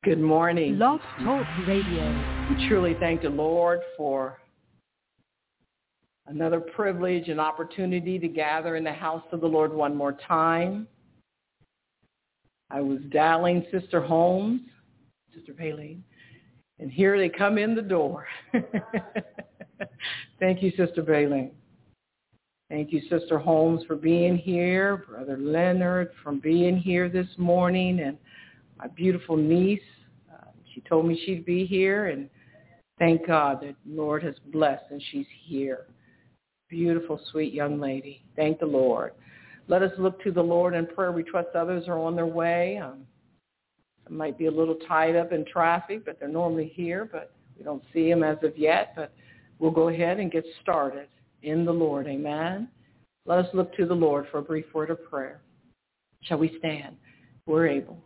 Good morning. Blog Talk Radio. We truly thank the Lord for another privilege and opportunity to gather in the house of the Lord one more time. I was dialing Sister Holmes, Sister Baleen, and here they come in the door. Thank you, Sister Baleen. Thank you, Sister Holmes, for being here, Brother Leonard for being here this morning, and my beautiful niece. She told me she'd be here, and thank God that the Lord has blessed and she's here. Beautiful, sweet young lady. Thank the Lord. Let us look to the Lord in prayer. We trust others are on their way. Some might be a little tied up in traffic, but they're normally here, but we don't see them as of yet. But we'll go ahead and get started in the Lord. Amen. Let us look to the Lord for a brief word of prayer. Shall we stand? We're able.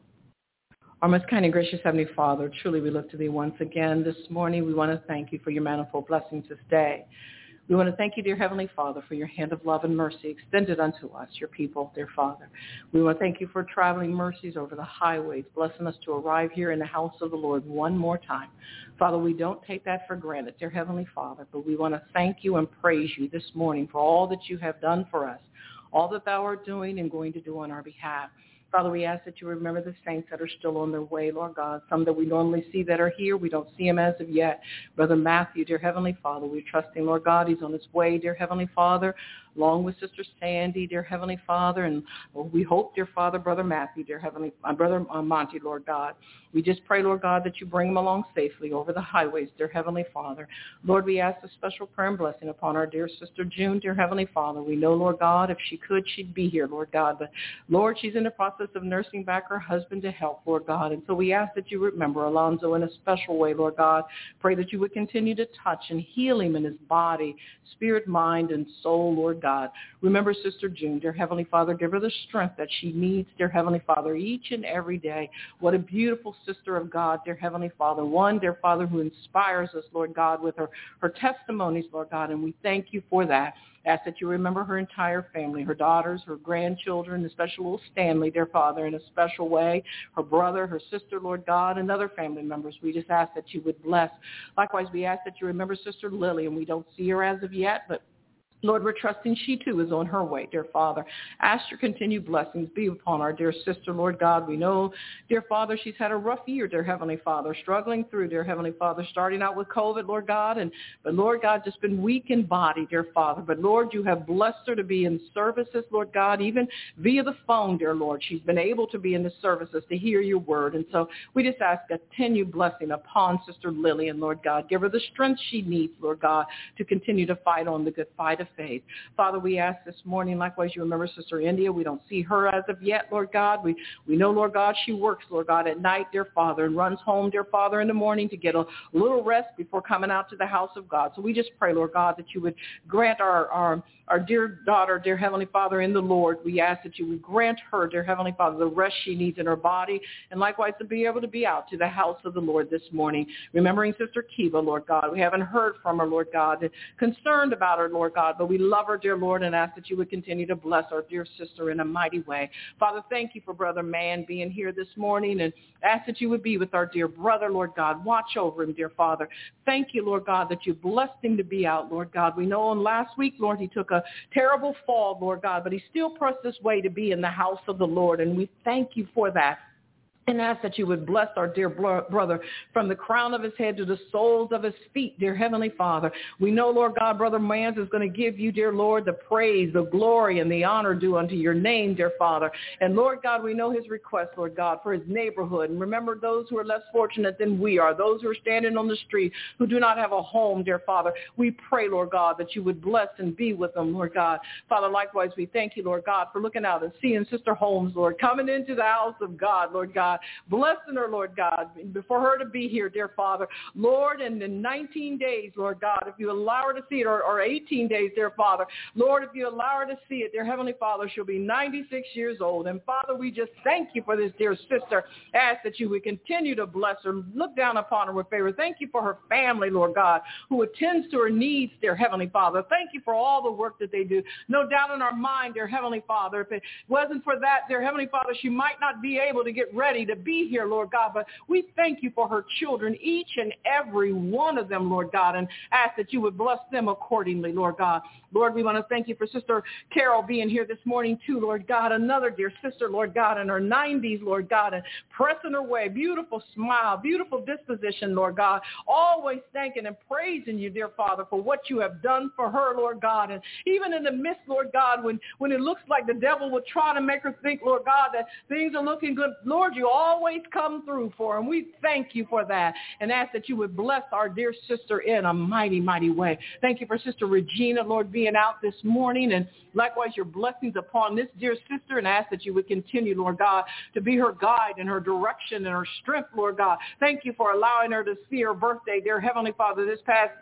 Our most kind and gracious Heavenly Father, truly we look to Thee once again this morning. We want to thank You for Your manifold blessings this day. We want to thank You, dear Heavenly Father, for Your hand of love and mercy extended unto us, Your people, dear Father. We want to thank You for traveling mercies over the highways, blessing us to arrive here in the house of the Lord one more time. Father, we don't take that for granted, dear Heavenly Father, but we want to thank You and praise You this morning for all that You have done for us, all that Thou art doing and going to do on our behalf. Father, we ask that You remember the saints that are still on their way, Lord God. Some that we normally see that are here, we don't see them as of yet. Brother Matthew, dear Heavenly Father, we're trusting, Lord God, he's on his way, dear Heavenly Father, along with Sister Sandy, dear Heavenly Father, and we hope, dear Father, Brother Matthew, dear Heavenly, Brother Monty, Lord God. We just pray, Lord God, that You bring them along safely over the highways, dear Heavenly Father. Lord, we ask a special prayer and blessing upon our dear Sister June, dear Heavenly Father. We know, Lord God, if she could, she'd be here, Lord God. But, Lord, she's in the process of nursing back her husband to health, Lord God. And so we ask that You remember Alonzo in a special way, Lord God. Pray that You would continue to touch and heal him in his body, spirit, mind, and soul, Lord God. Remember Sister June, dear Heavenly Father. Give her the strength that she needs, dear Heavenly Father, each and every day. What a beautiful sister of God, dear Heavenly Father. One, dear Father, who inspires us, Lord God, with her testimonies, Lord God, and we thank You for that. Ask that You remember her entire family, her daughters, her grandchildren, especially little Stanley, dear Father, in a special way, her brother, her sister, Lord God, and other family members. We just ask that You would bless. Likewise, we ask that You remember Sister Lily, and we don't see her as of yet, but Lord, we're trusting she too is on her way, dear Father. Ask Your continued blessings be upon our dear sister, Lord God. We know, dear Father, she's had a rough year, dear Heavenly Father, struggling through, dear Heavenly Father, starting out with COVID, Lord God, but Lord God, just been weak in body, dear Father. But Lord, You have blessed her to be in services, Lord God, even via the phone, dear Lord. She's been able to be in the services to hear Your word. And so we just ask a continued blessing upon Sister Lily, and Lord God, give her the strength she needs, Lord God, to continue to fight on the good fight of faith. Father, we ask this morning, likewise, You remember Sister India. We don't see her as of yet, Lord God. We know, Lord God, she works, Lord God, at night, dear Father, and runs home, dear Father, in the morning to get a little rest before coming out to the house of God. So we just pray, Lord God, that You would grant our dear daughter, dear Heavenly Father, in the Lord. We ask that You would grant her, dear Heavenly Father, the rest she needs in her body, and likewise to be able to be out to the house of the Lord this morning. Remembering Sister Kiva, Lord God. We haven't heard from her, Lord God. Concerned about her, Lord God, but we love her, dear Lord, and ask that You would continue to bless our dear sister in a mighty way. Father, thank You for Brother Mann being here this morning, and ask that You would be with our dear brother, Lord God. Watch over him, dear Father. Thank You, Lord God, that You blessed him to be out, Lord God. We know on last week, Lord, he took a terrible fall, Lord God, but he still pressed his way to be in the house of the Lord, and we thank You for that. And ask that You would bless our dear brother from the crown of his head to the soles of his feet, dear Heavenly Father. We know, Lord God, Brother Mans is going to give You, dear Lord, the praise, the glory, and the honor due unto Your name, dear Father. And Lord God, we know his request, Lord God, for his neighborhood. And remember those who are less fortunate than we are, those who are standing on the street who do not have a home, dear Father. We pray, Lord God, that You would bless and be with them, Lord God. Father, likewise, we thank You, Lord God, for looking out and seeing Sister Holmes, Lord, coming into the house of God, Lord God. Blessing her, Lord God, for her to be here, dear Father. Lord, in the 19 days, Lord God, if You allow her to see it, or 18 days, dear Father, Lord, if You allow her to see it, dear Heavenly Father, she'll be 96 years old. And Father, we just thank You for this dear sister. Ask that You would continue to bless her, look down upon her with favor. Thank You for her family, Lord God, who attends to her needs, dear Heavenly Father. Thank You for all the work that they do. No doubt in our mind, dear Heavenly Father, if it wasn't for that, dear Heavenly Father, she might not be able to get ready to be here, Lord God, but we thank you for her children, each and every one of them, Lord God, and ask that you would bless them accordingly, Lord God. Lord, we want to thank you for Sister Carol being here this morning too, Lord God, another dear sister, Lord God, in her 90s, Lord God, and pressing her way, beautiful smile, beautiful disposition, Lord God, always thanking and praising you, dear Father, for what you have done for her, Lord God, and even in the midst, Lord God, when it looks like the devil will try to make her think, Lord God, that things are looking good, Lord, you always come through for her, and we thank you for that, and ask that you would bless our dear sister in a mighty, mighty way. Thank you for Sister Regina, Lord, being out this morning, and likewise your blessings upon this dear sister, and ask that you would continue, Lord God, to be her guide and her direction and her strength, Lord God. Thank you for allowing her to see her birthday, dear Heavenly Father, this past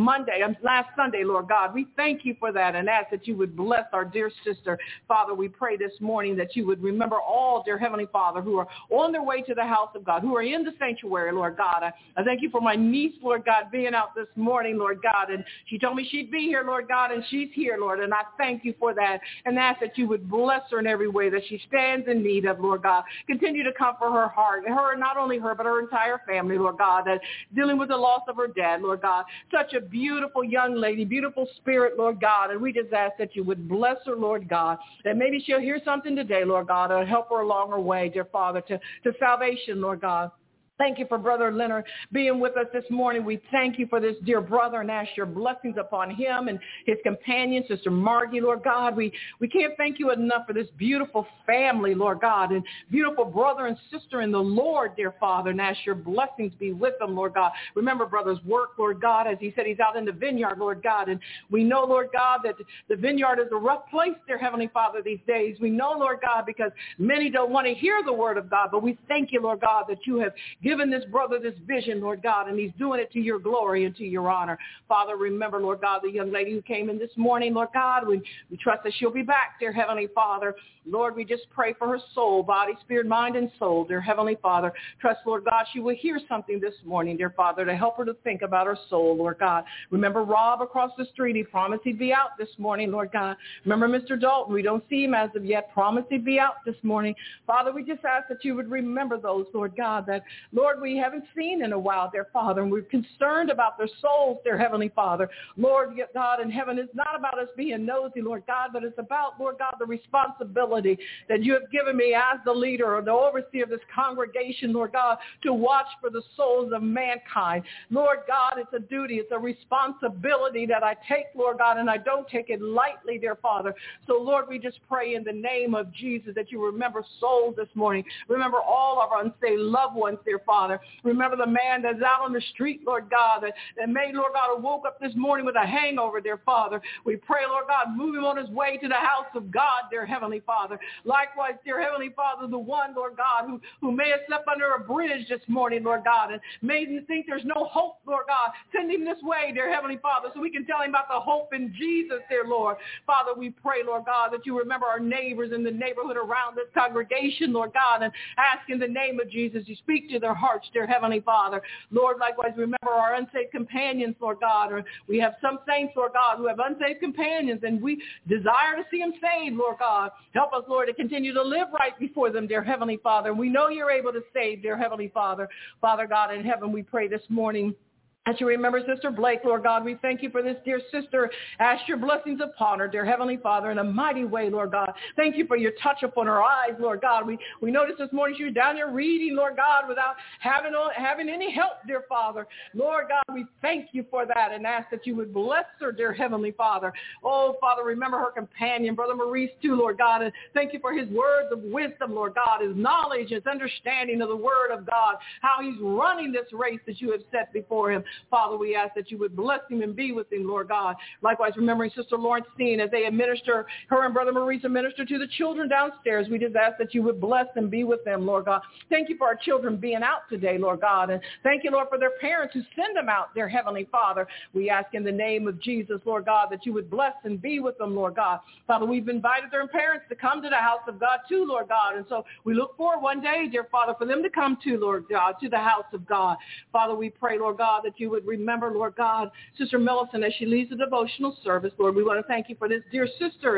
last Sunday, Lord God. We thank you for that and ask that you would bless our dear sister. Father, we pray this morning that you would remember all, dear Heavenly Father, who are on their way to the house of God, who are in the sanctuary, Lord God. I thank you for my niece, Lord God, being out this morning, Lord God, and she told me she'd be here, Lord God, and she's here, Lord, and I thank you for that and ask that you would bless her in every way that she stands in need of, Lord God. Continue to comfort her heart, her, not only her, but her entire family, Lord God, that dealing with the loss of her dad, Lord God. Such a beautiful young lady, beautiful spirit, Lord God, and we just ask that you would bless her, Lord God, that maybe she'll hear something today, Lord God, or help her along her way, dear Father, to salvation, Lord God. Thank you for Brother Leonard being with us this morning. We thank you for this dear brother and ask your blessings upon him and his companion, Sister Margie, Lord God. We can't thank you enough for this beautiful family, Lord God, and beautiful brother and sister in the Lord, dear Father, and ask your blessings be with them, Lord God. Remember Brother's work, Lord God, as he said he's out in the vineyard, Lord God, and we know, Lord God, that the vineyard is a rough place, dear Heavenly Father, these days. We know, Lord God, because many don't want to hear the word of God, but we thank you, Lord God, that you have given this brother this vision, Lord God, and he's doing it to your glory and to your honor. Father, remember, Lord God, the young lady who came in this morning, Lord God, we trust that she'll be back, dear Heavenly Father. Lord, we just pray for her soul, body, spirit, mind, and soul, dear Heavenly Father. Trust, Lord God, she will hear something this morning, dear Father, to help her to think about her soul, Lord God. Remember Rob across the street. He promised he'd be out this morning, Lord God. Remember Mr. Dalton. We don't see him as of yet. Promised he'd be out this morning. Father, we just ask that you would remember those, Lord God, that, Lord, we haven't seen in a while, dear Father, and we're concerned about their souls, dear Heavenly Father. Lord God in heaven, it's not about us being nosy, Lord God, but it's about, Lord God, the responsibility that you have given me as the leader or the overseer of this congregation, Lord God, to watch for the souls of mankind. Lord God, it's a duty, it's a responsibility that I take, Lord God, and I don't take it lightly, dear Father. So, Lord, we just pray in the name of Jesus that you remember souls this morning. Remember all of our unsaved loved ones, dear Father. Remember the man that's out on the street, Lord God, that made, Lord God, woke up this morning with a hangover, dear Father. We pray, Lord God, move him on his way to the house of God, dear Heavenly Father. Likewise, dear Heavenly Father, the one, Lord God, who may have slept under a bridge this morning, Lord God, and made him think there's no hope, Lord God. Send him this way, dear Heavenly Father, so we can tell him about the hope in Jesus, dear Lord. Father, we pray, Lord God, that you remember our neighbors in the neighborhood around this congregation, Lord God, and ask in the name of Jesus, you speak to their hearts, dear Heavenly Father. Lord, likewise, remember our unsaved companions, Lord God. Or we have some saints, Lord God, who have unsaved companions, and we desire to see them saved, Lord God. Help us, Lord, to continue to live right before them, dear Heavenly Father. We know you're able to save, dear Heavenly Father. Father God in heaven, we pray this morning as you remember Sister Blake, Lord God, we thank you for this dear sister. Ask your blessings upon her, dear Heavenly Father, in a mighty way, Lord God. Thank you for your touch upon her eyes, Lord God. We noticed this morning she was down there reading, Lord God, without having any help, dear Father. Lord God, we thank you for that and ask that you would bless her, dear Heavenly Father. Oh, Father, remember her companion, Brother Maurice, too, Lord God. And thank you for his words of wisdom, Lord God, his knowledge, his understanding of the word of God, how he's running this race that you have set before him. Father, we ask that you would bless him and be with him, Lord God. Likewise, remembering Sister Lawrence Steen as they administer, her and Brother Maurice administer to the children downstairs. We just ask that you would bless and be with them, Lord God. Thank you for our children being out today, Lord God. And thank you, Lord, for their parents who send them out, their Heavenly Father. We ask in the name of Jesus, Lord God, that you would bless and be with them, Lord God. Father, we've invited their parents to come to the house of God too, Lord God. And so we look forward one day, dear Father, for them to come to, Lord God, to the house of God. Father, we pray, Lord God, that you would remember, Lord God, Sister Millicent as she leads the devotional service. Lord, we want to thank you for this dear sister and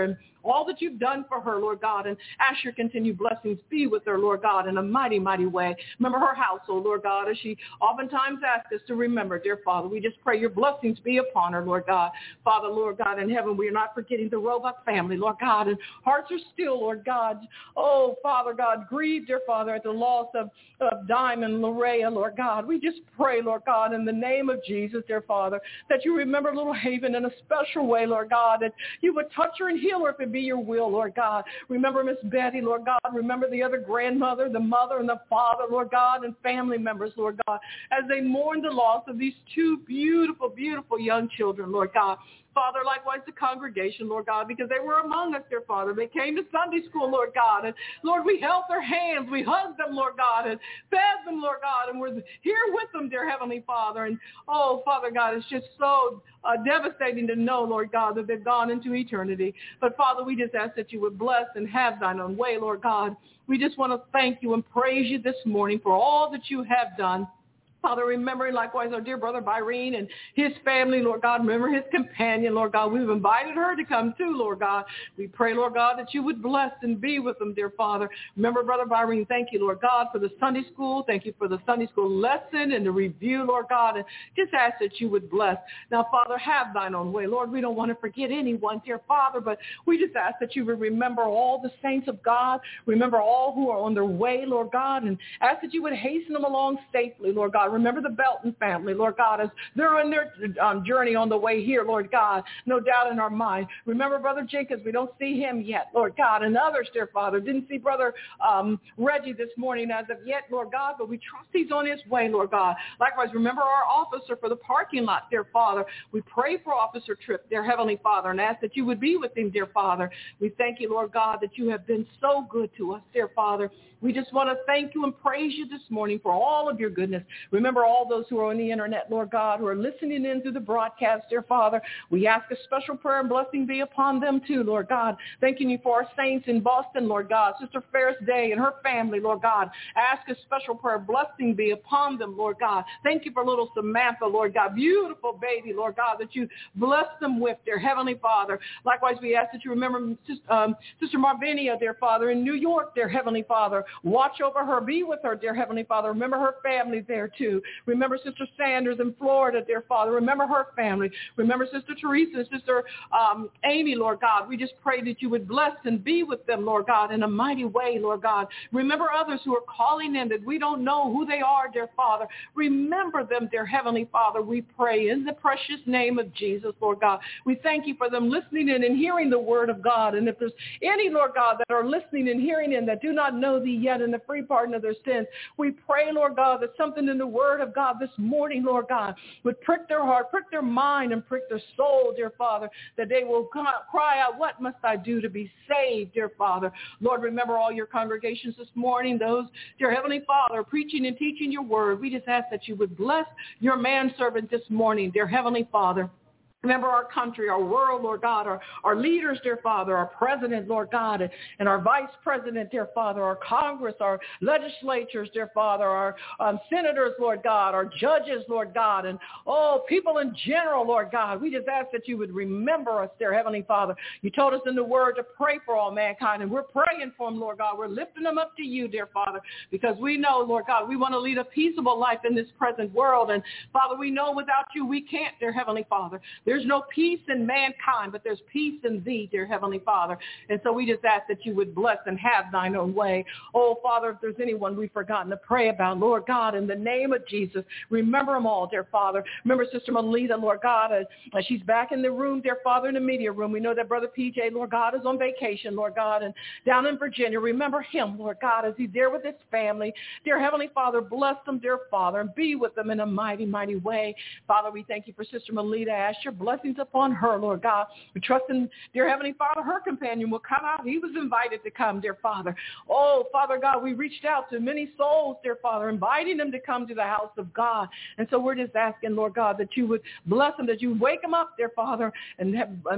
all that you've done for her, Lord God, and ask your continued blessings be with her, Lord God, in a mighty, mighty way. Remember her household, Lord God, as she oftentimes asks us to remember, dear Father. We just pray your blessings be upon her, Lord God. Father, Lord God, in heaven, we are not forgetting the Roebuck family, Lord God, and hearts are still, Lord God. Oh, Father God, grieve, dear Father, at the loss of Diamond, Larea, Lord God. We just pray, Lord God, in the name of Jesus, dear Father, that you remember Little Haven in a special way, Lord God, that you would touch her and heal her if it be your will, Lord God. Remember Miss Betty, Lord God. Remember the other grandmother, the mother and the father, Lord God, and family members, Lord God, as they mourn the loss of these two beautiful, beautiful young children, Lord God. Father, likewise the congregation, Lord God, because they were among us, dear Father. They came to Sunday school, Lord God, and Lord, we held their hands. We hugged them, Lord God, and fed them, Lord God, and we're here with them, dear Heavenly Father. And, oh, Father God, it's just so devastating to know, Lord God, that they've gone into eternity. But, Father, we just ask that you would bless and have thine own way, Lord God. We just want to thank you and praise you this morning for all that you have done. Father, remembering likewise our dear brother Byrene and his family, Lord God. Remember his companion, Lord God. We've invited her to come too, Lord God. We pray, Lord God, that you would bless and be with them, dear Father. Remember brother Byrene. Thank you, Lord God, for the Sunday school. Thank you for the Sunday school lesson and the review, Lord God. And just ask that you would bless. Now, Father, have thine own way. Lord, we don't want to forget anyone, dear Father, but we just ask that you would remember all the saints of God. Remember all who are on their way, Lord God, and ask that you would hasten them along safely, Lord God. Remember the Belton family, Lord God, as they're on their journey on the way here, Lord God, no doubt in our mind. Remember Brother Jenkins, we don't see him yet, Lord God, and others, dear Father. Didn't see Brother Reggie this morning as of yet, Lord God, but we trust he's on his way, Lord God. Likewise, remember our officer for the parking lot, dear Father. We pray for Officer Tripp, dear Heavenly Father, and ask that you would be with him, dear Father. We thank you, Lord God, that you have been so good to us, dear Father. We just want to thank you and praise you this morning for all of your goodness. Remember all those who are on the internet, Lord God, who are listening in through the broadcast, dear Father. We ask a special prayer and blessing be upon them too, Lord God. Thanking you for our saints in Boston, Lord God. Sister Ferris Day and her family, Lord God. Ask a special prayer blessing be upon them, Lord God. Thank you for little Samantha, Lord God. Beautiful baby, Lord God, that you bless them with, dear Heavenly Father. Likewise, we ask that you remember Sister Marvinia, dear Father, in New York, dear Heavenly Father. Watch over her. Be with her, dear Heavenly Father. Remember her family there, too. Remember Sister Sanders in Florida, dear Father. Remember her family. Remember Sister Teresa, Sister Amy, Lord God. We just pray that you would bless and be with them, Lord God, in a mighty way, Lord God. Remember others who are calling in that we don't know who they are, dear Father. Remember them, dear Heavenly Father. We pray in the precious name of Jesus, Lord God. We thank you for them listening in and hearing the word of God. And if there's any, Lord God, that are listening and hearing in that do not know thee yet in the free pardon of their sins, we pray, Lord God, that something in the word of God this morning, Lord God, would prick their heart, prick their mind, and prick their soul, dear Father, that they will cry out, what must I do to be saved, dear Father? Lord, remember all your congregations this morning, those, dear Heavenly Father, preaching and teaching your word. We just ask that you would bless your manservant this morning, dear Heavenly Father. Remember our country, our world, Lord God, our leaders, dear Father, our president, Lord God, and our vice president, dear Father, our Congress, our legislatures, dear Father, our senators, Lord God, our judges, Lord God, and people in general, Lord God. We just ask that you would remember us, dear Heavenly Father. You told us in the word to pray for all mankind, and we're praying for them, Lord God. We're lifting them up to you, dear Father, because we know, Lord God, we want to lead a peaceable life in this present world. And, Father, we know without you we can't, dear Heavenly Father. There's no peace in mankind, but there's peace in thee, dear Heavenly Father. And so we just ask that you would bless and have thine own way. Oh, Father, if there's anyone we've forgotten to pray about, Lord God, in the name of Jesus, remember them all, dear Father. Remember Sister Melita, Lord God, as she's back in the room, dear Father, in the media room. We know that Brother PJ, Lord God, is on vacation, Lord God, and down in Virginia. Remember him, Lord God, as he's there with his family. Dear Heavenly Father, bless them, dear Father, and be with them in a mighty, mighty way. Father, we thank you for Sister Melita. Ask your blessings upon her, Lord God. We trust in, dear Heavenly Father, her companion will come out. He was invited to come, dear Father. Oh, Father God, we reached out to many souls, dear Father, inviting them to come to the house of God. And so we're just asking, Lord God, that you would bless them, that you wake them up, dear Father, and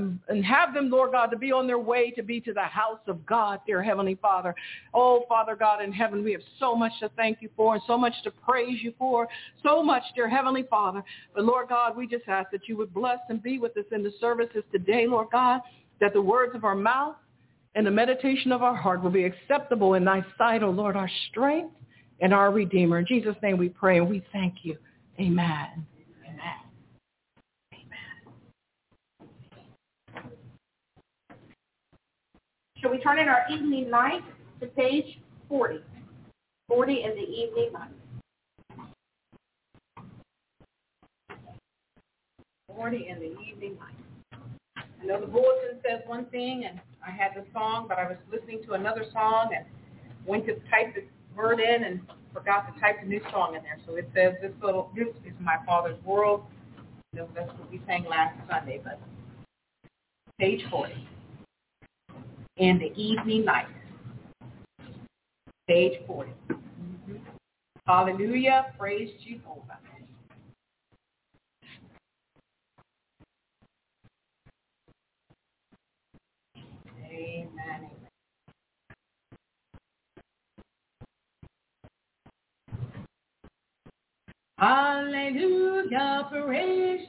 have them, Lord God, to be on their way to be to the house of God, dear Heavenly Father. Oh, Father God in heaven, we have so much to thank you for and so much to praise you for, so much, dear Heavenly Father. But, Lord God, we just ask that you would bless and be with us in the services today, Lord God, that the words of our mouth, and the meditation of our heart will be acceptable in thy sight, O Lord, our strength and our Redeemer. In Jesus' name we pray and we thank you. Amen. Amen. Amen. Shall we turn in our evening light to page 40? 40 in the evening light. 40 in the evening light. I know the bulletin says one thing, and I had the song, but I was listening to another song and went to type the word in and forgot to type the new song in there. So it says, this is my Father's world. You know, that's what we sang last Sunday, but page 40. In the evening light. Page 40. Mm-hmm. Hallelujah. Praise Jehovah. Amen. Hallelujah, praise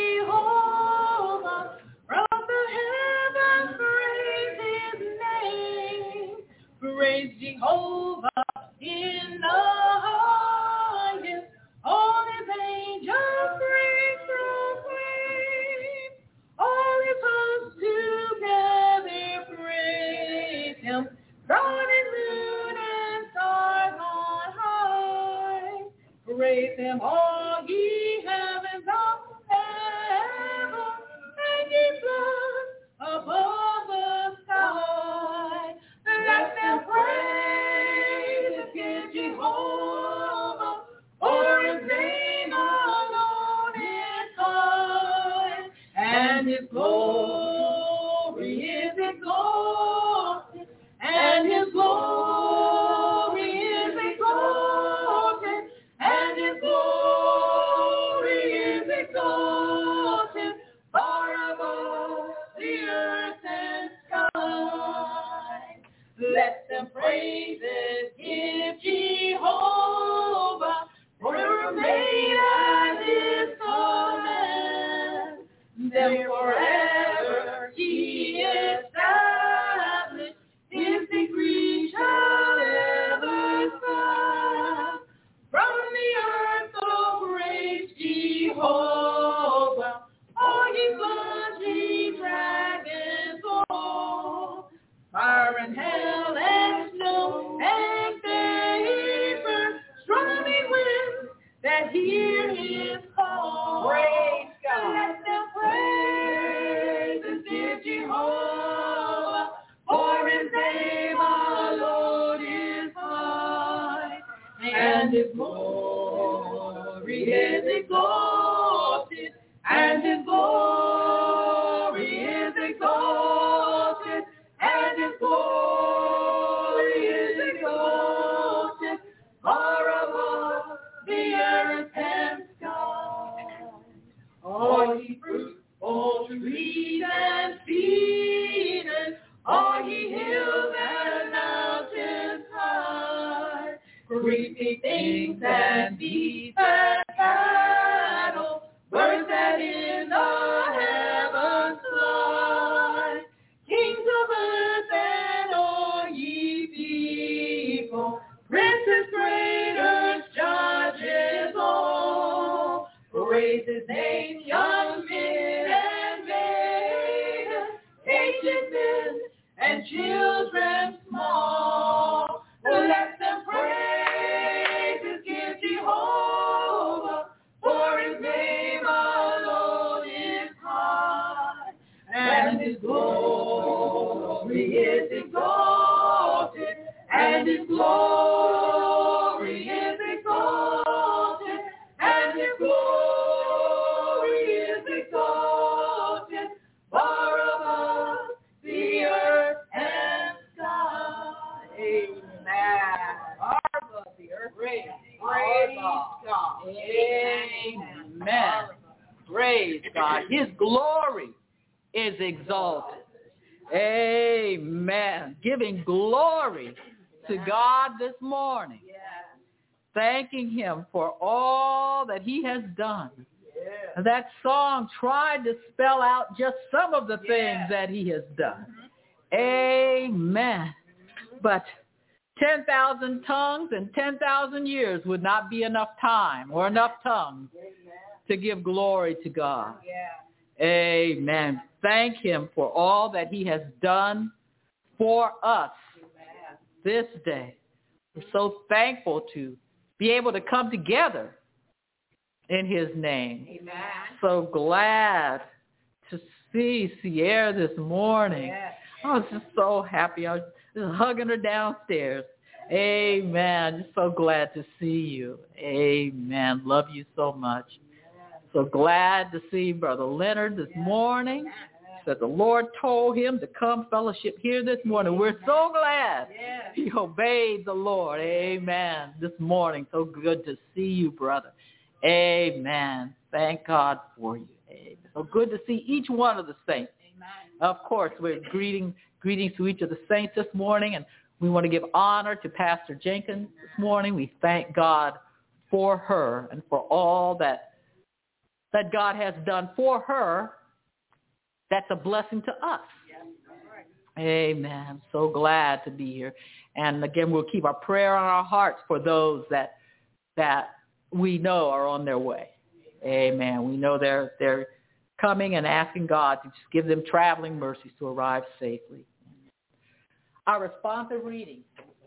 Jehovah, from the heavens praise his name, praise Jehovah in the highest, all his angels praise proclaim, all his hosts together praise him, sun and moon and stars on high. Praise him, all ye heavens of heaven, and ye floods above the sky. Let them praise His Jehovah, for his name alone is high, and his glory is exalted, and his glory is exalted. And his glory is exalted far above the earth and sky. Let them praises give Jehovah, for made as his command. Them forever he established, his decree shall ever stand. From the earth, oh, praise Jehovah, all ye floods, ye dragons, oh, fire and hell and snow and vapor, stormy winds that hear his call. Praise God. Let them praise and give Jehovah, for his name alone is high, and his glory is exalted, and his glory is exalted, and his glory is exalted far above the earth and sky. All ye fruitful trees and cedars, all ye hills and mountains high, creeping things and beasts and cattle, birds that in the heavens fly, kings of earth and all ye people, princes, greaters, judges all, praise his name, young men and maidens, ancient men and children small. Let them praise, give Jehovah, for his name alone is high, and his glory is exalted, and his glory is exalted, and his glory is exalted far above the earth and sky. Amen. Above the earth. Praise God. Amen. Praise God. His glory is exalted. Amen. Giving glory to God this morning. Thanking him for all that he has done. That song tried to spell out just some of the things that he has done. Amen. But 10,000 tongues and 10,000 years would not be enough time or enough tongues to give glory to God. Amen. Thank him for all that he has done for us this day. We're so thankful to be able to come together in his name. Amen. So glad to see Sierra this morning. I was just so happy. I was just hugging her downstairs. Amen. Just so glad to see you. Amen. Love you so much. So glad to see Brother Leonard this morning. That the Lord told him to come fellowship here this morning. We're so glad he obeyed the Lord. Amen. This morning. So good to see you, brother. Amen. Thank God for you. Amen. So good to see each one of the saints. Of course, we're greetings to each of the saints this morning, and we want to give honor to Pastor Jenkins this morning. We thank God for her and for all that God has done for her. That's a blessing to us. Amen. So glad to be here. And again, we'll keep our prayer on our hearts for those that we know are on their way. Amen. We know they're coming and asking God to just give them traveling mercies to arrive safely. Our responsive reading.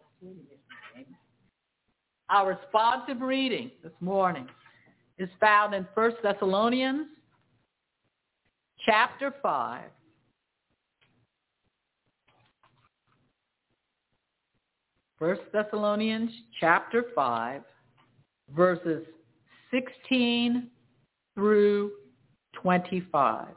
Our responsive reading this morning is found in 1 Thessalonians chapter 5. First Thessalonians chapter 5, verses 16 through 25.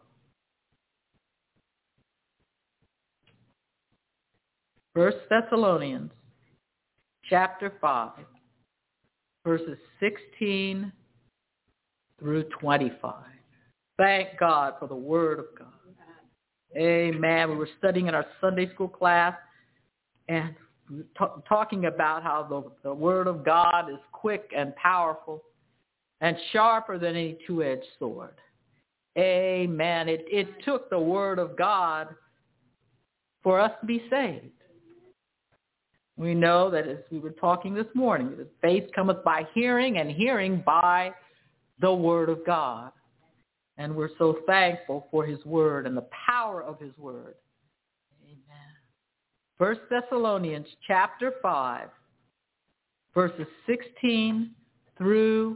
First Thessalonians chapter 5, verses 16 through 25. Thank God for the word of God. Amen. We were studying in our Sunday school class and talking about how the word of God is quick and powerful and sharper than any two-edged sword. Amen. It took the word of God for us to be saved. We know that as we were talking this morning, that faith cometh by hearing, and hearing by the word of God. And we're so thankful for his word and the power of his word. Amen. 1 Thessalonians chapter 5, verses 16 through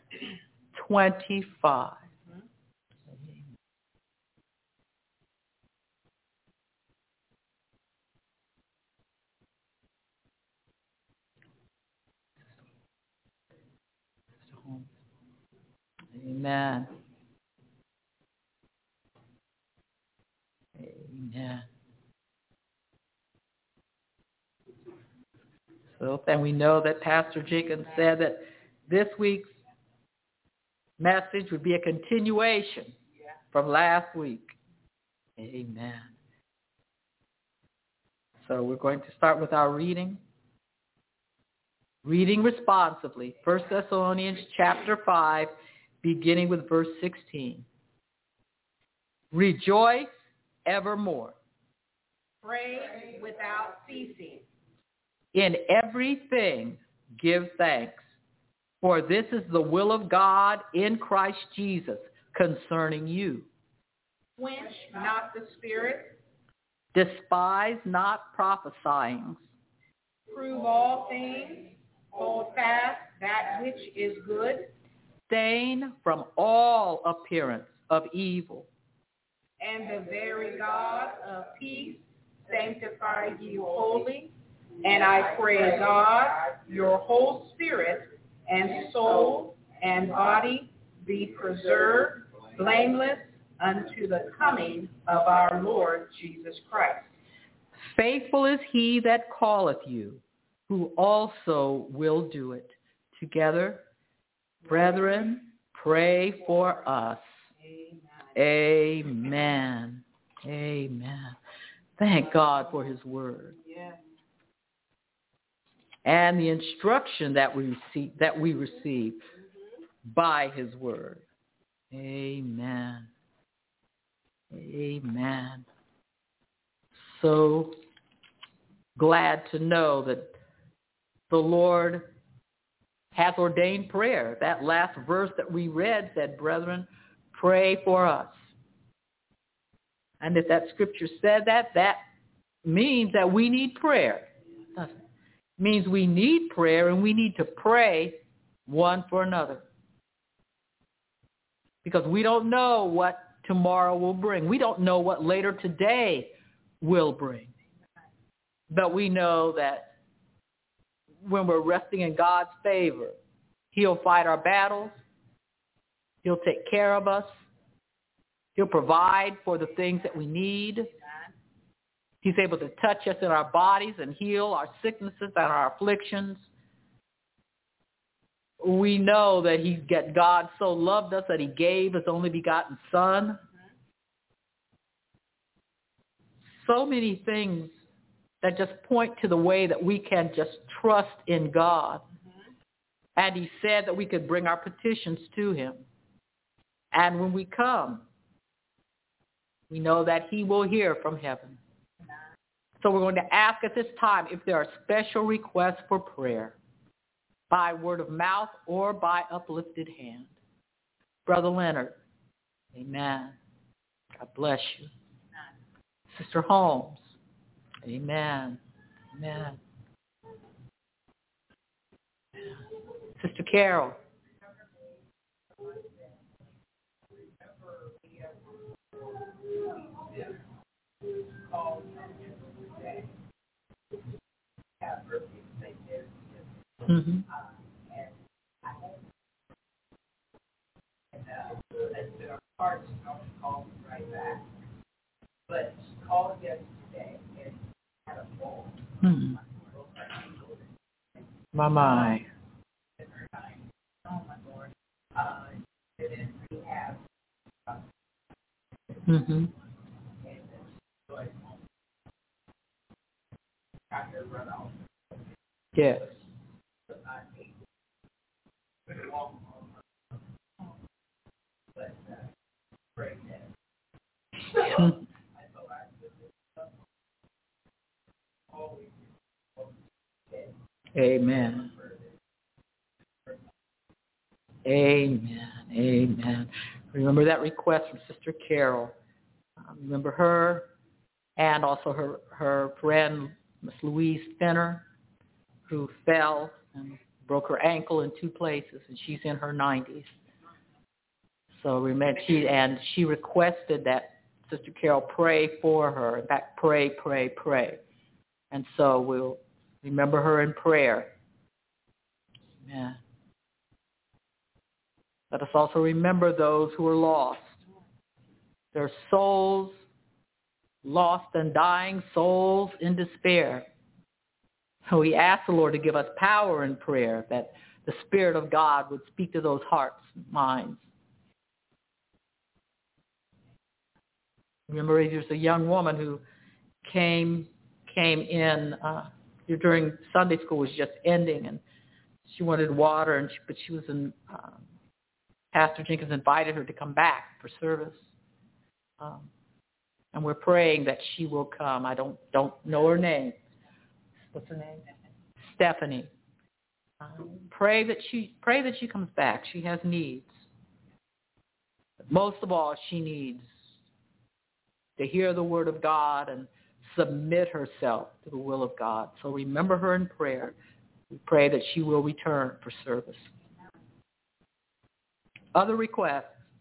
25. Amen. Amen. So then we know that Pastor Jenkins said that this week's message would be a continuation from last week. Amen. So we're going to start with our reading. Reading responsively. 1 Thessalonians chapter 5, beginning with verse 16. Rejoice evermore. Pray without ceasing. In everything give thanks, for this is the will of God in Christ Jesus concerning you. Quench not the spirit. Despise not prophesying. Prove all things. Hold fast that which is good. Abstain from all appearance of evil. And the very God of peace sanctify you wholly. And I pray God, your whole spirit and soul and body be preserved blameless unto the coming of our Lord Jesus Christ. Faithful is he that calleth you, who also will do it. Together, brethren, pray for us. Amen. Amen. Thank God for his word. And the instruction that we receive by his word. Amen. Amen. so glad to know that the Lord has ordained prayer. That last verse that we read said, brethren, pray for us. And if that scripture said that, that means that we need prayer. It means we need prayer, and we need to pray one for another. Because we don't know what tomorrow will bring. We don't know what later today will bring. But we know that when we're resting in God's favor, he'll fight our battles. He'll take care of us. He'll provide for the things that we need. He's able to touch us in our bodies and heal our sicknesses and our afflictions. We know that God so loved us that he gave his only begotten Son. So many things that just point to the way that we can just trust in God. And he said that we could bring our petitions to him. And when we come, we know that he will hear from heaven. So we're going to ask at this time if there are special requests for prayer, by word of mouth or by uplifted hand. Brother Leonard, amen. God bless you. Sister Holmes, amen. Amen. Sister Carol. Mm-hmm. But she called yesterday and had a fall. My. Oh my Lord. And then we have. Mm-hmm. Yes. Amen. Amen. Amen. Remember that request from Sister Carol. Remember her and also her friend, Miss Louise Fenner, who fell and broke her ankle in 2 places, and she's in her 90s. So remember, she requested that Sister Carol pray for her. In fact, pray. And so we'll remember her in prayer. Amen. Let us also remember those who are lost. Their souls, lost and dying souls in despair. So we ask the Lord to give us power in prayer, that the Spirit of God would speak to those hearts and minds. Remember, there's a young woman who came in during Sunday school was just ending, and she wanted water, but she was in. Pastor Jenkins invited her to come back for service, and we're praying that she will come. I don't know her name. What's her name? Stephanie. Pray that she comes back. She has needs. But most of all, she needs to hear the word of God and submit herself to the will of God. So remember her in prayer. We pray that she will return for service. Other requests?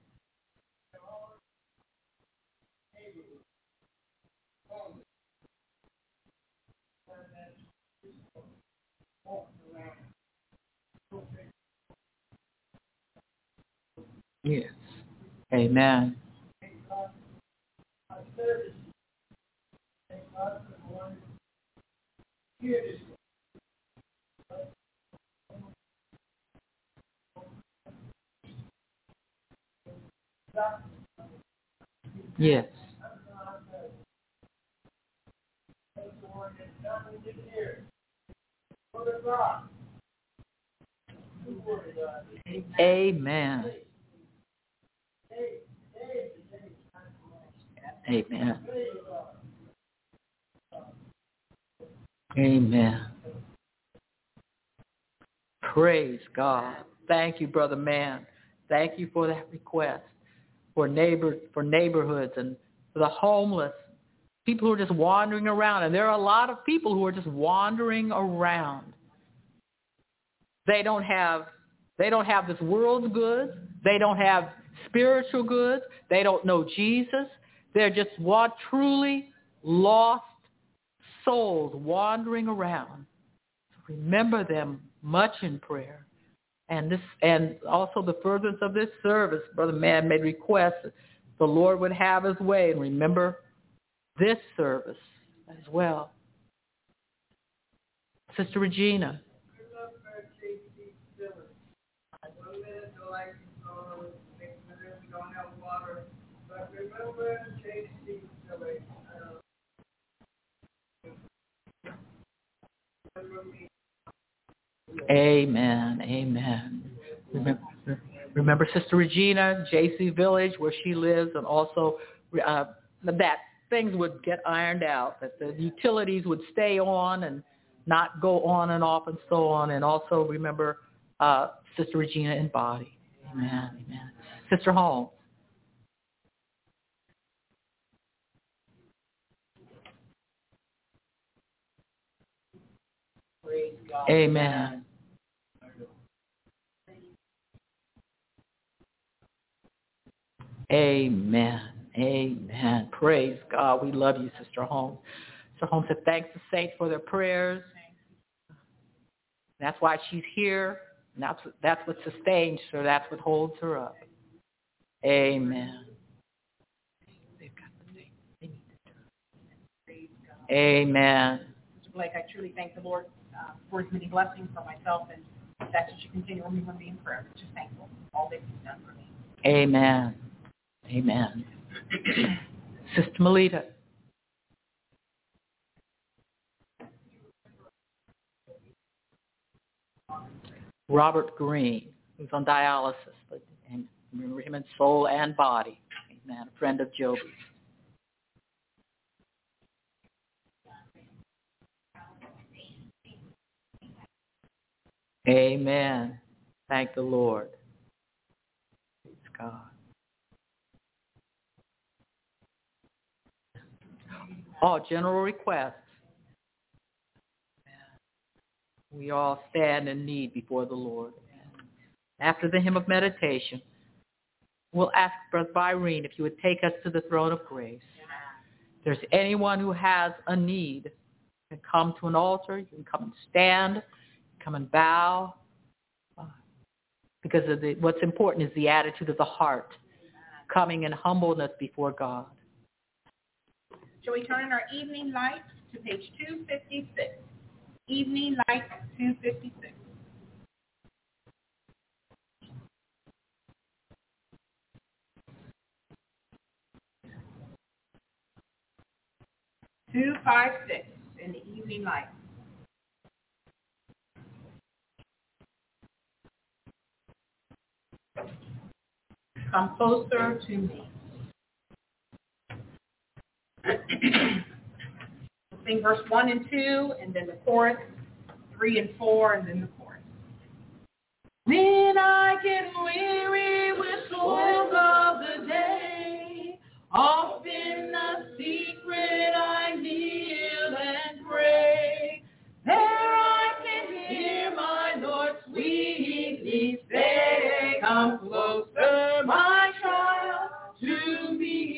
Yes. Amen. Yes. Amen. Amen. Amen. Praise God. Thank you, Brother Mann. Thank you for that request for neighborhoods and for the homeless, people who are just wandering around. And there are a lot of people who are just wandering around. They don't have this world's goods. They don't have spiritual goods. They don't know Jesus. They're just truly lost souls wandering around. Remember them much in prayer. And also the furtherance of this service, Brother Mann made requests that the Lord would have his way, and remember this service as well. Sister Regina. Amen. Amen. Remember Sister Regina, JC Village, where she lives, and also that things would get ironed out, that the utilities would stay on and not go on and off and so on. And also remember Sister Regina in body. Amen. Amen. Sister Holmes. Praise God. Amen. Amen. Amen. Praise God. We love you, Sister Holmes. Sister Holmes said thanks to saints for their prayers. That's why she's here. And that's what sustains her. That's what holds her up. Amen. Amen. Mr. Blake, I truly thank the Lord for his many blessings for myself, and that you should continue to remember me in prayer. I'm just thankful for all that he's done for me. Amen. Amen. Sister Melita. Robert Green, who's on dialysis, and remember him in soul and body. Amen. A friend of Joby's. Amen. Thank the Lord. Praise God. All general requests. We all stand in need before the Lord. After the hymn of meditation, we'll ask Brother Byrene if you would take us to the throne of grace. If there's anyone who has a need, you can come to an altar, you can come and stand, come and bow, because what's important is the attitude of the heart, coming in humbleness before God. Shall we turn in our evening lights to page 256? Evening lights 256. in the evening light. Come closer to me. Sing verse 1 and 2, and then the chorus, 3 and 4, and then the chorus. When I get weary with toils of the day, off in the secret I kneel and pray. There I can hear my Lord sweetly say, come closer, my child, to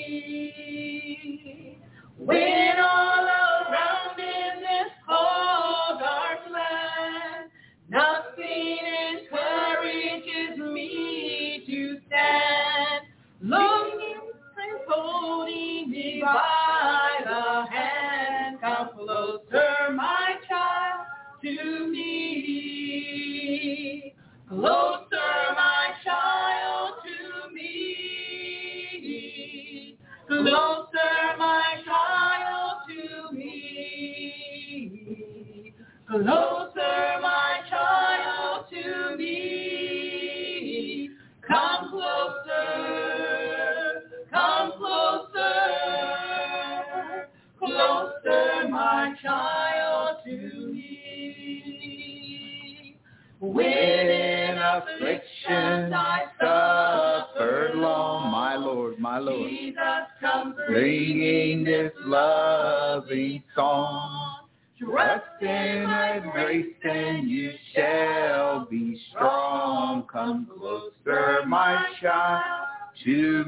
me. When all around in this cold, dark land, nothing encourages me to stand. Looking and holding me by the hand, come closer, my child, to me. Closer, my child, to me. Closer, my child, to me. Closer, my child, to me. Come closer, come closer. Closer, my child, to when in afflictions I suffered long. My Lord, Jesus, come through. singing this loving song. Trust in my grace and you shall be strong. Come closer, my child, to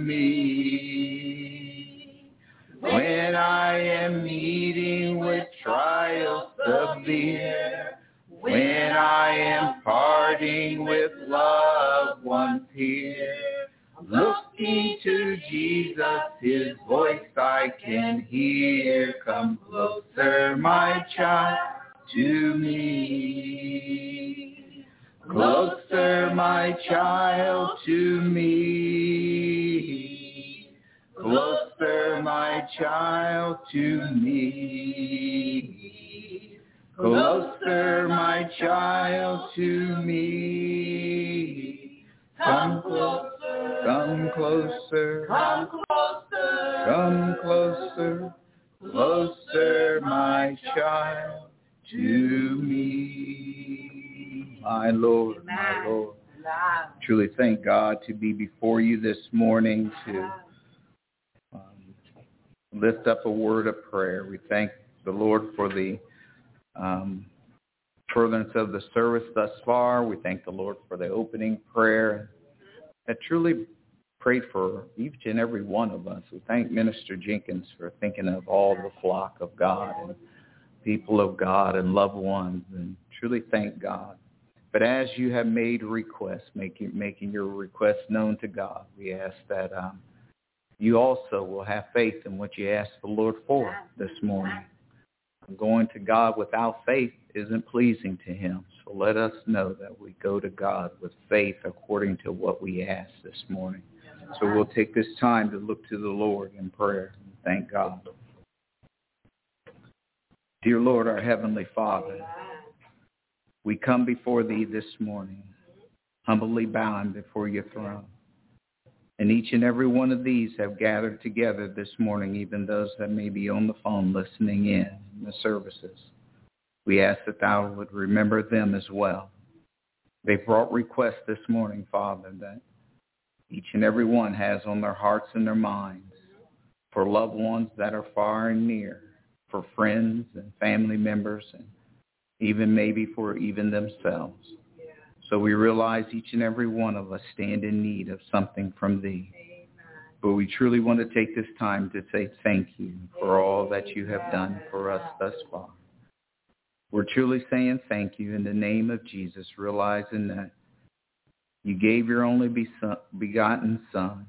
me. When I am meeting with trials severe, when I am parting with loved ones here, looking to Jesus, his voice I can hear. Come closer, my child, to me. Closer, my child, to me. Closer, my child, to me. Closer, my child, to me. Come closer, come closer, come closer, come closer, closer, my child, to me. My Lord, my Lord. Truly thank God to be before you this morning to lift up a word of prayer. We thank the Lord for the furtherance of the service thus far. We thank the Lord for the opening prayer that truly prayed for each and every one of us. We thank Minister Jenkins for thinking of all the flock of God and people of God and loved ones, and truly thank God. But as you have made requests, making your requests known to God, we ask that you also will have faith in what you ask the Lord for this morning. Going to God without faith isn't pleasing to him. So let us know that we go to God with faith according to what we ask this morning. So we'll take this time to look to the Lord in prayer and thank God. Dear Lord, our Heavenly Father, we come before thee this morning, humbly bowing before your throne. And each and every one of these have gathered together this morning, even those that may be on the phone listening in the services. We ask that thou would remember them as well. They brought requests this morning, Father, that each and every one has on their hearts and their minds for loved ones that are far and near, for friends and family members, and even maybe for even themselves. So we realize each and every one of us stand in need of something from thee. Amen. But we truly want to take this time to say thank you for all that you have done for us thus far. We're truly saying thank you in the name of Jesus, realizing that you gave your only begotten Son.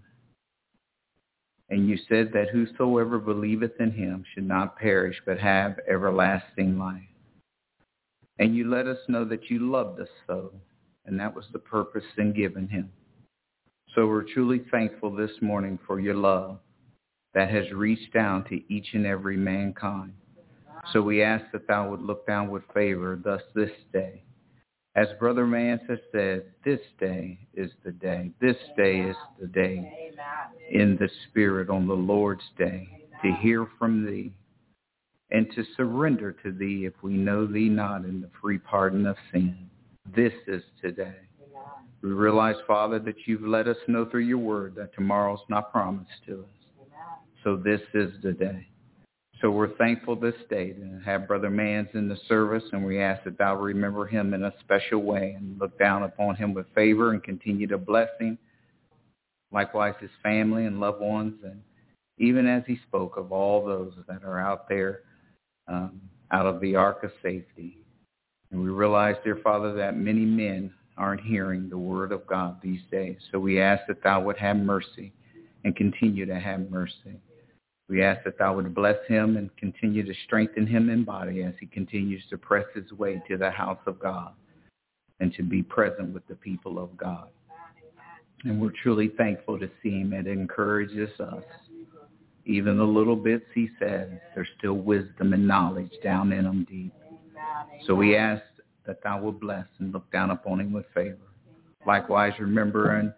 And you said that whosoever believeth in him should not perish but have everlasting life. And you let us know that you loved us so. And that was the purpose in giving him. So we're truly thankful this morning for your love that has reached down to each and every mankind. So we ask that thou would look down with favor thus this day. As Brother Mance has said, this day is the day. This day is the day in the Spirit on the Lord's day to hear from thee and to surrender to thee if we know thee not in the free pardon of sin. This is today. We realize, Father, that you've let us know through your word that tomorrow's not promised to us. So this is the day. So we're thankful this day to have Brother Mans in the service, and we ask that thou remember him in a special way and look down upon him with favor and continue to bless him. Likewise, his family and loved ones, and even as he spoke of all those that are out there out of the ark of safety. And we realize, dear Father, that many men aren't hearing the word of God these days. So we ask that thou would have mercy and continue to have mercy. We ask that thou would bless him and continue to strengthen him in body as he continues to press his way to the house of God and to be present with the people of God. And we're truly thankful to see him. It encourages us. Even the little bits he says, there's still wisdom and knowledge down in him deep. So we ask that thou will bless and look down upon him with favor. Likewise, remembering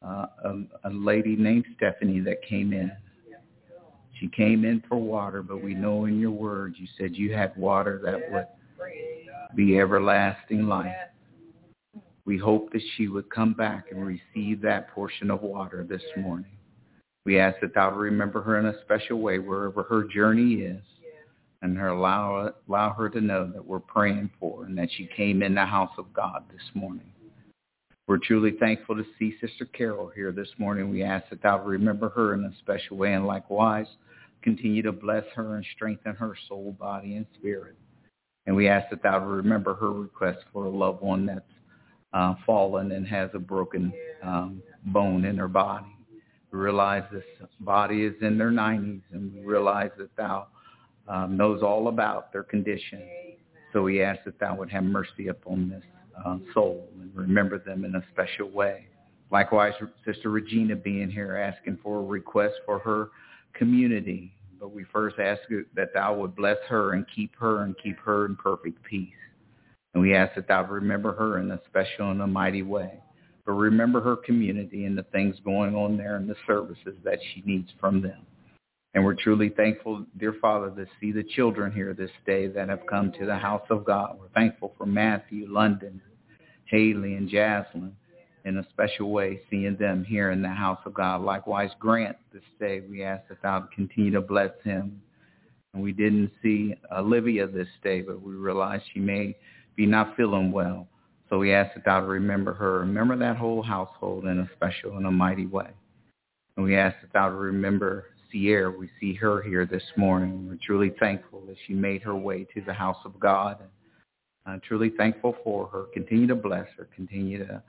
a lady named Stephanie that came in. She came in for water, but we know in your word you said you had water that would be everlasting life. We hope that she would come back and receive that portion of water this morning. We ask that thou remember her in a special way wherever her journey is, and allow her to know that we're praying for her and that she came in the house of God this morning. We're truly thankful to see Sister Carol here this morning. We ask that thou remember her in a special way, and likewise continue to bless her and strengthen her soul, body, and spirit. And we ask that thou remember her request for a loved one that's fallen and has a broken bone in her body. We realize this body is in their 90s, and we realize that thou knows all about their condition. So we ask that thou would have mercy upon this soul and remember them in a special way. Likewise, Sister Regina being here asking for a request for her community. But we first ask that thou would bless her and keep her in perfect peace. And we ask that thou remember her in a special and a mighty way. But remember her community and the things going on there and the services that she needs from them. And we're truly thankful, dear Father, to see the children here this day that have come to the house of God. We're thankful for Matthew, London, Haley, and Jaslyn in a special way, seeing them here in the house of God. Likewise, Grant this day, we ask that thou continue to bless him. And we didn't see Olivia this day, but we realize she may be not feeling well. So we ask that thou remember her. Remember that whole household in a special and a mighty way. And we ask that thou remember Sierra. We see her here this morning. We're truly thankful that she made her way to the house of God. And truly thankful for her. Continue to bless her. Continue to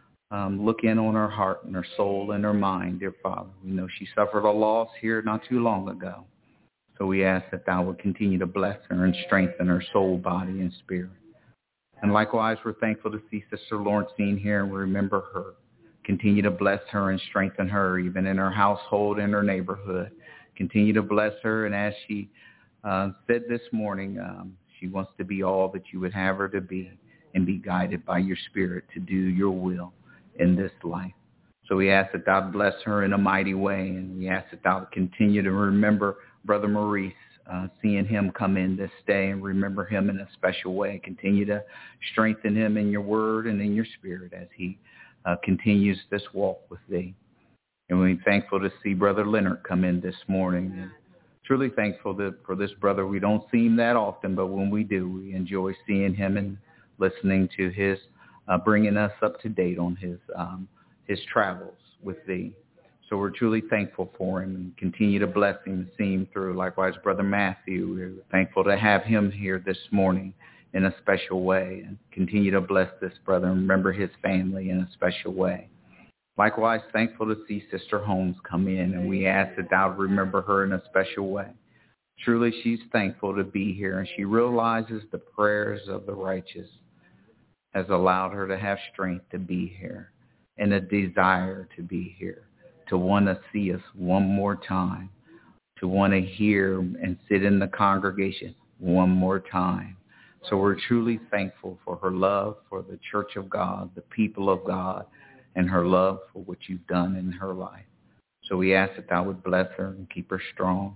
look in on her heart and her soul and her mind, dear Father. We know she suffered a loss here not too long ago. So we ask that thou would continue to bless her and strengthen her soul, body, and spirit. And likewise, we're thankful to see Sister Lawrencine here and remember her. Continue to bless her and strengthen her, even in her household and her neighborhood. Continue to bless her. And as she said this morning, she wants to be all that you would have her to be and be guided by your Spirit to do your will in this life. So we ask that thou bless her in a mighty way. And we ask that thou continue to remember Brother Maurice, seeing him come in this day, and remember him in a special way. Continue to strengthen him in your word and in your spirit as he continues this walk with thee. And we're thankful to see Brother Leonard come in this morning. And truly thankful for this brother. We don't see him that often, but when we do, we enjoy seeing him and listening to his, bringing us up to date on his travels with thee. So we're truly thankful for him and continue to bless him and see him through. Likewise, Brother Matthew, we're thankful to have him here this morning in a special way, and continue to bless this brother and remember his family in a special way. Likewise, thankful to see Sister Holmes come in, and we ask that thou remember her in a special way. Truly, she's thankful to be here, and she realizes the prayers of the righteous has allowed her to have strength to be here and a desire to be here, to want to see us one more time, to want to hear and sit in the congregation one more time. So we're truly thankful for her love for the church of God, the people of God, and her love for what you've done in her life. So we ask that thou would bless her and keep her strong,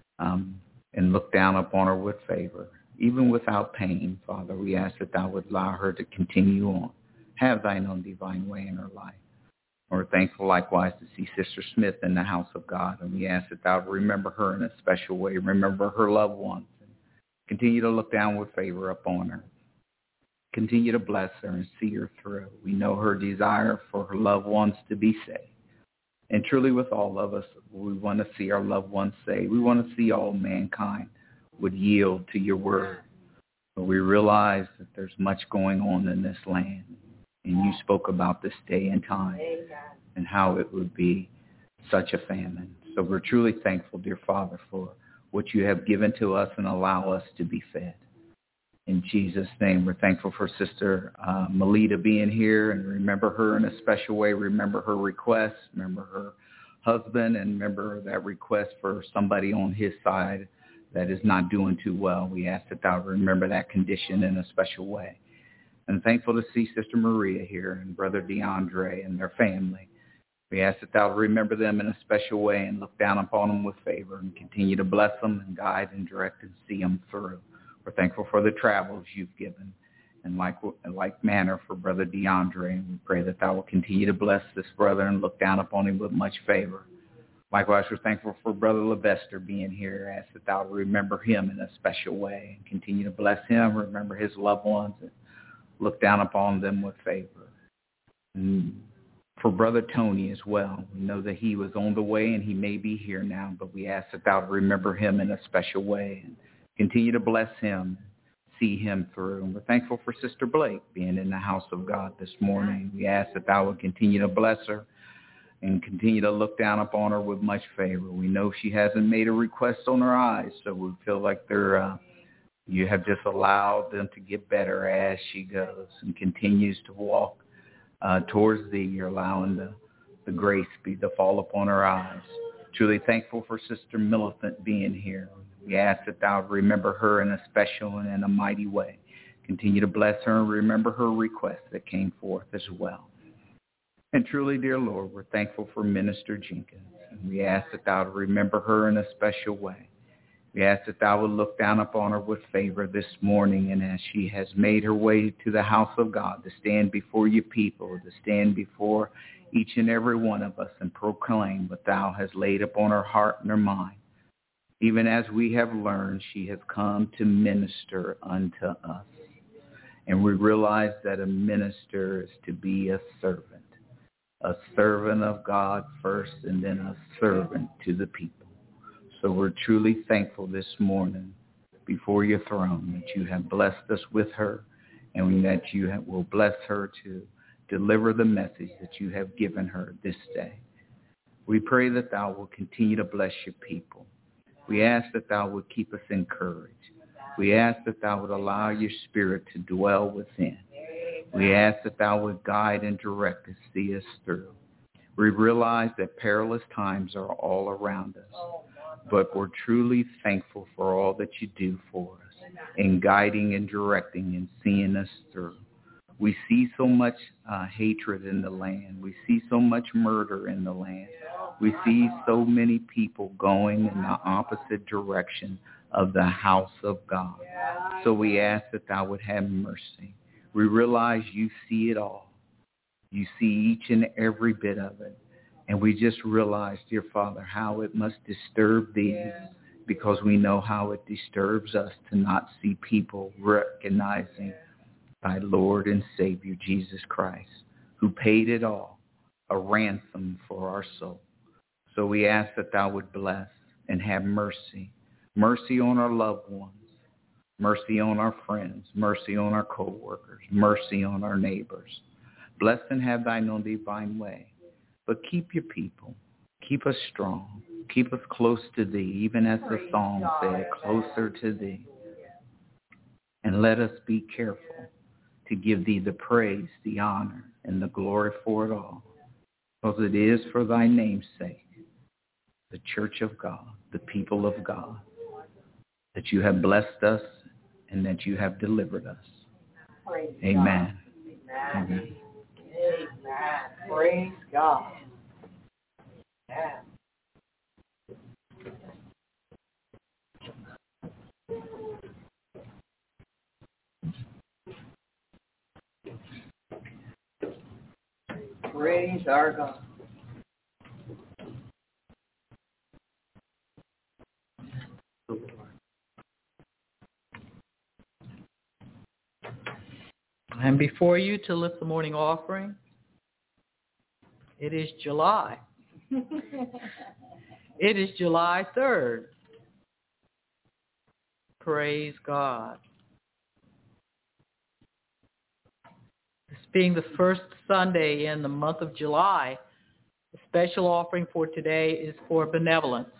and look down upon her with favor. Even without pain, Father, we ask that thou would allow her to continue on. Have thine own divine way in her life. We're thankful likewise to see Sister Smith in the house of God, and we ask that thou remember her in a special way. Remember her loved ones. And continue to look down with favor upon her. Continue to bless her and see her through. We know her desire for her loved ones to be saved. And truly with all of us, we want to see our loved ones saved. We want to see all mankind would yield to your word. But we realize that there's much going on in this land. And you spoke about this day and time and how it would be such a famine. So we're truly thankful, dear Father, for what you have given to us and allow us to be fed. In Jesus' name, we're thankful for Sister Melita being here, and remember her in a special way. Remember her request. Remember her husband, and remember that request for somebody on his side that is not doing too well. We ask that thou remember that condition in a special way. And thankful to see Sister Maria here and Brother DeAndre and their family. We ask that thou remember them in a special way and look down upon them with favor and continue to bless them and guide and direct and see them through. We're thankful for the travels you've given in like manner for Brother DeAndre. And we pray that thou will continue to bless this brother and look down upon him with much favor. Likewise, we're thankful for Brother Levester being here. Ask that thou will remember him in a special way and continue to bless him, remember his loved ones, and look down upon them with favor. And for Brother Tony as well, we know that he was on the way and he may be here now, but we ask that thou will remember him in a special way and continue to bless him, see him through. And we're thankful for Sister Blake being in the house of God this morning. We ask that thou will continue to bless her and continue to look down upon her with much favor. We know she hasn't made a request on her eyes, so we feel like you have just allowed them to get better as she goes and continues to walk towards thee. You're allowing the grace to fall upon her eyes. Truly thankful for Sister Millicent being here. We ask that thou remember her in a special and in a mighty way. Continue to bless her and remember her request that came forth as well. And truly, dear Lord, we're thankful for Minister Jenkins. And we ask that thou remember her in a special way. We ask that thou would look down upon her with favor this morning, and as she has made her way to the house of God to stand before your people, to stand before each and every one of us and proclaim what thou hast laid upon her heart and her mind. Even as we have learned, she has come to minister unto us. And we realize that a minister is to be a servant of God first, and then a servant to the people. So we're truly thankful this morning before your throne that you have blessed us with her, and that you will bless her to deliver the message that you have given her this day. We pray that thou will continue to bless your people. We ask that thou would keep us encouraged. We ask that thou would allow your spirit to dwell within. We ask that thou would guide and direct us, see us through. We realize that perilous times are all around us, but we're truly thankful for all that you do for us in guiding and directing and seeing us through. We see so much hatred in the land. We see so much murder in the land. We see so many people going in the opposite direction of the house of God. So we ask that thou would have mercy. We realize you see it all. You see each and every bit of it. And we just realize, dear Father, how it must disturb thee, because we know how it disturbs us to not see people recognizing thy Lord and Savior, Jesus Christ, who paid it all, a ransom for our soul. So we ask that thou would bless and have mercy. Mercy on our loved ones. Mercy on our friends. Mercy on our co-workers. Mercy on our neighbors. Bless and have thine own divine way. But keep your people. Keep us strong. Keep us close to thee, even as the song said, closer to thee. And let us be careful to give thee the praise, the honor, and the glory for it all. Because it is for thy name's sake, the church of God, the people of God, that you have blessed us and that you have delivered us. Amen. Amen. Praise God. Amen. Praise our God. And before you to lift the morning offering, it is July. It is July 3rd. Praise God. This being the first Sunday in the month of July, the special offering for today is for benevolence.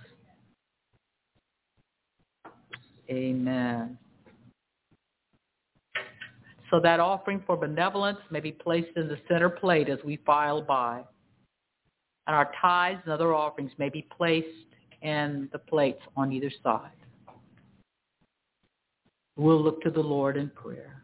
Amen. So that offering for benevolence may be placed in the center plate as we file by. And our tithes and other offerings may be placed in the plates on either side. We'll look to the Lord in prayer.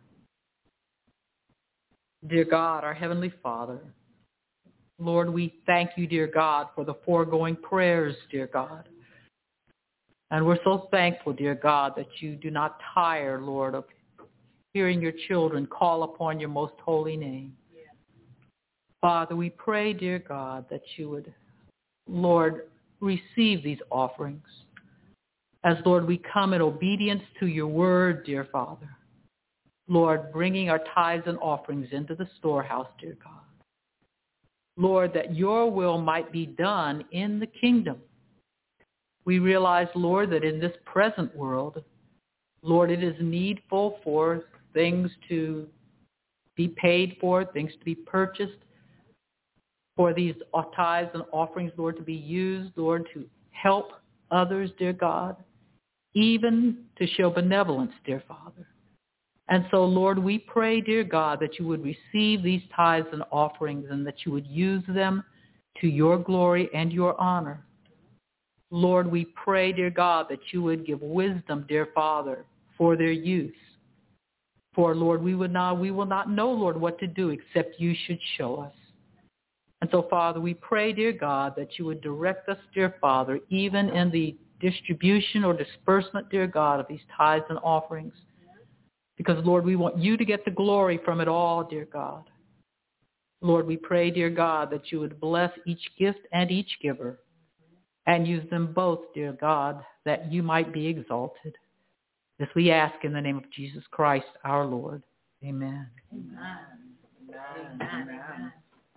Dear God, our Heavenly Father, Lord, we thank you, dear God, for the foregoing prayers, dear God. And we're so thankful, dear God, that you do not tire, Lord, of hearing your children call upon your most holy name. Father, we pray, dear God, that you would, Lord, receive these offerings. As, Lord, we come in obedience to your word, dear Father. Lord, bringing our tithes and offerings into the storehouse, dear God. Lord, that your will might be done in the kingdom. We realize, Lord, that in this present world, Lord, it is needful for things to be paid for, things to be purchased, for these tithes and offerings, Lord, to be used, Lord, to help others, dear God, even to show benevolence, dear Father. And so, Lord, we pray, dear God, that you would receive these tithes and offerings and that you would use them to your glory and your honor. Lord, we pray, dear God, that you would give wisdom, dear Father, for their use. For, Lord, we will not know, Lord, what to do except you should show us. And so, Father, we pray, dear God, that you would direct us, dear Father, even in the distribution or disbursement, dear God, of these tithes and offerings. Because, Lord, we want you to get the glory from it all, dear God. Lord, we pray, dear God, that you would bless each gift and each giver and use them both, dear God, that you might be exalted. This we ask in the name of Jesus Christ, our Lord. Amen. Amen. Amen. Amen.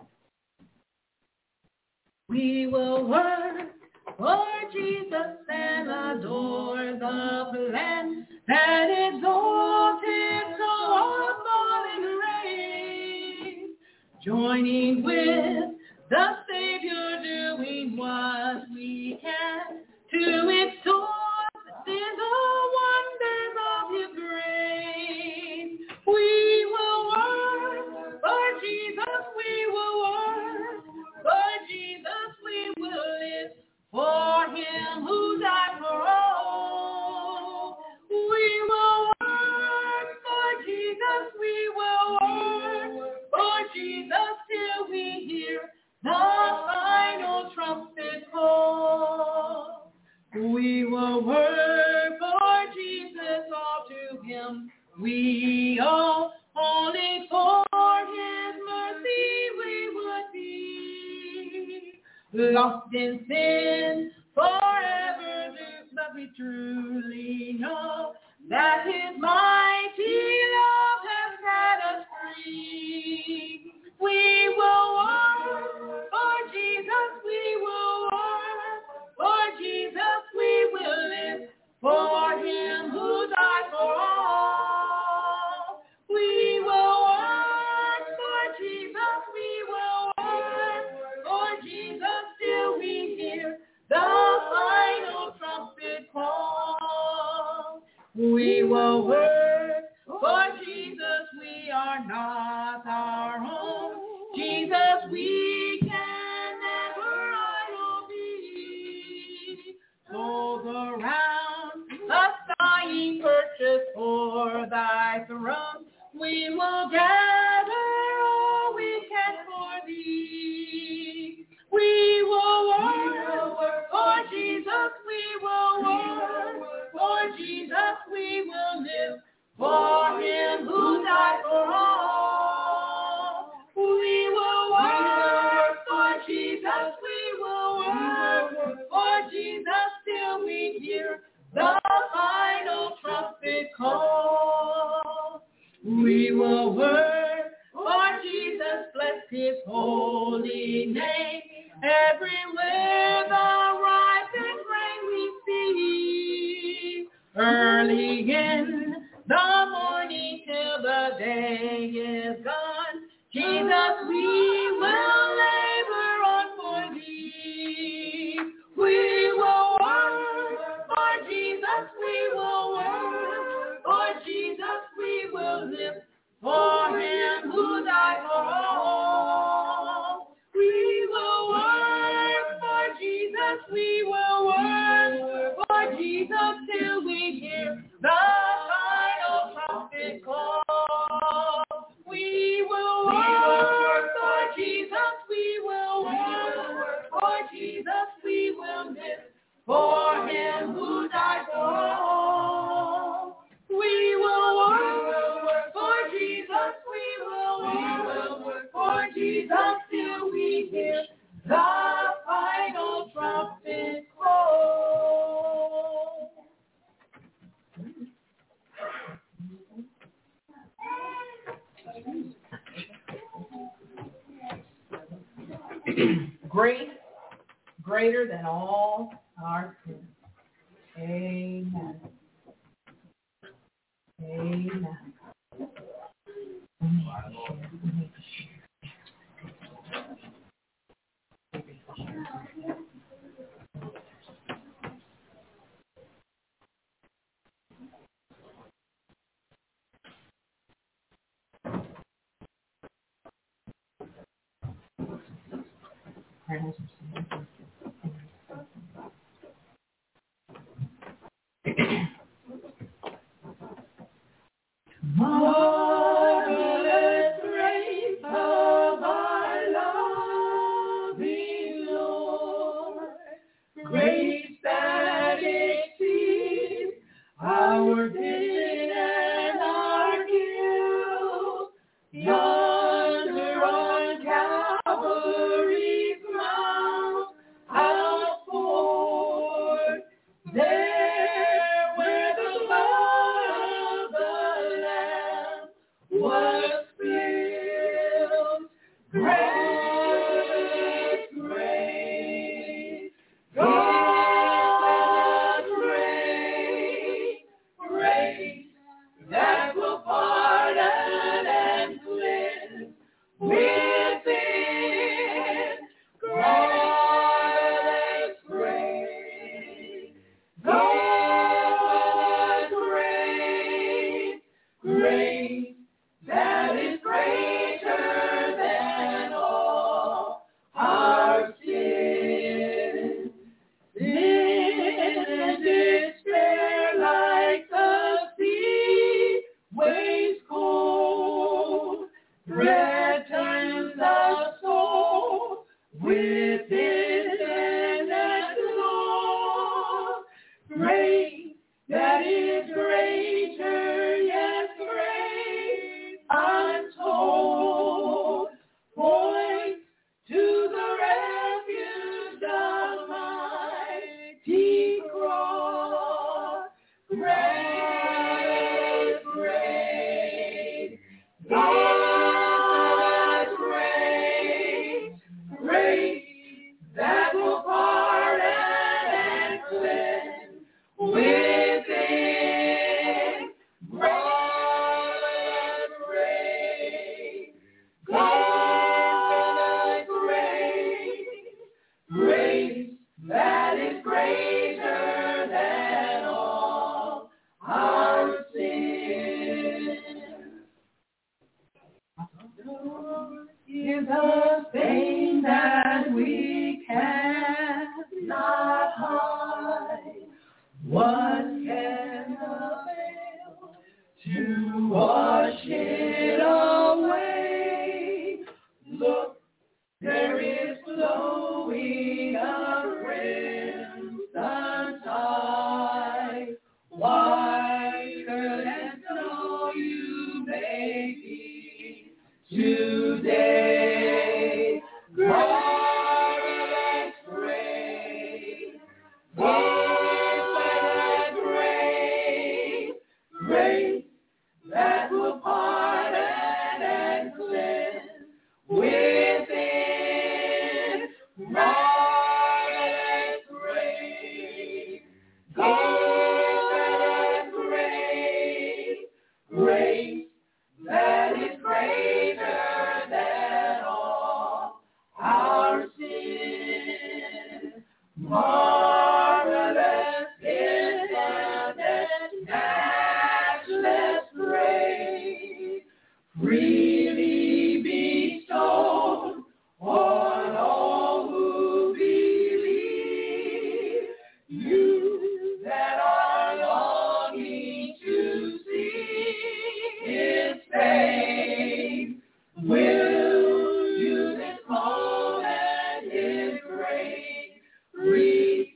We will work for Jesus and adore the land that exalted so often reigns, joining with the Savior, doing what we can to extol the wonders of his grace. We will work for Jesus, we will work for Jesus, we will live for him who died for all. We will work for Jesus, we will work for Jesus till we hear the final trumpet call. We will work for Jesus, all to him we owe. Only for his mercy we would be lost in sin forever, but we truly know that his mighty love has set us free. We will work for Jesus, we will work for Jesus, we will live for him who died for all. We will work for Jesus, we will work for Jesus till we hear the final trumpet call. We will work for Jesus, we are not our own. Jesus, we can never idle be. Souls around us dying, purchase for thy throne. We will gather all we can for thee. We will work for Jesus, we will work for Jesus, we will live for him who died for all. We will work for Jesus, we will work for Jesus till we hear the final trumpet call. We will work for Jesus, bless his holy name. Everywhere the rising rain we see, early in the morning till the day is gone. Jesus, we will labor on for thee. We will work for Jesus, we will work for Jesus, we will live for him who died for all. We will work for Jesus, we will work for Jesus till we hear the final trumpet call. We will work for Jesus, we will work for Jesus, we will live for him who died for all. We will work grace greater than all our sins. Amen. Amen. Marvelous grace of our loving Lord, grace that exceeds our sin and our guilt, yonder on Calvary's mount outpoured, there where the blood of the Lamb was spilled. Grace, grace, God's grace, grace that will pardon and cleanse within. God's grace, God's grace, grace that is greater than all our sin. Sin and despair like the sea waves cold, threatens the soul with endless loss. Grace that is greater, yes, grace untold, points to the refuge of mighty cross. Grace, grace, God's grace, grace that will pardon and cleanse within. God's grace, God's grace, grace that is greater than all our sin. Is a thing that we cannot hide. What can avail to wash it away? Look, there is flowing a crimson tide, whiter than snow you may be today. Marvelous grace, marvelous grace, grace that will pardon and cleanse within. Marvelous grace, marvelous grace, grace that is greater than all our sin. Marvelous, infinite, matchless grace, freely bestowed on all who believe. You that are longing to see His face, will you this moment His grace receive?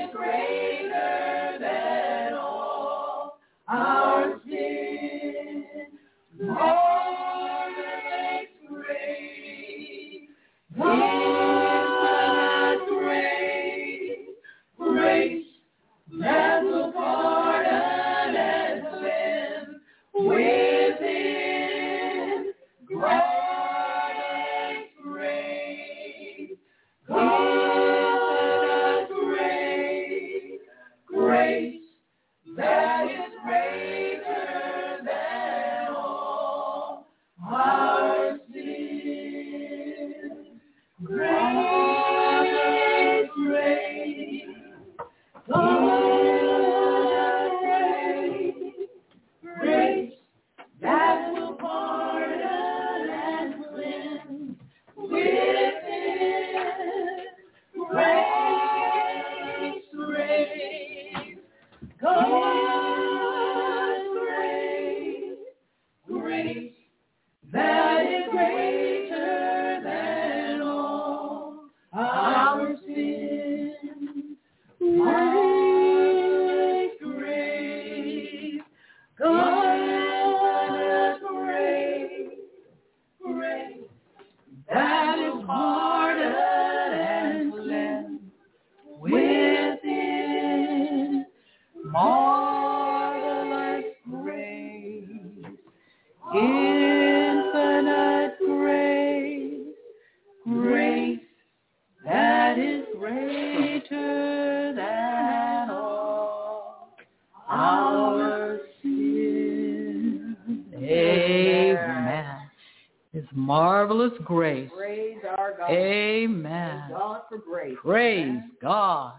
Marvelous grace. Praise our God. Amen. Praise God for grace. Praise Amen. God.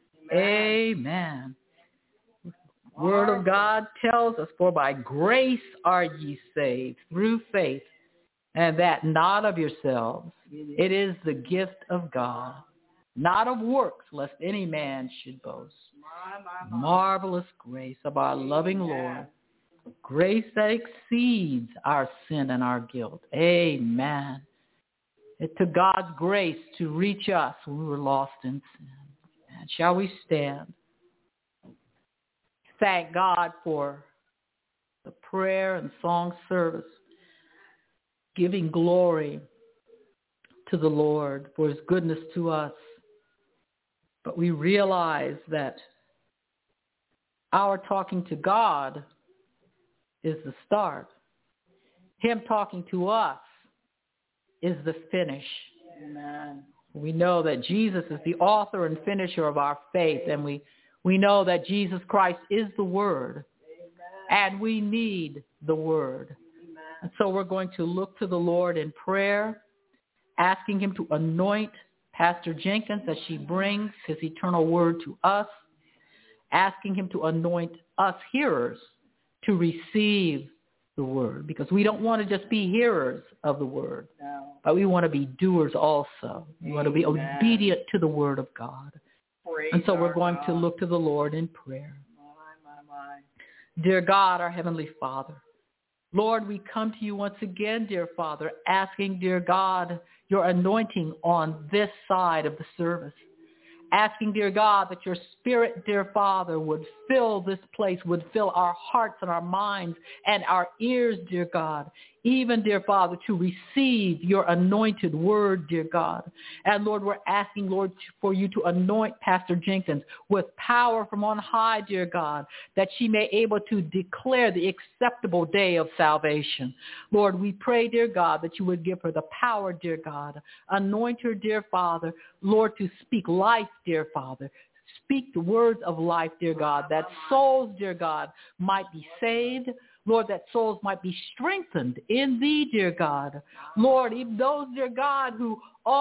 Amen. Word of God tells us, for by grace are ye saved through faith, and that not of yourselves. It is the gift of God, not of works, lest any man should boast. Marvelous grace of our loving Lord. Grace that exceeds our sin and our guilt. Amen. It took God's grace to reach us when we were lost in sin. And shall we stand? Thank God for the prayer and song service, giving glory to the Lord for his goodness to us. But we realize that our talking to God is the start. Him talking to us is the finish. Amen. We know that Jesus is the author and finisher of our faith, and we know that Jesus Christ is the Word. Amen. And we need the Word. Amen. And so we're going to look to the Lord in prayer, asking him to anoint Pastor Jenkins as she brings his eternal word to us, asking him to anoint us hearers to receive the word, because we don't want to just be hearers of the word, but we want to be doers also. We want to be obedient to the word of God. Praise and so we're going God. to look to the Lord in prayer. My. Dear God, our Heavenly Father, Lord, we come to you once again, dear Father, asking, dear God, your anointing on this side of the service. Asking, dear God, that your Spirit, dear Father, would fill this place, would fill our hearts and our minds and our ears, dear God, even, dear Father, to receive your anointed word, dear God. And Lord, we're asking, Lord, for you to anoint Pastor Jenkins with power from on high, dear God, that she may able to declare the acceptable day of salvation. Lord, we pray, dear God, that you would give her the power, dear God. Anoint her, dear Father, Lord, to speak life, dear Father. Speak the words of life, dear God, that souls, dear God, might be saved. Lord, that souls might be strengthened in thee, dear God. Lord, even those, dear God, who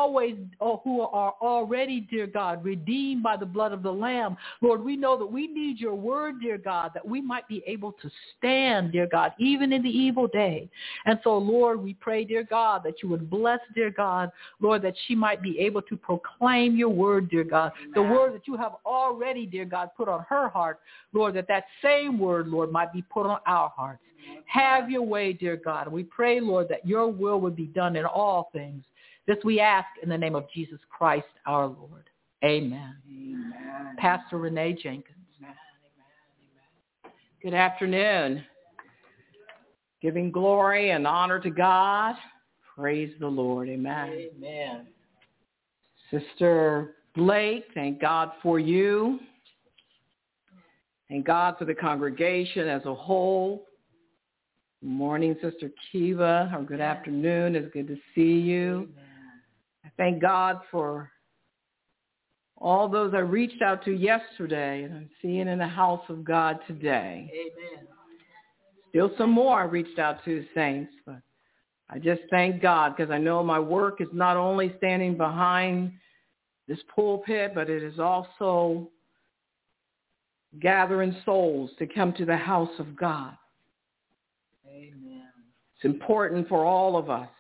are already, dear God, redeemed by the blood of the Lamb. Lord, we know that we need your word, dear God, that we might be able to stand, dear God, even in the evil day. And so, Lord, we pray, dear God, that you would bless, dear God, Lord, that she might be able to proclaim your word, dear God, the word that you have already, dear God, put on her heart, Lord, that same word, Lord, might be put on our hearts. Have your way, dear God. We pray, Lord, that your will would be done in all things. This we ask in the name of Jesus Christ, our Lord. Amen. Amen. Pastor Renee Jenkins. Amen. Amen. Good afternoon. Giving glory and honor to God. Praise the Lord. Amen. Amen. Sister Blake, thank God for you. Thank God for the congregation as a whole. Good morning, Sister Kiva, or good afternoon. It's good to see you. I thank God for all those I reached out to yesterday, and I'm seeing in the house of God today. Amen. Still some more I reached out to, saints, but I just thank God because I know my work is not only standing behind this pulpit, but it is also gathering souls to come to the house of God. Amen. It's important for all of us,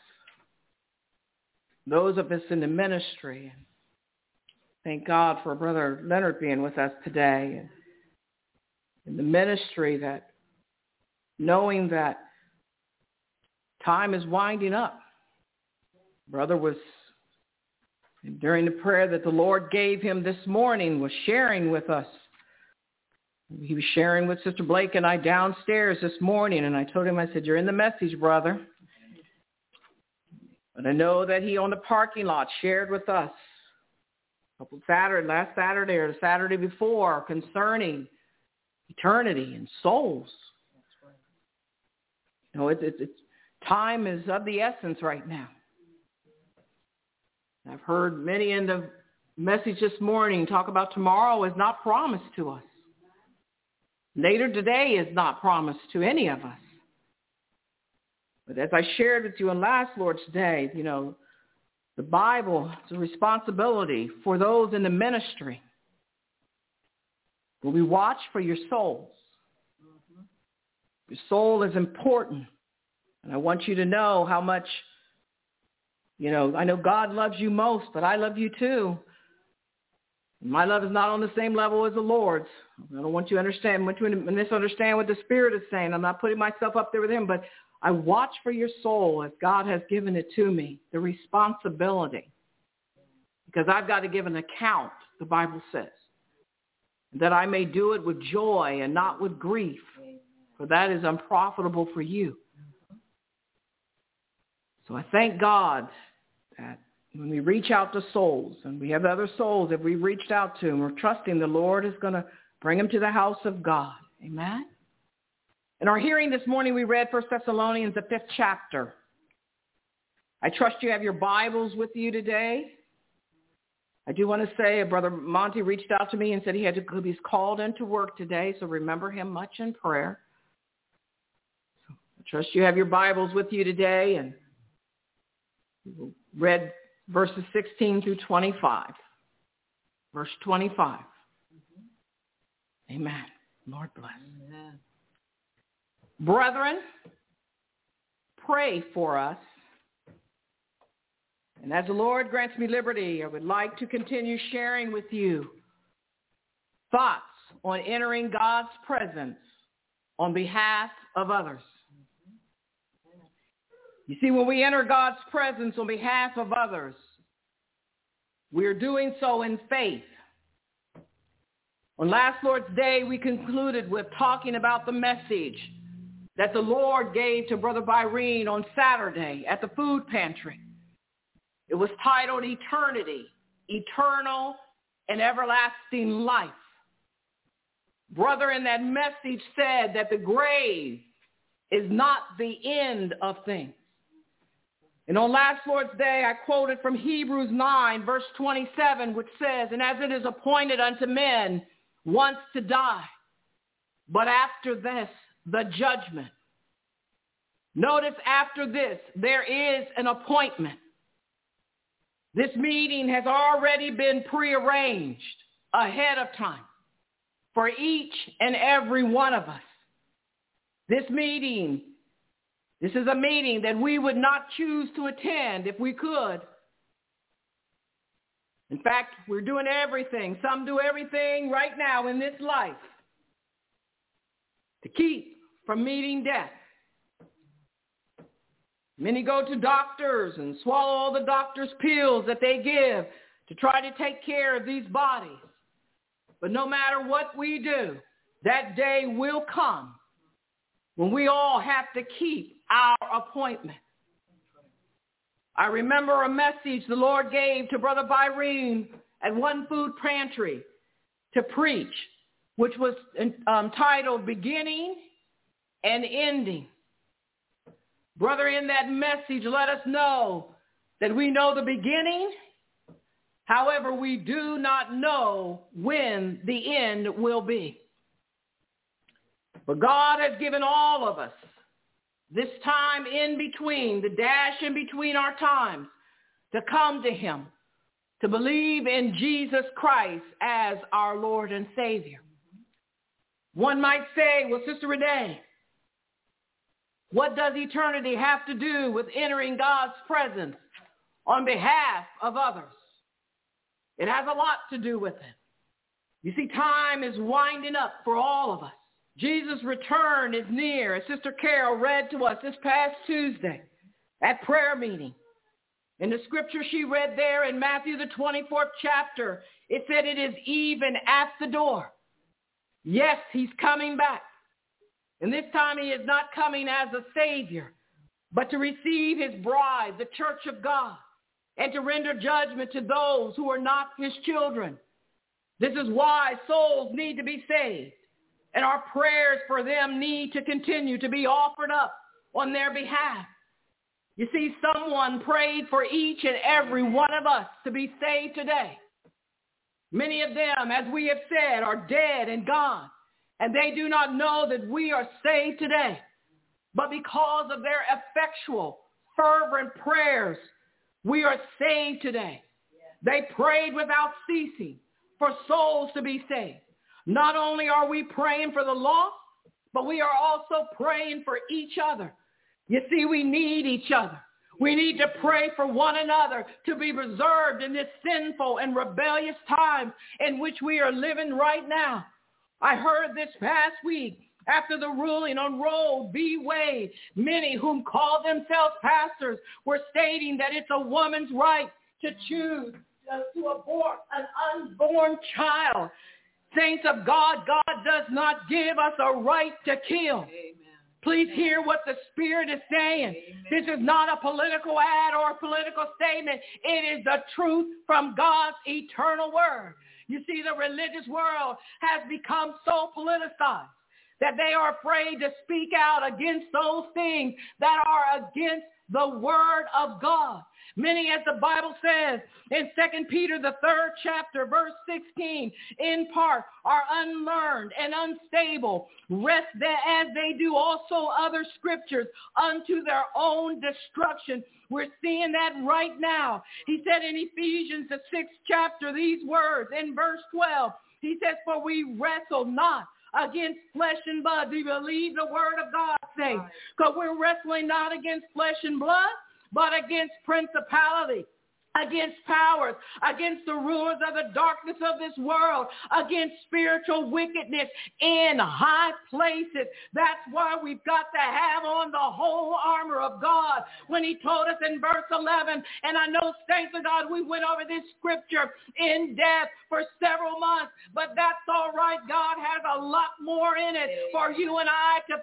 those of us in the ministry. Thank God for Brother Leonard being with us today. And in the ministry, that knowing that time is winding up. Brother was, during the prayer that the Lord gave him this morning, was sharing with us. He was sharing with Sister Blake and I downstairs this morning, and I told him, I said, you're in the message, brother. But I know that he on the parking lot shared with us last Saturday or the Saturday before concerning eternity and souls. You know, it's time is of the essence right now. I've heard many in the message this morning talk about tomorrow is not promised to us. Later today is not promised to any of us. But as I shared with you on last Lord's Day, you know, the Bible is a responsibility for those in the ministry. Will we watch for your souls? Your soul is important. And I want you to know how much, you know, I know God loves you most, but I love you too. My love is not on the same level as the Lord's. I don't want you to misunderstand what the Spirit is saying. I'm not putting myself up there with him, but I watch for your soul as God has given it to me, the responsibility. Because I've got to give an account, the Bible says, that I may do it with joy and not with grief, for that is unprofitable for you. So I thank God that when we reach out to souls, and we have other souls that we've reached out to, and we're trusting the Lord is going to bring them to the house of God. Amen? In our hearing this morning, we read 1 Thessalonians, the 5th chapter. I trust you have your Bibles with you today. I do want to say, Brother Monty reached out to me and said he's called into work today, so remember him much in prayer. So I trust you have your Bibles with you today, and we read verses 16 through 25. Verse 25. Amen. Lord bless. Amen. Brethren, pray for us. And as the Lord grants me liberty, I would like to continue sharing with you thoughts on entering God's presence on behalf of others. You see, when we enter God's presence on behalf of others, we are doing so in faith. On last Lord's Day, we concluded with talking about the message that the Lord gave to Brother Byrene on Saturday at the food pantry. It was titled Eternity, Eternal and Everlasting Life. Brother in that message said that the grave is not the end of things. And on last Lord's Day, I quoted from Hebrews 9, verse 27, which says, and as it is appointed unto men once to die, but after this, the judgment. Notice after this, there is an appointment. This meeting has already been prearranged ahead of time for each and every one of us. This is a meeting that we would not choose to attend if we could. In fact, we're doing everything. Some do everything right now in this life to keep from meeting death. Many go to doctors and swallow all the doctor's pills that they give to try to take care of these bodies. But no matter what we do, that day will come when we all have to keep our appointment. I remember a message the Lord gave to Brother Byrene at One Food Pantry to preach, which was titled Beginning and Ending. Brother, in that message, let us know that we know the beginning. However, we do not know when the end will be. But God has given all of us this time in between, the dash in between our times, to come to him, to believe in Jesus Christ as our Lord and Savior. One might say, well, Sister Renee, what does eternity have to do with entering God's presence on behalf of others? It has a lot to do with it. You see, time is winding up for all of us. Jesus' return is near, as Sister Carol read to us this past Tuesday at prayer meeting. In the scripture she read there in Matthew the 24th chapter, it said it is even at the door. Yes, he's coming back. And this time he is not coming as a savior, but to receive his bride, the church of God, and to render judgment to those who are not his children. This is why souls need to be saved, and our prayers for them need to continue to be offered up on their behalf. You see, someone prayed for each and every one of us to be saved today. Many of them, as we have said, are dead and gone, and they do not know that we are saved today. But because of their effectual, fervent prayers, we are saved today. They prayed without ceasing for souls to be saved. Not only are we praying for the lost, but we are also praying for each other. You see, we need each other. We need to pray for one another to be preserved in this sinful and rebellious time in which we are living right now. I heard this past week, after the ruling on Roe v. Wade, many whom call themselves pastors were stating that it's a woman's right to choose to abort an unborn child. Saints of God, God does not give us a right to kill. Amen. Please hear what the Spirit is saying. Amen. This is not a political ad or a political statement. It is the truth from God's eternal word. You see, the religious world has become so politicized that they are afraid to speak out against those things that are against the word of God. Many, as the Bible says in 2 Peter, the 3rd chapter, verse 16, in part are unlearned and unstable, rest as they do also other scriptures unto their own destruction. We're seeing that right now. He said in Ephesians, the 6th chapter, these words in verse 12. He says, for we wrestle not against flesh and blood. Do you believe the word of God says? Because we're wrestling not against flesh and blood, but against principality, against powers, against the rulers of the darkness of this world, against spiritual wickedness in high places. That's why we've got to have on the whole armor of God. When he told us in verse 11, and I know, thanks to God, we went over this scripture in depth for several months, but that's all right. God has a lot more in it for you and I to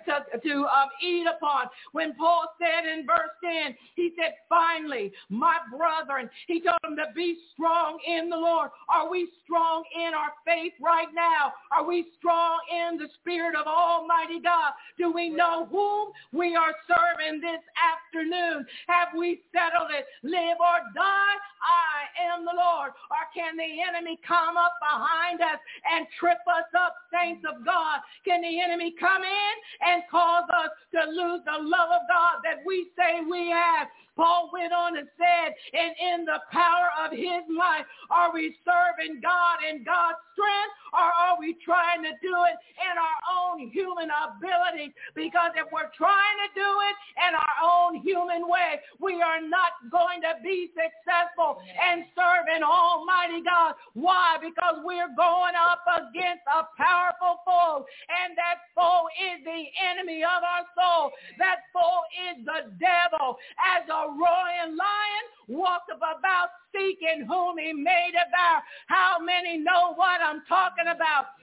eat upon. When Paul said in verse 10, he said, finally, my brethren, he told them to be strong in the Lord. Are we strong in our faith right now? Are we strong in the Spirit of Almighty God? Do we know whom we are serving this afternoon? Have we settled it? Live or die, I am the Lord. Or can the enemy come up behind us and trip us up, saints of God? Can the enemy come in and cause us to lose the love of God that we say we have? Paul went on and said, and in the power of his might, are we serving God in God's strength, or are we trying to do it in our own human ability? Because if we're trying to do it in our own human way, we are not going to be successful in serving Almighty God. Why? Because we're going up against a powerful foe, and that foe is the enemy of our soul. That foe is the devil. As a roaring lion walketh about seeking whom he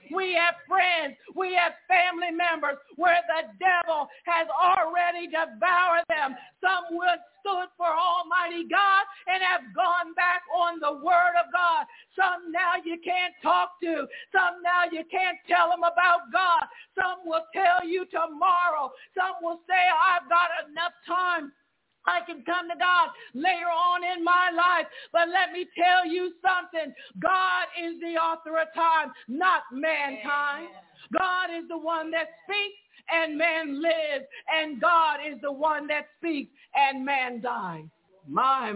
We have friends. We have family members where the devil has already devoured them. Some stood for Almighty God and have gone back on the word of God. Some now you can't talk to. Some now you can't tell them about God. Some will tell you tomorrow. Some will say, I've got enough time. I can come to God later on in my life. But let me tell you something. God is the author of time, not mankind. God is the one that speaks and man lives. And God is the one that speaks and man dies. My.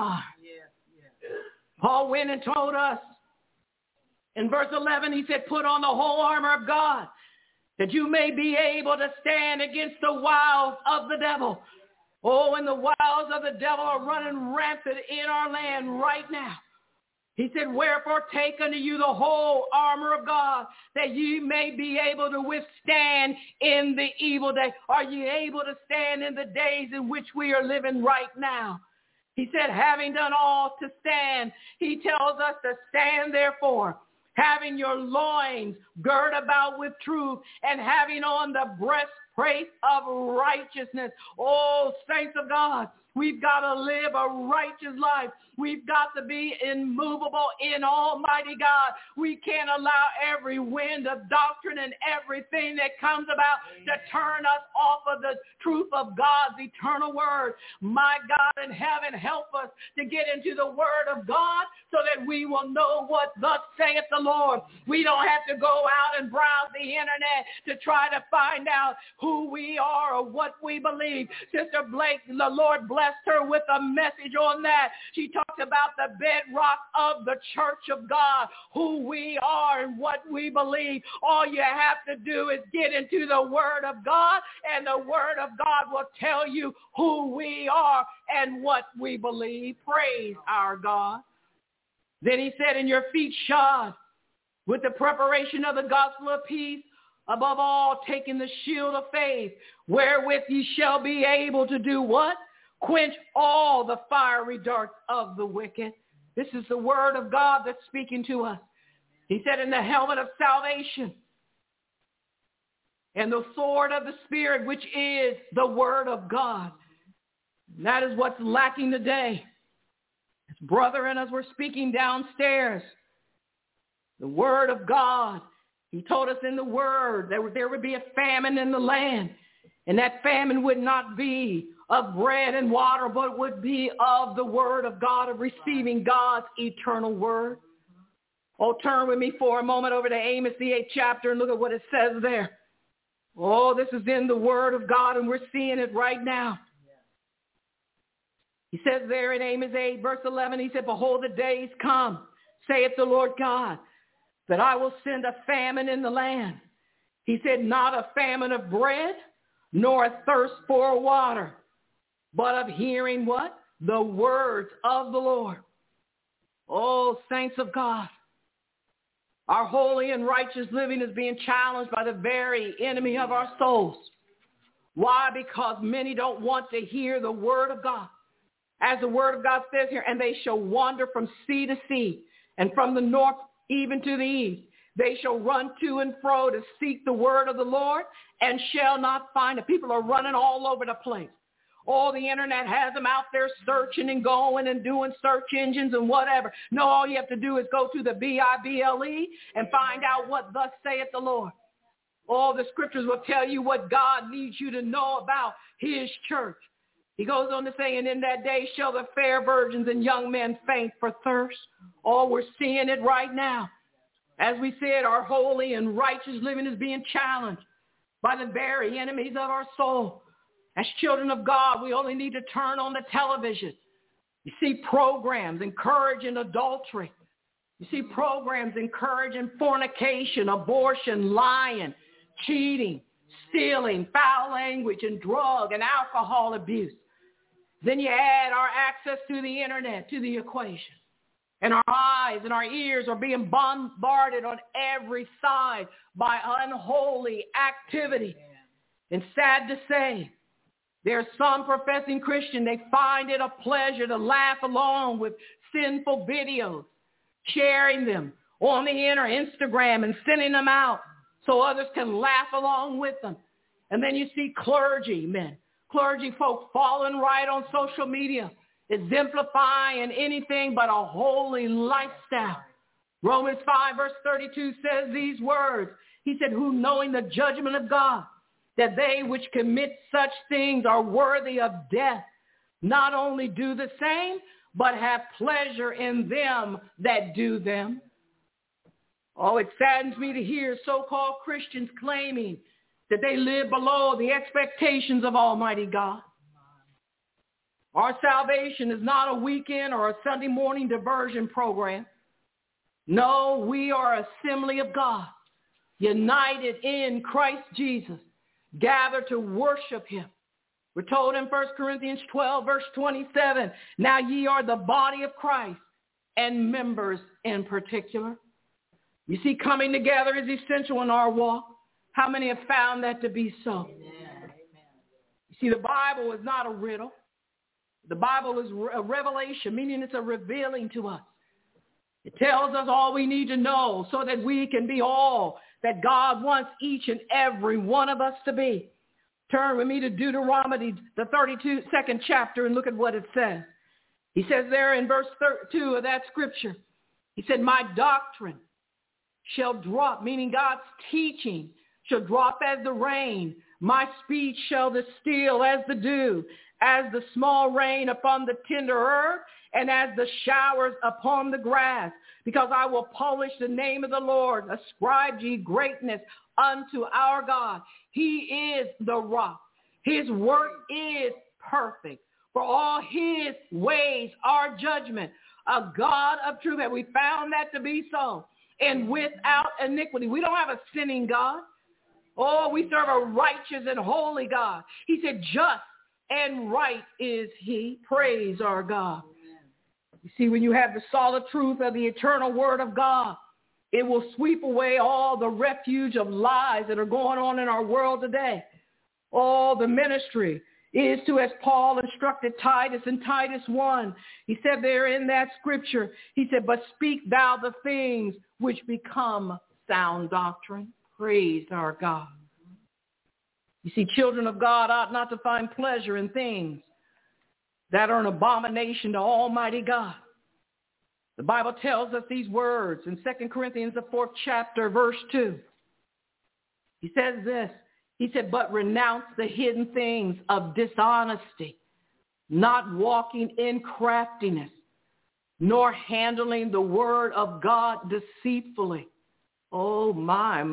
Paul went and told us in verse 11, he said, put on the whole armor of God that you may be able to stand against the wiles of the devil. Oh, and the wiles of the devil are running rampant in our land right now. He said, wherefore take unto you the whole armor of God, that you may be able to withstand in the evil day. Are you able to stand in the days in which we are living right now? He said, having done all to stand, he tells us to stand therefore, having your loins girt about with truth, and having on the breastplate of righteousness. Oh, saints of God, we've got to live a righteous life. We've got to be immovable in Almighty God. We can't allow every wind of doctrine and everything that comes about to turn us off of the truth of God's eternal word. My God in heaven, help us to get into the word of God so that we will know what thus saith the Lord. We don't have to go out and browse the internet to try to find out who we are or what we believe. Sister Blake, the Lord blessed her with a message on that. She talked about the bedrock of the church of God, who we are and what we believe. All you have to do is get into the word of God, and the word of God will tell you who we are and what we believe. Praise our God. Then he said, and your feet shod with the preparation of the gospel of peace, above all taking the shield of faith, wherewith ye shall be able to do what? Quench all the fiery darts of the wicked. This is the word of God that's speaking to us. He said, in the helmet of salvation and the sword of the Spirit, which is the word of God. And that is what's lacking today. As brother and as we're speaking downstairs, the word of God. He told us in the word that there would be a famine in the land. And that famine would not be of bread and water, but would be of the word of God, of receiving God's eternal word. Oh, turn with me for a moment over to Amos, the 8th chapter, and look at what it says there. Oh, this is in the word of God, and we're seeing it right now. He says there in Amos 8, verse 11, he said, behold, the days come, saith the Lord God, that I will send a famine in the land. He said, not a famine of bread, nor a thirst for water, but of hearing what? The words of the Lord. Oh, saints of God, our holy and righteous living is being challenged by the very enemy of our souls. Why? Because many don't want to hear the word of God. As the word of God says here, and they shall wander from sea to sea, and from the north even to the east. They shall run to and fro to seek the word of the Lord, and shall not find it. People are running all over the place. All the internet has them out there searching and going and doing search engines and whatever. No, all you have to do is go to the Bible and find out what thus saith the Lord. All the scriptures will tell you what God needs you to know about his church. He goes on to say, and in that day shall the fair virgins and young men faint for thirst. Oh, we're seeing it right now. As we said, our holy and righteous living is being challenged by the very enemies of our soul. As children of God, we only need to turn on the television. You see programs encouraging adultery. You see programs encouraging fornication, abortion, lying, cheating, stealing, foul language, and drug and alcohol abuse. Then you add our access to the internet to the equation. And our eyes and our ears are being bombarded on every side by unholy activity. And sad to say, there's some professing Christian, they find it a pleasure to laugh along with sinful videos, sharing them on the Instagram and sending them out so others can laugh along with them. And then you see clergy folk falling right on social media, exemplifying anything but a holy lifestyle. Romans 5 verse 32 says these words. He said, who knowing the judgment of God, that they which commit such things are worthy of death, not only do the same, but have pleasure in them that do them. Oh, it saddens me to hear so-called Christians claiming that they live below the expectations of Almighty God. Our salvation is not a weekend or a Sunday morning diversion program. No, we are an assembly of God, united in Christ Jesus, gathered to worship him. We're told in 1 Corinthians 12, verse 27, now ye are the body of Christ and members in particular. You see, coming together is essential in our walk. How many have found that to be so? Amen. You see, the Bible is not a riddle. The Bible is a revelation, meaning it's a revealing to us. It tells us all we need to know so that we can be all that God wants each and every one of us to be. Turn with me to Deuteronomy, the 32nd chapter, and look at what it says. He says there in verse 2 of that scripture, he said, my doctrine shall drop, meaning God's teaching shall drop as the rain. My speech shall distill as the dew, as the small rain upon the tender herb, and as the showers upon the grass. Because I will publish the name of the Lord. Ascribe ye greatness unto our God. He is the rock. His work is perfect. For all his ways are judgment. A God of truth. And we found that to be so. And without iniquity. We don't have a sinning God. Oh, we serve a righteous and holy God. He said, just and right is he. Praise our God. You see, when you have the solid truth of the eternal word of God, it will sweep away all the refuge of lies that are going on in our world today. All the ministry is to, as Paul instructed Titus in Titus 1. He said there in that scripture, he said, but speak thou the things which become sound doctrine. Praise our God. You see, children of God ought not to find pleasure in things that are an abomination to Almighty God. The Bible tells us these words in 2 Corinthians, the 4th chapter, verse 2. He says this. He said, but renounce the hidden things of dishonesty, not walking in craftiness, nor handling the word of God deceitfully. Oh, my.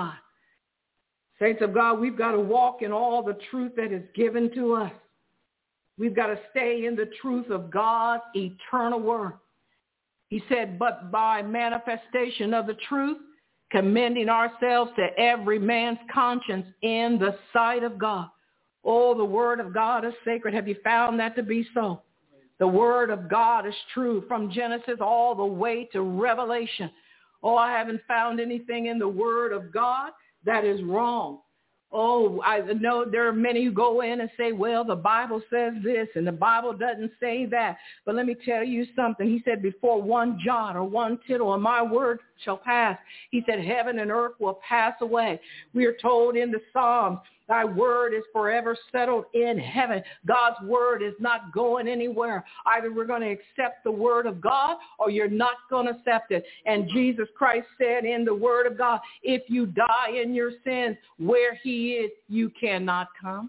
Saints of God, we've got to walk in all the truth that is given to us. We've got to stay in the truth of God's eternal word. He said, but by manifestation of the truth, commending ourselves to every man's conscience in the sight of God. Oh, the word of God is sacred. Have you found that to be so? The word of God is true from Genesis all the way to Revelation. Oh, I haven't found anything in the word of God that is wrong. Oh, I know there are many who go in and say, well, the Bible says this and the Bible doesn't say that. But let me tell you something. He said, before one jot or one tittle of my word shall pass, he said, heaven and earth will pass away. We are told in the Psalms, thy word is forever settled in heaven. God's word is not going anywhere. Either we're going to accept the word of God or you're not going to accept it. And Jesus Christ said in the word of God, if you die in your sins, where he is, you cannot come.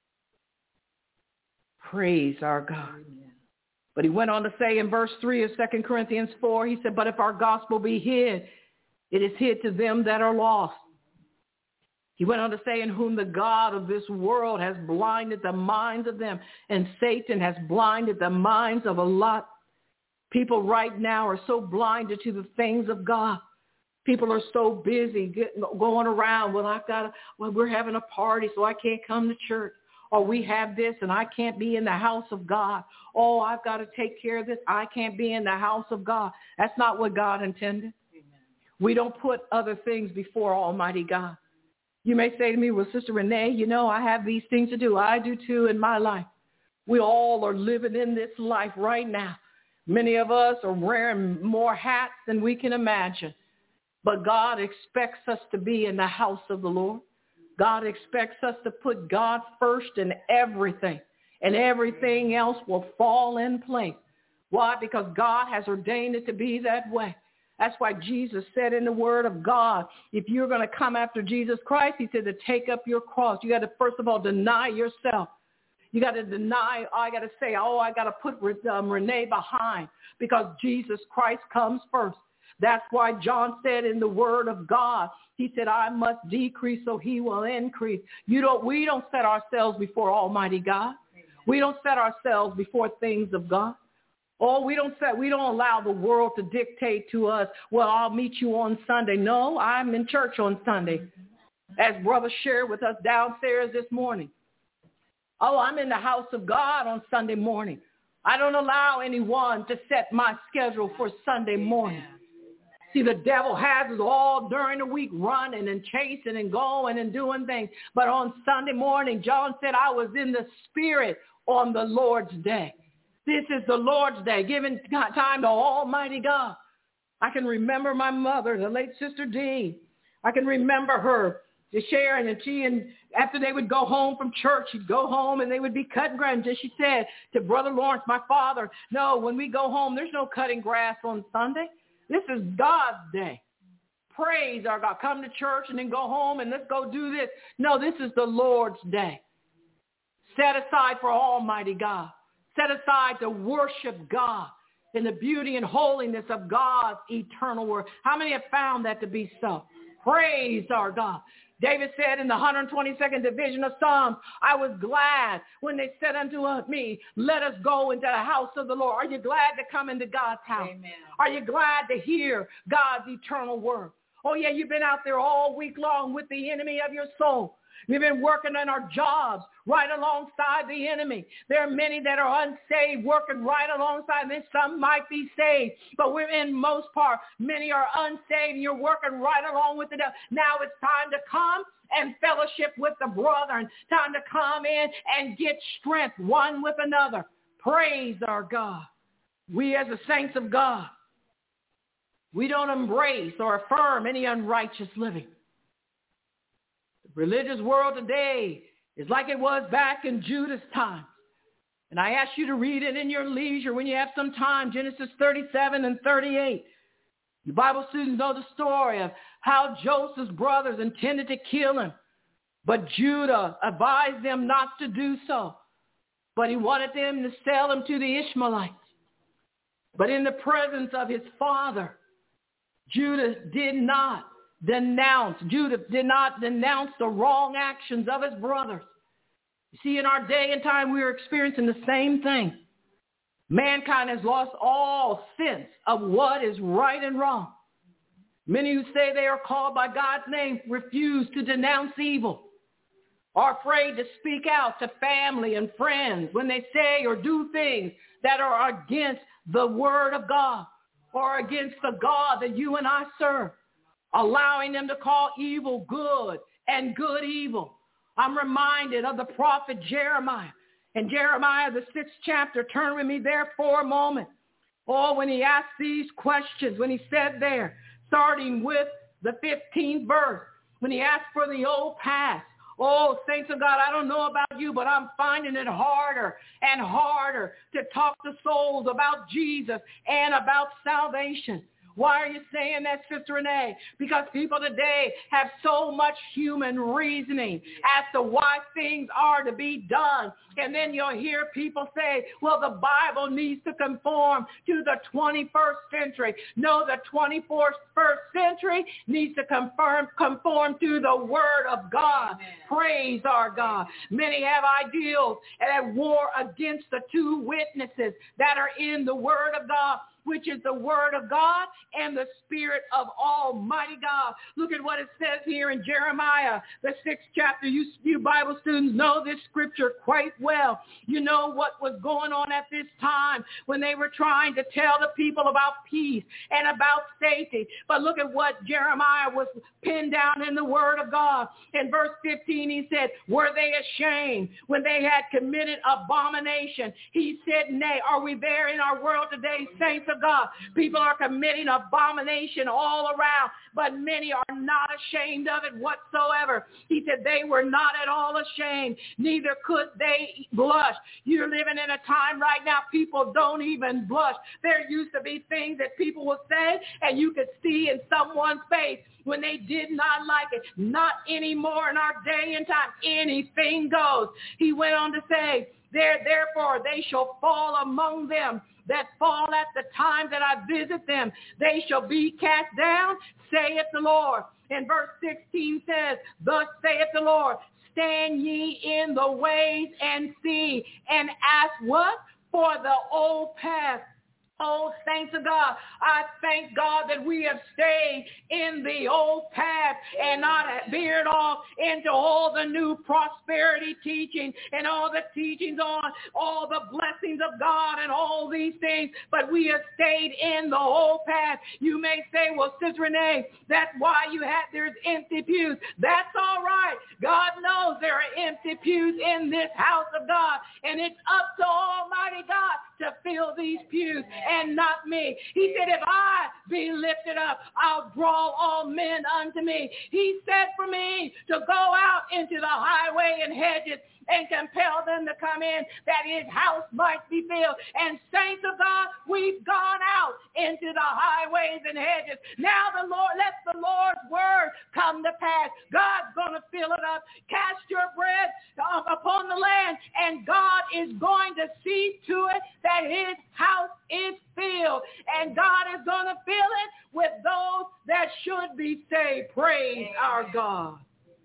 Praise our God. But he went on to say in verse 3 of 2 Corinthians 4, he said, but if our gospel be hid, it is hid to them that are lost. He went on to say, in whom the God of this world has blinded the minds of them, and Satan has blinded the minds of a lot. People right now are so blinded to the things of God. People are so busy going around, we're having a party, so I can't come to church. Or we have this, and I can't be in the house of God. Oh, I've got to take care of this. I can't be in the house of God. That's not what God intended. Amen. We don't put other things before Almighty God. You may say to me, well, Sister Renee, I have these things to do. I do too in my life. We all are living in this life right now. Many of us are wearing more hats than we can imagine. But God expects us to be in the house of the Lord. God expects us to put God first in everything, and everything else will fall in place. Why? Because God has ordained it to be that way. That's why Jesus said in the word of God, if you're going to come after Jesus Christ, he said to take up your cross. You got to, first of all, deny yourself. You got to deny, I got to say, I got to put Renee behind, because Jesus Christ comes first. That's why John said in the word of God, he said, I must decrease so he will increase. We don't set ourselves before Almighty God. We don't set ourselves before things of God. We don't allow the world to dictate to us, well, I'll meet you on Sunday. No, I'm in church on Sunday, as brother shared with us downstairs this morning. I'm in the house of God on Sunday morning. I don't allow anyone to set my schedule for Sunday morning. See, the devil has us all during the week running and chasing and going and doing things. But on Sunday morning, John said, I was in the Spirit on the Lord's day. This is the Lord's day, giving time to Almighty God. I can remember my mother, the late Sister Dee. I can remember her, Sharon, and after they would go home from church, she'd go home and they would be cutting grass. And she said to Brother Lawrence, my father, no, when we go home, there's no cutting grass on Sunday. This is God's day. Praise our God. Come to church and then go home and let's go do this. No, this is the Lord's day. Set aside for Almighty God. Set aside to worship God in the beauty and holiness of God's eternal word. How many have found that to be so? Praise our God. David said in the 122nd division of Psalms, I was glad when they said unto me, let us go into the house of the Lord. Are you glad to come into God's house? Amen. Are you glad to hear God's eternal word? Oh, yeah, you've been out there all week long with the enemy of your soul. We've been working on our jobs right alongside the enemy. There are many that are unsaved working right alongside them. Some might be saved, but we're in most part, many are unsaved, and you're working right along with the devil. Now it's time to come and fellowship with the brethren. Time to come in and get strength one with another. Praise our God. We as the saints of God, we don't embrace or affirm any unrighteous living. The religious world today is like it was back in Judas' time. And I ask you to read it in your leisure when you have some time, Genesis 37 and 38. The Bible students know the story of how Joseph's brothers intended to kill him, but Judah advised them not to do so. But he wanted them to sell him to the Ishmaelites. But in the presence of his father, Judah did not denounce the wrong actions of his brothers. You see, in our day and time, we are experiencing the same thing. Mankind has lost all sense of what is right and wrong. Many who say they are called by God's name refuse to denounce evil, are afraid to speak out to family and friends when they say or do things that are against the word of God or against the God that you and I serve, allowing them to call evil good and good evil. I'm reminded of the prophet Jeremiah. In Jeremiah, the 6th chapter, turn with me there for a moment. When he asked these questions, when he said there, starting with the 15th verse, when he asked for the old past. Saints of God, I don't know about you, but I'm finding it harder and harder to talk to souls about Jesus and about salvation. Why are you saying that, Sister Renee? Because people today have so much human reasoning as to why things are to be done. And then you'll hear people say, well, the Bible needs to conform to the 21st century. No, the 21st century needs to conform to the Word of God. Amen. Praise our God. Many have ideals and at war against the two witnesses that are in the Word of God, which is the Word of God and the Spirit of Almighty God. Look at what it says here in Jeremiah, the 6th chapter. You Bible students know this scripture quite well. You know what was going on at this time when they were trying to tell the people about peace and about safety. But look at what Jeremiah was pinned down in the Word of God. In verse 15, he said, were they ashamed when they had committed abomination? He said, nay. Are we there in our world today, saints of of God. People are committing abomination all around, but many are not ashamed of it whatsoever. He said they were not at all ashamed, neither could they blush. You're living in a time right now, people don't even blush. There used to be things that people would say, and you could see in someone's face when they did not like it. Not anymore in our day and time. Anything goes. He went on to say, therefore they shall fall among them that fall at the time that I visit them. They shall be cast down, saith the Lord. And verse 16 says, thus saith the Lord, stand ye in the ways and see, and ask what? For the old path. Oh, thanks to God. I thank God that we have stayed in the old path and not veered off into all the new prosperity teaching and all the teachings on all the blessings of God and all these things. But we have stayed in the old path. You may say, well, Sister Renee, that's why there's empty pews. That's all right. God knows there are empty pews in this house of God. And it's up to Almighty God to fill these pews and not me. He said, if I be lifted up, I'll draw all men unto me. He said for me to go out into the highway and hedges and compel them to come in, that his house might be filled. And saints of God, we've gone out into the highways and hedges. Now let the Lord's word come to pass. God's going to fill it up. Cast your bread upon the land, and God is going to see to it that his house is filled. And God is going to fill it with those that should be saved. Praise our God.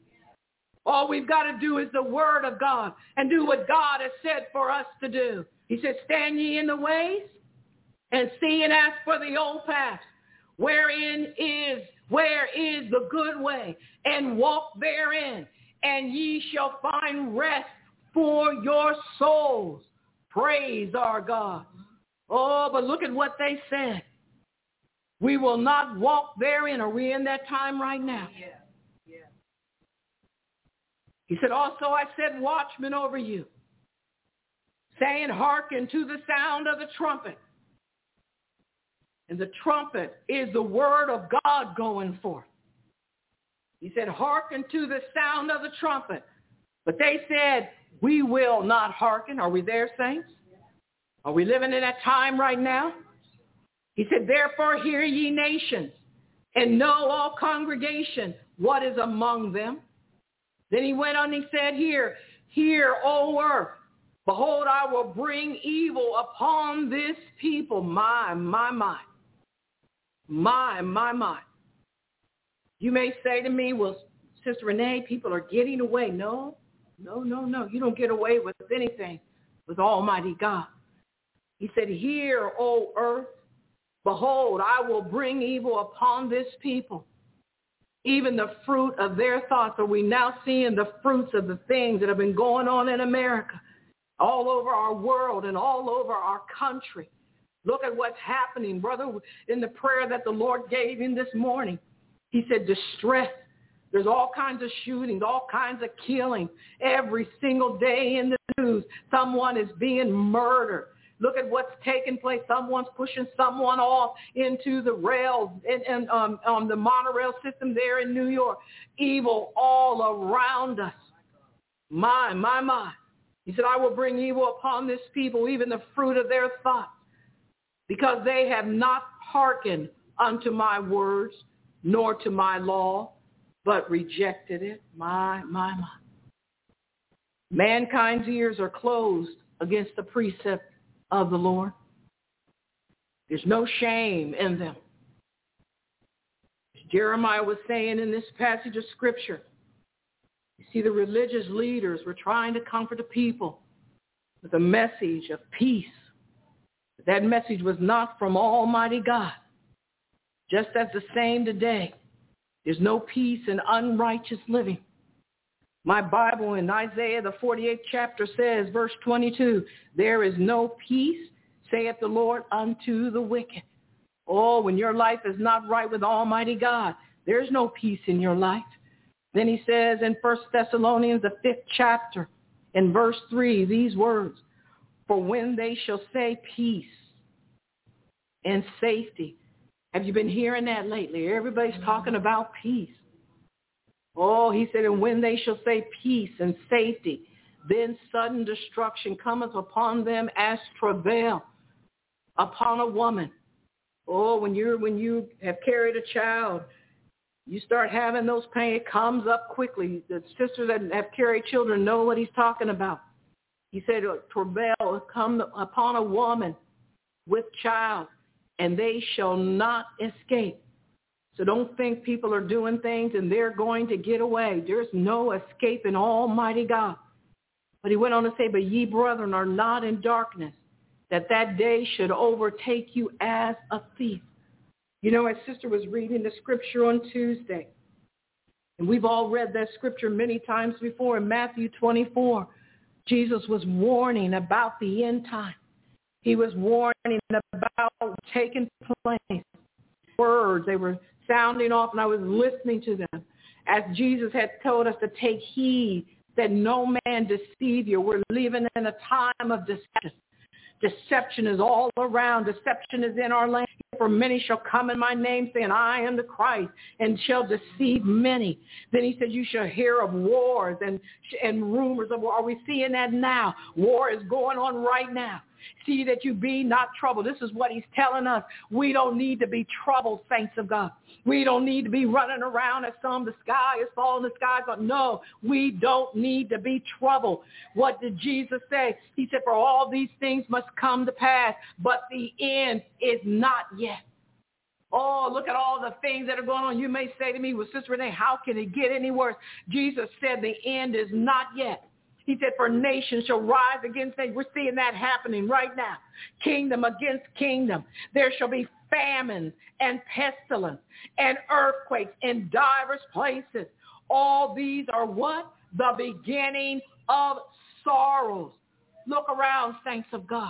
All we've got to do is the word of God and do what God has said for us to do. He said, stand ye in the ways and see and ask for the old path, where is the good way, and walk therein, and ye shall find rest for your souls. Praise our God. Oh, but look at what they said. We will not walk therein. Are we in that time right now? Yeah. He said, also I set watchmen over you, saying, hearken to the sound of the trumpet. And the trumpet is the word of God going forth. He said, hearken to the sound of the trumpet. But they said, we will not hearken. Are we there, saints? Are we living in that time right now? He said, therefore hear ye nations, and know all congregation what is among them. Then he went on, he said, hear, O earth, behold, I will bring evil upon this people. My. You may say to me, well, Sister Renee, people are getting away. No. You don't get away with anything with Almighty God. He said, hear, O earth, behold, I will bring evil upon this people. Even the fruit of their thoughts. Are we now seeing the fruits of the things that have been going on in America, all over our world and all over our country? Look at what's happening, brother, in the prayer that the Lord gave him this morning. He said, distress. There's all kinds of shootings, all kinds of killing. Every single day in the news, someone is being murdered. Look at what's taking place. Someone's pushing someone off into the rails and on the monorail system there in New York. Evil all around us. My. He said, I will bring evil upon this people, even the fruit of their thoughts, because they have not hearkened unto my words, nor to my law, but rejected it. My. Mankind's ears are closed against the precept of the Lord. There's no shame in them. As Jeremiah was saying in this passage of Scripture, you see the religious leaders were trying to comfort the people with a message of peace. But that message was not from Almighty God. Just as the same today, there's no peace in unrighteous living. My Bible in Isaiah, the 48th chapter says, verse 22, there is no peace, saith the Lord, unto the wicked. Oh, when your life is not right with Almighty God, there's no peace in your life. Then he says in 1 Thessalonians, the 5th chapter, in verse 3, these words, for when they shall say peace and safety. Have you been hearing that lately? Everybody's talking about peace. Oh, he said, and when they shall say peace and safety, then sudden destruction cometh upon them as travail upon a woman. Oh, when you have carried a child, you start having those pains. It comes up quickly. The sisters that have carried children know what he's talking about. He said, travail will come upon a woman with child, and they shall not escape. So don't think people are doing things and they're going to get away. There's no escape in Almighty God. But he went on to say, but ye brethren are not in darkness, that day should overtake you as a thief. You know, our sister was reading the scripture on Tuesday, and we've all read that scripture many times before. In Matthew 24, Jesus was warning about the end time. He was warning about taking place. Words, they were sounding off, and I was listening to them as Jesus had told us to take heed that no man deceive you. We're living in a time of deception. Deception is all around. Deception is in our land. For many shall come in my name, saying, I am the Christ, and shall deceive many. Then he said, you shall hear of wars and rumors of war. Are we seeing that now? War is going on right now. See that you be not troubled. This is what he's telling us. We don't need to be troubled, saints of God. We don't need to be running around as the sky is falling, the sky is falling. No, we don't need to be troubled. What did Jesus say? He said, for all these things must come to pass, but the end is not yet. Oh, look at all the things that are going on. You may say to me, well, Sister Renee, how can it get any worse? Jesus said the end is not yet. He said, for nation shall rise against nation. We're seeing that happening right now. Kingdom against kingdom. There shall be famine and pestilence and earthquakes in divers places. All these are what? The beginning of sorrows. Look around, saints of God.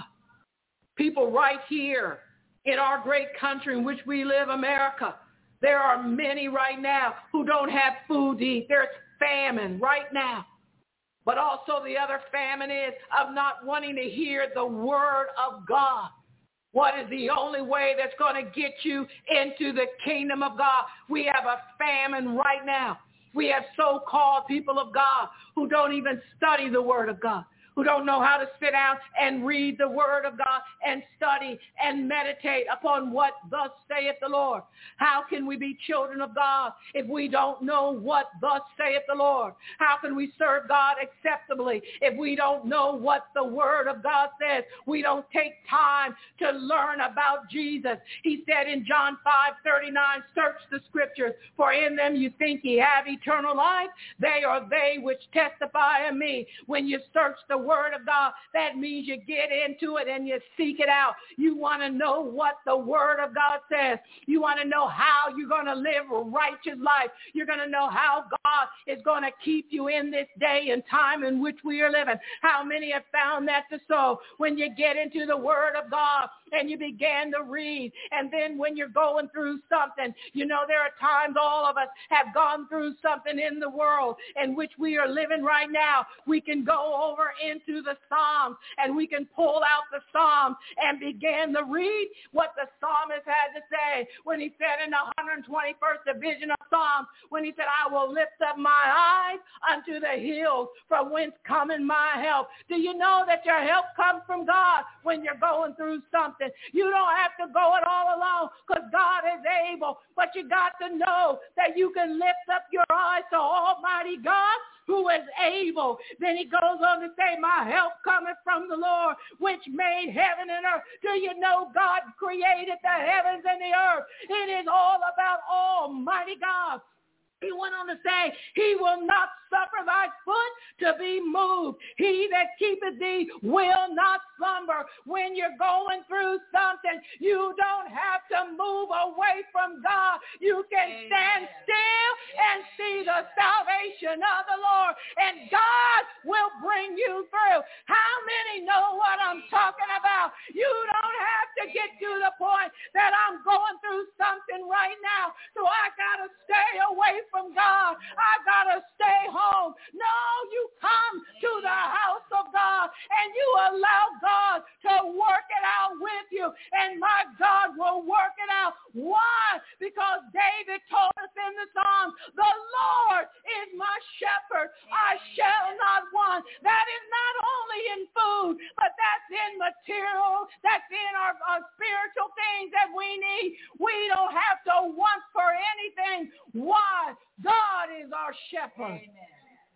People right here in our great country in which we live, America, there are many right now who don't have food to eat. There's famine right now. But also the other famine is of not wanting to hear the word of God. What is the only way that's going to get you into the kingdom of God? We have a famine right now. We have so-called people of God who don't even study the word of God, who don't know how to sit down and read the word of God and study and meditate upon what thus saith the Lord. How can we be children of God if we don't know what thus saith the Lord? How can we serve God acceptably if we don't know what the word of God says? We don't take time to learn about Jesus. He said in John 5:39, search the scriptures, for in them you think ye have eternal life. They are they which testify of me. When you search the word of God, that means you get into it and you seek it out. You want to know what the word of God says. You want to know how you're going to live a righteous life. You're going to know how God is going to keep you in this day and time in which we are living. How many have found that to so? When you get into the word of God and you begin to read, and then when you're going through something, you know, there are times all of us have gone through something in the world in which we are living right now. We can go over into the Psalms and we can pull out the Psalms and begin to read what the psalmist had to say when he said in the 121st division of Psalms, when he said, I will lift up my eyes unto the hills from whence cometh my help. Do you know that your help comes from God when you're going through something? You don't have to go it all alone because God is able, but you got to know that you can lift up your eyes to Almighty God who is able. Then he goes on to say, my help cometh from the Lord, which made heaven and earth. Do you know God created the heavens and the earth? It is all about Almighty God. He went on to say, he will not suffer thy foot to be moved. He that keepeth thee will not slumber. When you're going through something, you don't have to move away from God. You can stand still and see the salvation of the Lord, and God will bring you through. How many know what I'm talking about? You don't have to get to the point that I'm going through something right now, so I got to stay away from God. I got to stay home. No, you come to the house of God and you allow God to work it out with you, and my God will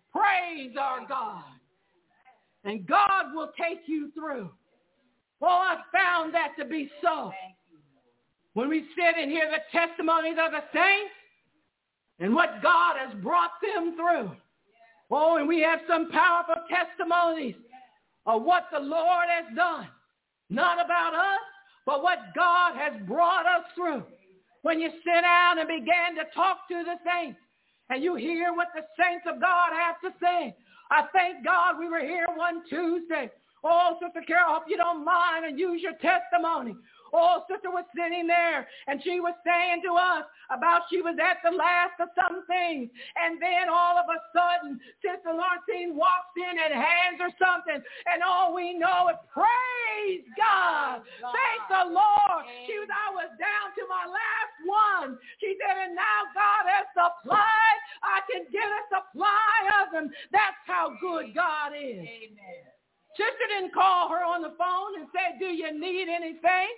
Praise our God. And God will take you through. Well, I found that to be so. When we sit and hear the testimonies of the saints and what God has brought them through. Oh, and we have some powerful testimonies of what the Lord has done. Not about us, but what God has brought us through. When you sit down and begin to talk to the saints and you hear what the saints of God have to say. I thank God we were here one Tuesday. Oh, Sister Carol, I hope you don't mind and use your testimony. Oh, Sister was sitting there, and she was saying to us about she was at the last of some things. And then all of a sudden, Sister Laurentine walks in and hands her something. And all we know is, praise God. Thank the Lord. I was down to my last one. She said, and now God has supplied. I can get a supply of them. That's how good God is. Amen. Sister didn't call her on the phone and say, do you need anything?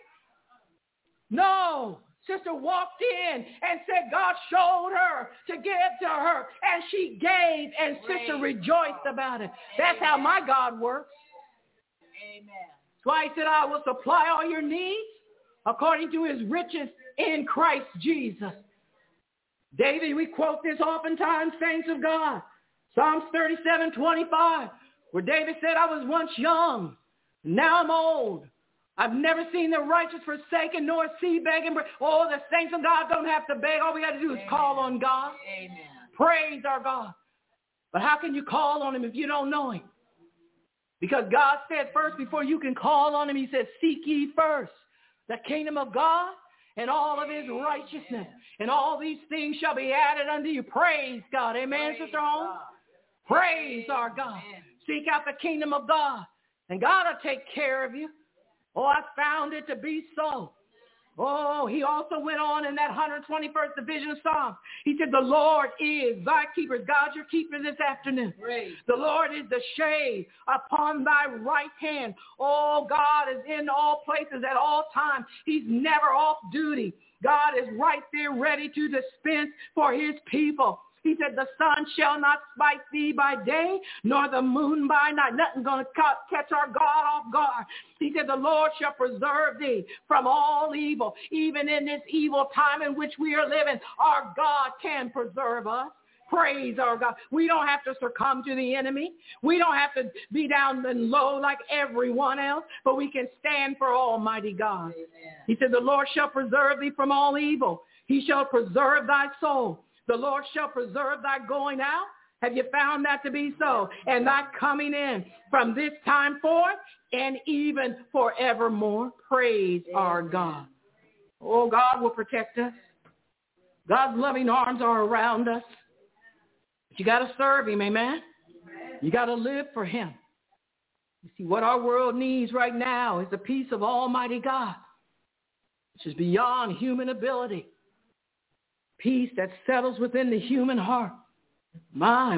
No. Sister walked in and said God showed her to give to her, and she gave, and Sister rejoiced about it. That's how my God works. Amen. That's why he said, I will supply all your needs according to his riches in Christ Jesus. David, we quote this oftentimes, saints of God. Psalms 37:25, where David said, I was once young, now I'm old. I've never seen the righteous forsaken nor seed begging bread. Oh, the saints of God don't have to beg. All we got to do is call on God. Amen. Praise our God. But how can you call on him if you don't know him? Because God said first, before you can call on him, he said, seek ye first the kingdom of God and all of his righteousness. And all these things shall be added unto you. Praise God. Amen, Sister Holmes? Praise our God. Seek out the kingdom of God. And God will take care of you. Oh, I found it to be so. Oh, he also went on in that 121st division of Psalms. He said, the Lord is thy keeper. God's your keeper this afternoon. Praise. The Lord is the shade upon thy right hand. Oh, God is in all places at all times. He's never off duty. God is right there ready to dispense for his people. He said, the sun shall not smite thee by day, nor the moon by night. Nothing's going to catch our God off guard. He said, the Lord shall preserve thee from all evil. Even in this evil time in which we are living, our God can preserve us. Praise our God. We don't have to succumb to the enemy. We don't have to be down and low like everyone else, but we can stand for Almighty God. Amen. He said, the Lord shall preserve thee from all evil. He shall preserve thy soul. The Lord shall preserve thy going out. Have you found that to be so? And thy coming in from this time forth and even forevermore. Praise our God. Oh, God will protect us. God's loving arms are around us. But you got to serve him, amen? You got to live for him. You see, what our world needs right now is the peace of Almighty God, which is beyond human ability. Peace that settles within the human heart. My.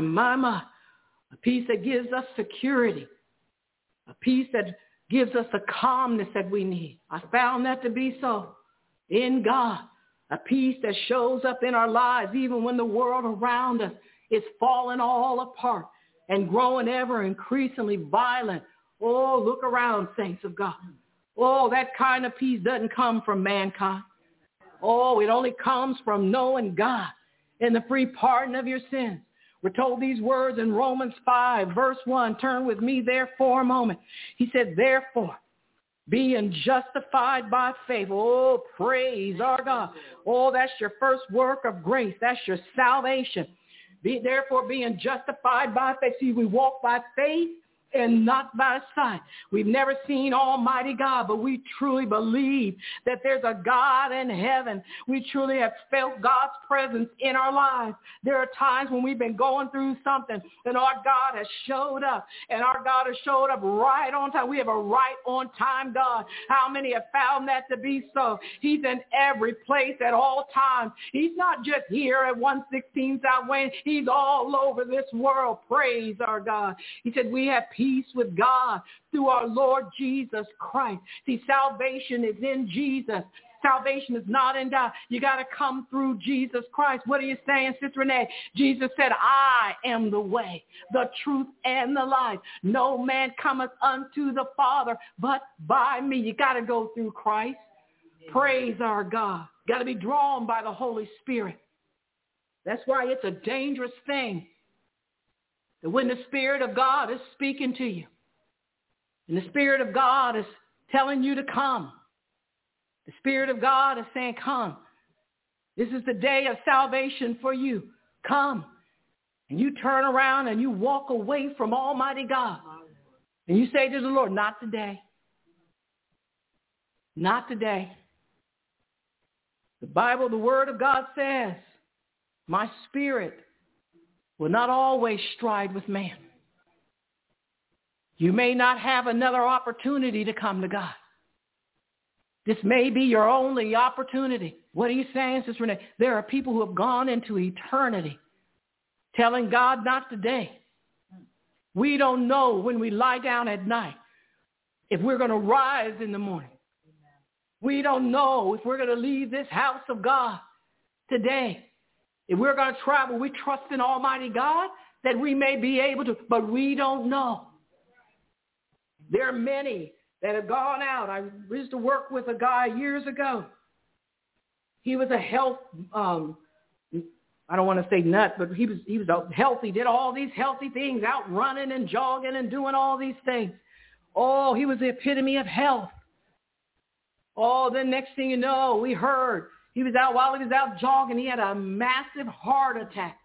A peace that gives us security. A peace that gives us the calmness that we need. I found that to be so in God. A peace that shows up in our lives even when the world around us is falling all apart and growing ever increasingly violent. Oh, look around, saints of God. Oh, that kind of peace doesn't come from mankind. Oh, it only comes from knowing God and the free pardon of your sins. We're told these words in Romans 5, verse 1. Turn with me there for a moment. He said, therefore, being justified by faith. Oh, praise our God. Oh, that's your first work of grace. That's your salvation. Therefore, being justified by faith. See, we walk by faith and not by sight. We've never seen Almighty God, but we truly believe that there's a God in heaven. We truly have felt God's presence in our lives. There are times when we've been going through something and our God has showed up, and our God has showed up right on time. We have a right on time God. How many have found that to be so? He's in every place at all times. He's not just here at 116 South Wayne. He's all over this world. Praise our God. He said we have peace with God through our Lord Jesus Christ. See, salvation is in Jesus. Salvation is not in doubt. You got to come through Jesus Christ. What are you saying, Sister Renee? Jesus said, I am the way, the truth, and the life. No man cometh unto the Father but by me. You got to go through Christ. Praise our God. Got to be drawn by the Holy Spirit. That's why it's a dangerous thing that when the Spirit of God is speaking to you, and the Spirit of God is telling you to come, the Spirit of God is saying, come. This is the day of salvation for you. Come. And you turn around and you walk away from Almighty God. And you say to the Lord, not today. Not today. The Bible, the Word of God says, my spirit will not always stride with man. You may not have another opportunity to come to God. This may be your only opportunity. What are you saying, Sister Renee? There are people who have gone into eternity telling God, not today. We don't know when we lie down at night if we're going to rise in the morning. We don't know if we're going to leave this house of God today. If we're going to travel, we trust in Almighty God that we may be able to, but we don't know. There are many that have gone out. I used to work with a guy years ago. He was a health, I don't want to say nut, but he was healthy, did all these healthy things, out running and jogging and doing all these things. Oh, he was the epitome of health. Oh, then next thing you know, we heard while he was out jogging, he had a massive heart attack.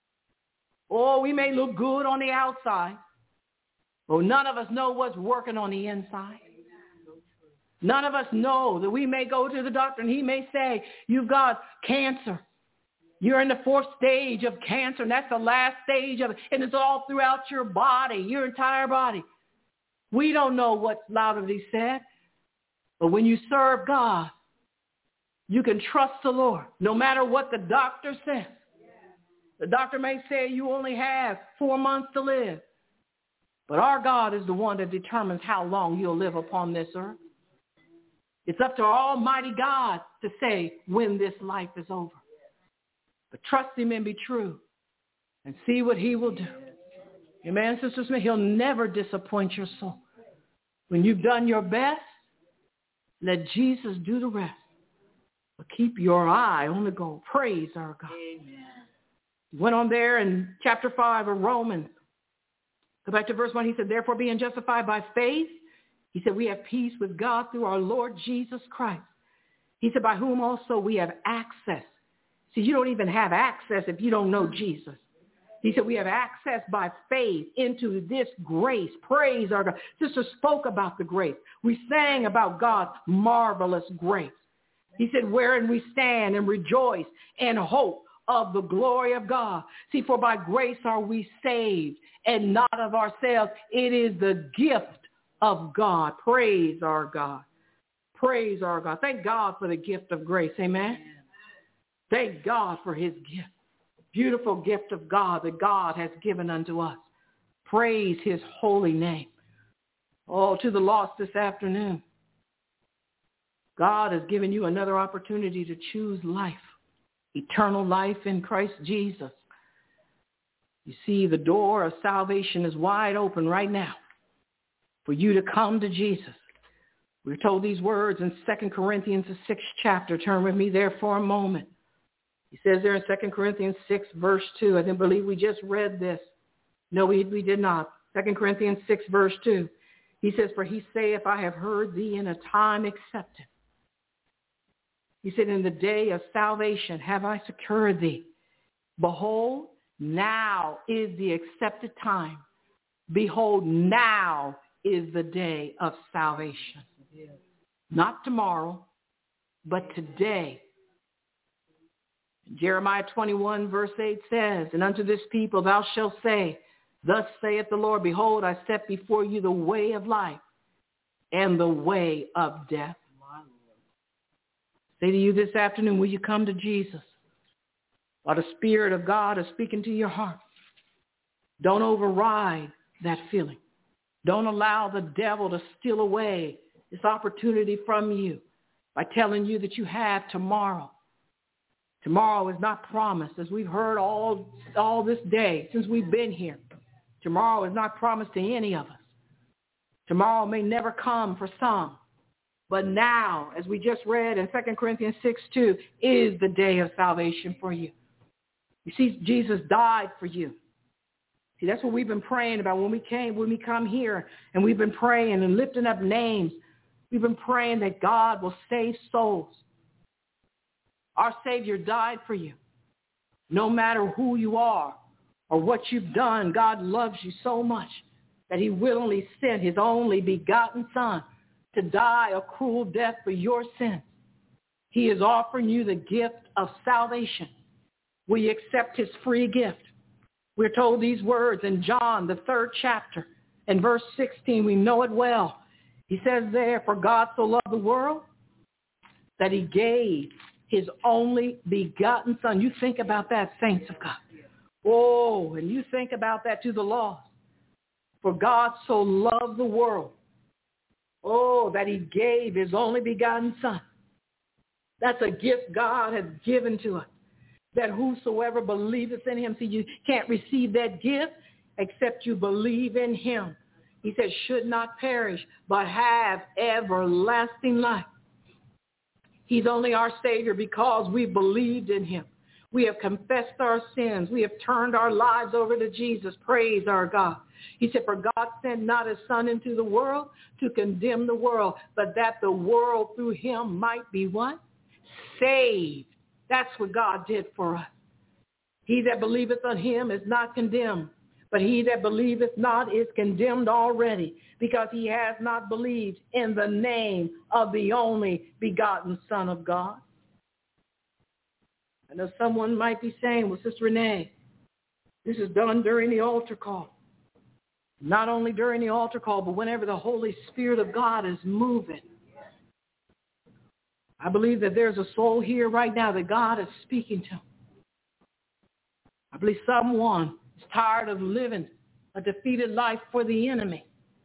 Oh, we may look good on the outside, but none of us know what's working on the inside. None of us know that we may go to the doctor and he may say, you've got cancer. You're in the 4th stage of cancer, and that's the last stage of it, and it's all throughout your body, your entire body. We don't know what's loudly said, but when you serve God, you can trust the Lord, no matter what the doctor says. The doctor may say you only have 4 months to live, but our God is the one that determines how long you'll live upon this earth. It's up to Almighty God to say when this life is over. But trust him and be true and see what he will do. Amen, Sister Smith. He'll never disappoint your soul. When you've done your best, let Jesus do the rest. But keep your eye on the goal. Praise our God. Amen. Went on there in chapter 5 of Romans. Go back to verse 1. He said, therefore being justified by faith, he said, we have peace with God through our Lord Jesus Christ. He said, by whom also we have access. See, you don't even have access if you don't know Jesus. He said, we have access by faith into this grace. Praise our God. Sister spoke about the grace. We sang about God's marvelous grace. He said, wherein we stand and rejoice and hope of the glory of God. See, for by grace are we saved, and not of ourselves. It is the gift of God. Praise our God. Praise our God. Thank God for the gift of grace. Amen. Thank God for his gift. Beautiful gift of God that God has given unto us. Praise his holy name. Oh, to the lost this afternoon, God has given you another opportunity to choose life, eternal life in Christ Jesus. You see, the door of salvation is wide open right now for you to come to Jesus. We're told these words in 2 Corinthians, the 6th chapter. Turn with me there for a moment. He says there in 2 Corinthians 6, verse 2. I didn't believe we just read this. No, we did not. 2 Corinthians 6, verse 2. He says, for he saith, I have heard thee in a time accepted. He said, in the day of salvation have I secured thee. Behold, now is the accepted time. Behold, now is the day of salvation. Not tomorrow, but today. Jeremiah 21, verse 8 says, and unto this people thou shalt say, thus saith the Lord, behold, I set before you the way of life and the way of death. Say to you this afternoon, will you come to Jesus? While the Spirit of God is speaking to your heart. Don't override that feeling. Don't allow the devil to steal away this opportunity from you by telling you that you have tomorrow. Tomorrow is not promised, as we've heard all this day since we've been here. Tomorrow is not promised to any of us. Tomorrow may never come for some. But now, as we just read in 2 Corinthians 6:2, is the day of salvation for you. You see, Jesus died for you. See, that's what we've been praying about when we come here, and we've been praying and lifting up names. We've been praying that God will save souls. Our Savior died for you. No matter who you are or what you've done, God loves you so much that he willingly sent his only begotten Son to die a cruel death for your sins. He is offering you the gift of salvation. Will you accept his free gift? We're told these words in John, the 3rd chapter, in verse 16. We know it well. He says there, for God so loved the world that he gave his only begotten Son. You think about that, saints of God. Oh, and you think about that to the lost. For God so loved the world. Oh, that he gave his only begotten Son. That's a gift God has given to us. That whosoever believeth in him. See, you can't receive that gift except you believe in him. He says, should not perish, but have everlasting life. He's only our Savior because we believed in him. We have confessed our sins. We have turned our lives over to Jesus. Praise our God. He said, for God sent not his Son into the world to condemn the world, but that the world through him might be what? Saved. That's what God did for us. He that believeth on him is not condemned, but he that believeth not is condemned already, because he has not believed in the name of the only begotten Son of God. I know someone might be saying, well, Sister Renee, this is done during the altar call. Not only during the altar call, but whenever the Holy Spirit of God is moving. I believe that there's a soul here right now that God is speaking to. I believe someone is tired of living a defeated life for the enemy.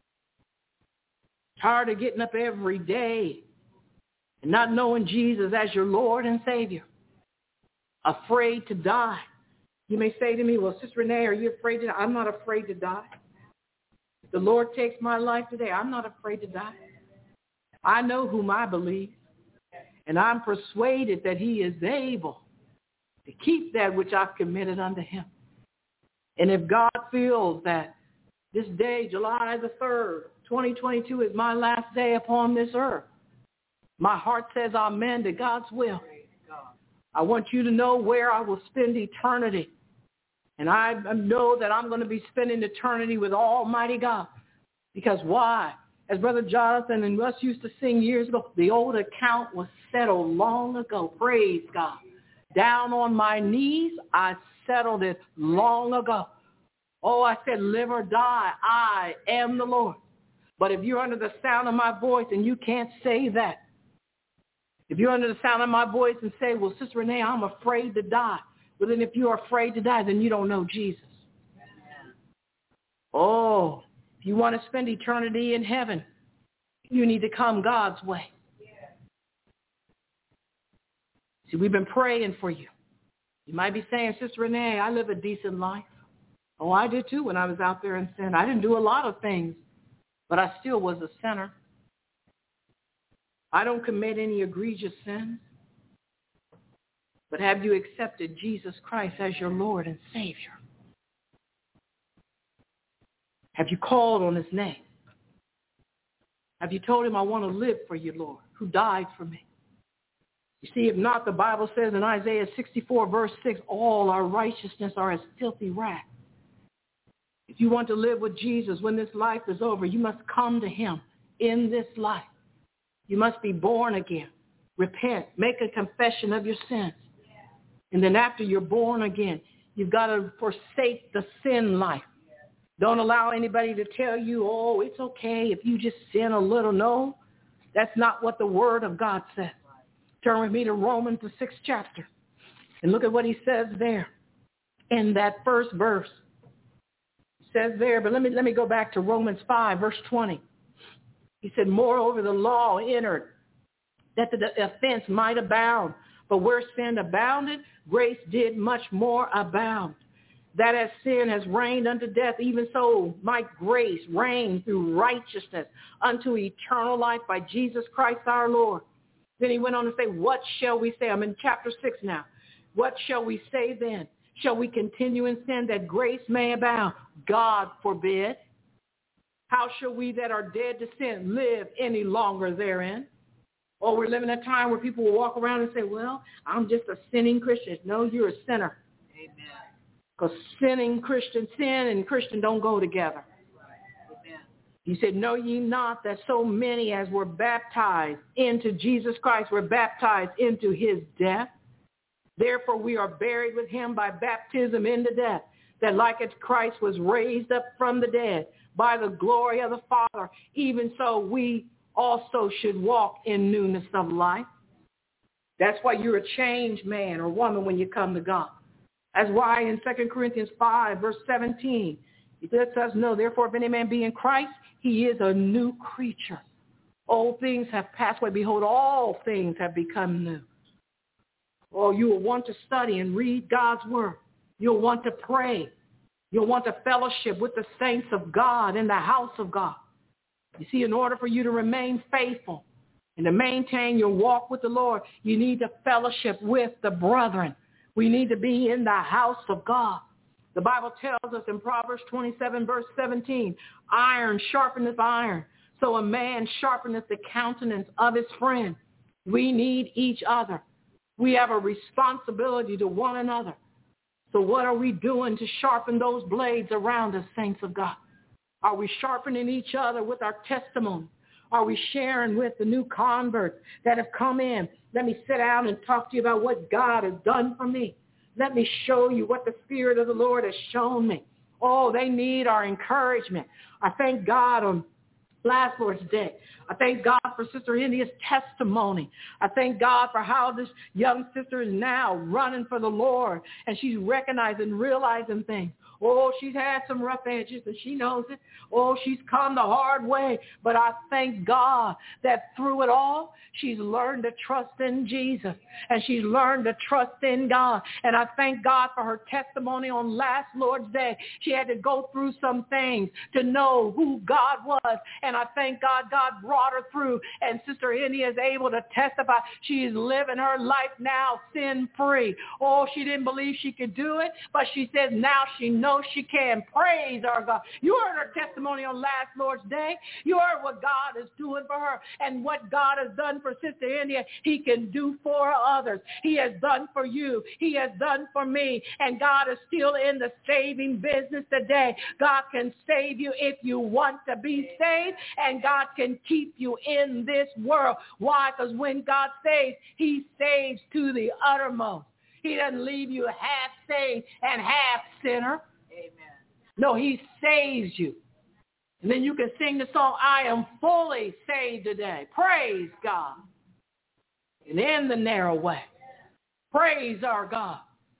Tired of getting up every day and not knowing Jesus as your Lord and Savior. Afraid to die. You may say to me, well, Sister Renee, are you afraid to die? I'm not afraid to die. If the Lord takes my life today, I'm not afraid to die. I know whom I believe. And I'm persuaded that he is able to keep that which I've committed unto him. And if God feels that this day, July the 3rd, 2022, is my last day upon this earth, my heart says amen to God's will. I want you to know where I will spend eternity. And I know that I'm going to be spending eternity with Almighty God. Because why? As Brother Jonathan and Russ used to sing years ago, the old account was settled long ago. Praise God. Down on my knees, I settled it long ago. Oh, I said, live or die, I am the Lord. But if you're under the sound of my voice and you can't say that, if you're under the sound of my voice and say, well, Sister Renee, I'm afraid to die. Well, then if you're afraid to die, then you don't know Jesus. Oh, if you want to spend eternity in heaven, you need to come God's way. See, we've been praying for you. You might be saying, Sister Renee, I live a decent life. Oh, I did too when I was out there in sin. I didn't do a lot of things, but I still was a sinner. I don't commit any egregious sins. But have you accepted Jesus Christ as your Lord and Savior? Have you called on his name? Have you told him, I want to live for you, Lord, who died for me? You see, if not, the Bible says in Isaiah 64, verse 6, all our righteousness are as filthy rags. If you want to live with Jesus when this life is over, you must come to him in this life. You must be born again. Repent. Make a confession of your sins. And then after you're born again, you've got to forsake the sin life. Don't allow anybody to tell you, oh, it's okay if you just sin a little. No, that's not what the Word of God says. Turn with me to Romans, the 6th chapter. And look at what he says there in that first verse. It says there, but let me go back to Romans 5, verse 20. He said, moreover, the law entered that the offense might abound. But where sin abounded, grace did much more abound. That as sin has reigned unto death, even so might grace reign through righteousness unto eternal life by Jesus Christ our Lord. Then he went on to say, what shall we say? I'm in chapter 6 now. What shall we say then? Shall we continue in sin that grace may abound? God forbid. How shall we that are dead to sin live any longer therein? Or we're living in a time where people will walk around and say, well, I'm just a sinning Christian. No, you're a sinner. Amen. Because sin and Christian don't go together. Amen. He said, know ye not that so many as were baptized into Jesus Christ were baptized into his death? Therefore we are buried with him by baptism into death, that like as Christ was raised up from the dead by the glory of the Father, even so we also should walk in newness of life. That's why you're a changed man or woman when you come to God. That's why in 2 Corinthians 5, verse 17, he lets us know, therefore, if any man be in Christ, he is a new creature. Old things have passed away. Behold, all things have become new. Oh, you will want to study and read God's word. You'll want to pray. You'll want to fellowship with the saints of God in the house of God. You see, in order for you to remain faithful and to maintain your walk with the Lord, you need to fellowship with the brethren. We need to be in the house of God. The Bible tells us in Proverbs 27, verse 17, iron sharpeneth iron, so a man sharpeneth the countenance of his friend. We need each other. We have a responsibility to one another. So what are we doing to sharpen those blades around us, saints of God? Are we sharpening each other with our testimony? Are we sharing with the new converts that have come in? Let me sit down and talk to you about what God has done for me. Let me show you what the Spirit of the Lord has shown me. Oh, they need our encouragement. I thank God on last Lord's Day. I thank God for Sister India's testimony. I thank God for how this young sister is now running for the Lord, and she's recognizing, realizing things. Oh, she's had some rough edges, and she knows it. Oh, she's come the hard way. But I thank God that through it all, she's learned to trust in Jesus, and she's learned to trust in God. And I thank God for her testimony on last Lord's Day. She had to go through some things to know who God was, and I thank God brought her through. And Sister India is able to testify. She is living her life now sin-free. Oh, she didn't believe she could do it, but she says now she knows she can. Praise our God. You heard her testimony on last Lord's Day. You heard what God is doing for her, and what God has done for Sister India, he can do for others. He has done for you. He has done for me, and God is still in the saving business today. God can save you if you want to be saved, and God can keep you in this world. Why? Because when God saves, he saves to the uttermost. He doesn't leave you half saved and half sinner. Amen. No, he saves you. And then you can sing the song, I am fully saved today. Praise God. And in the narrow way. Praise our God.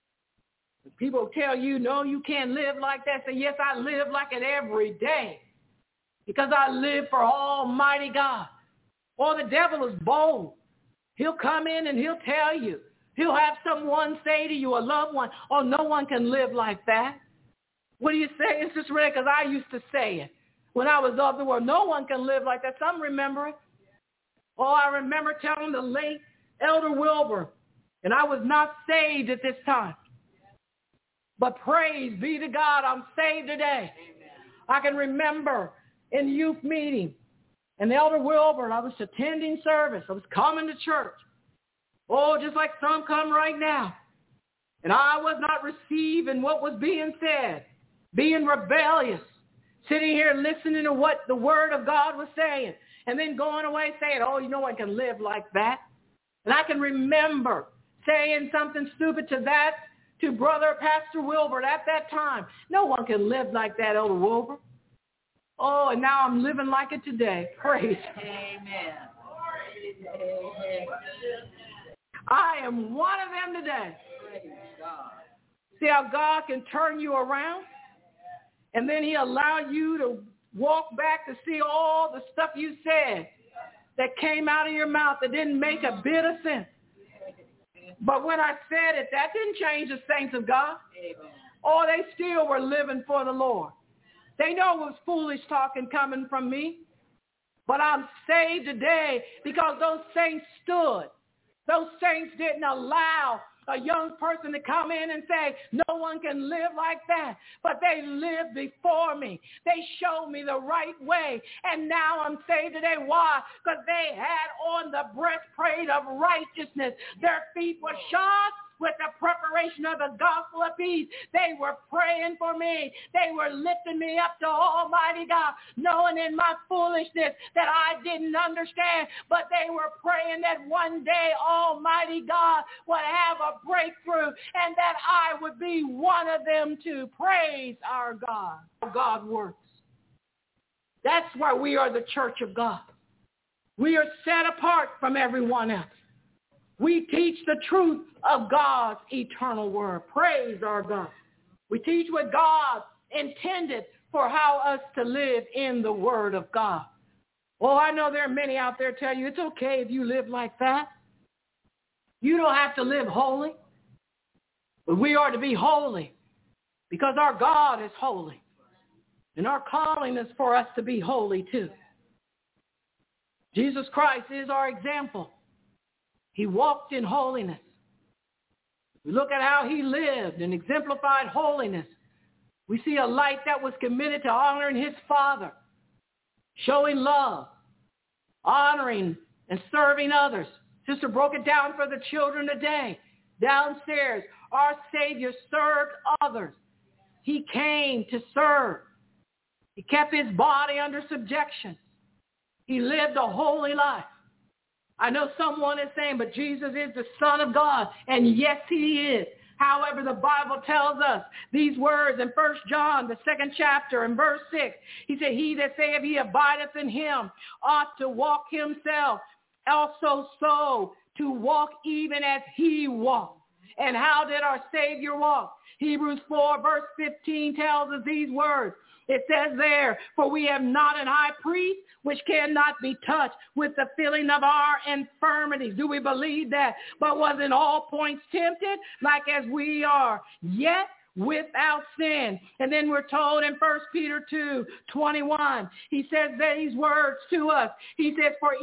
If people tell you, no, you can't live like that, say, yes, I live like it every day. Because I live for Almighty God. Or the devil is bold. He'll come in and he'll tell you. He'll have someone say to you, a loved one, oh, no one can live like that. What do you say? It's just red because I used to say it when I was of the world. No one can live like that. Some remember it. Oh, I remember telling the late Elder Wilbur, and I was not saved at this time. But praise be to God, I'm saved today. Amen. I can remember in youth meeting, and Elder Wilbur, I was attending service. I was coming to church. Oh, just like some come right now. And I was not receiving what was being said, being rebellious, sitting here listening to what the Word of God was saying, and then going away saying, oh, no one can live like that. And I can remember saying something stupid to Brother Pastor Wilbur at that time. No one can live like that, Elder Wilbur. Oh, and now I'm living like it today. Praise. Amen. I am one of them today. See how God can turn you around? And then he allow you to walk back to see all the stuff you said. that came out of your mouth that didn't make a bit of sense. But when I said it, that didn't change the saints of God. Oh, they still were living for the Lord. They know it was foolish talking coming from me. But I'm saved today because those saints stood. Those saints didn't allow a young person to come in and say, no one can live like that. But they lived before me. They showed me the right way. And now I'm saved today. Why? Because they had on the breastplate of righteousness. Their feet were shod with the preparation of the gospel of peace. They were praying for me. They were lifting me up to Almighty God, knowing in my foolishness that I didn't understand, but they were praying that one day Almighty God would have a breakthrough and that I would be one of them too. Praise our God. God works. That's why we are the church of God. We are set apart from everyone else. We teach the truth of God's eternal word. Praise our God. We teach what God intended for how us to live in the word of God. Oh, I know there are many out there tell you it's okay if you live like that. You don't have to live holy. But we are to be holy because our God is holy. And our calling is for us to be holy too. Jesus Christ is our example. He walked in holiness. We look at how he lived and exemplified holiness. We see a life that was committed to honoring his Father, showing love, honoring and serving others. Sister broke it down for the children today. Downstairs, our Savior served others. He came to serve. He kept his body under subjection. He lived a holy life. I know someone is saying, but Jesus is the Son of God. And yes, he is. However, the Bible tells us these words in 1 John, the 2nd chapter, and verse 6. He said, he that saith he abideth in him ought to walk himself also so to walk even as he walked. And how did our Savior walk? Hebrews 4, verse 15 tells us these words. It says there, for we have not an high priest which cannot be touched with the feeling of our infirmities. Do we believe that? But was in all points tempted like as we are, yet without sin. And then we're told in 1 Peter 2:21, he says these words to us. He says, for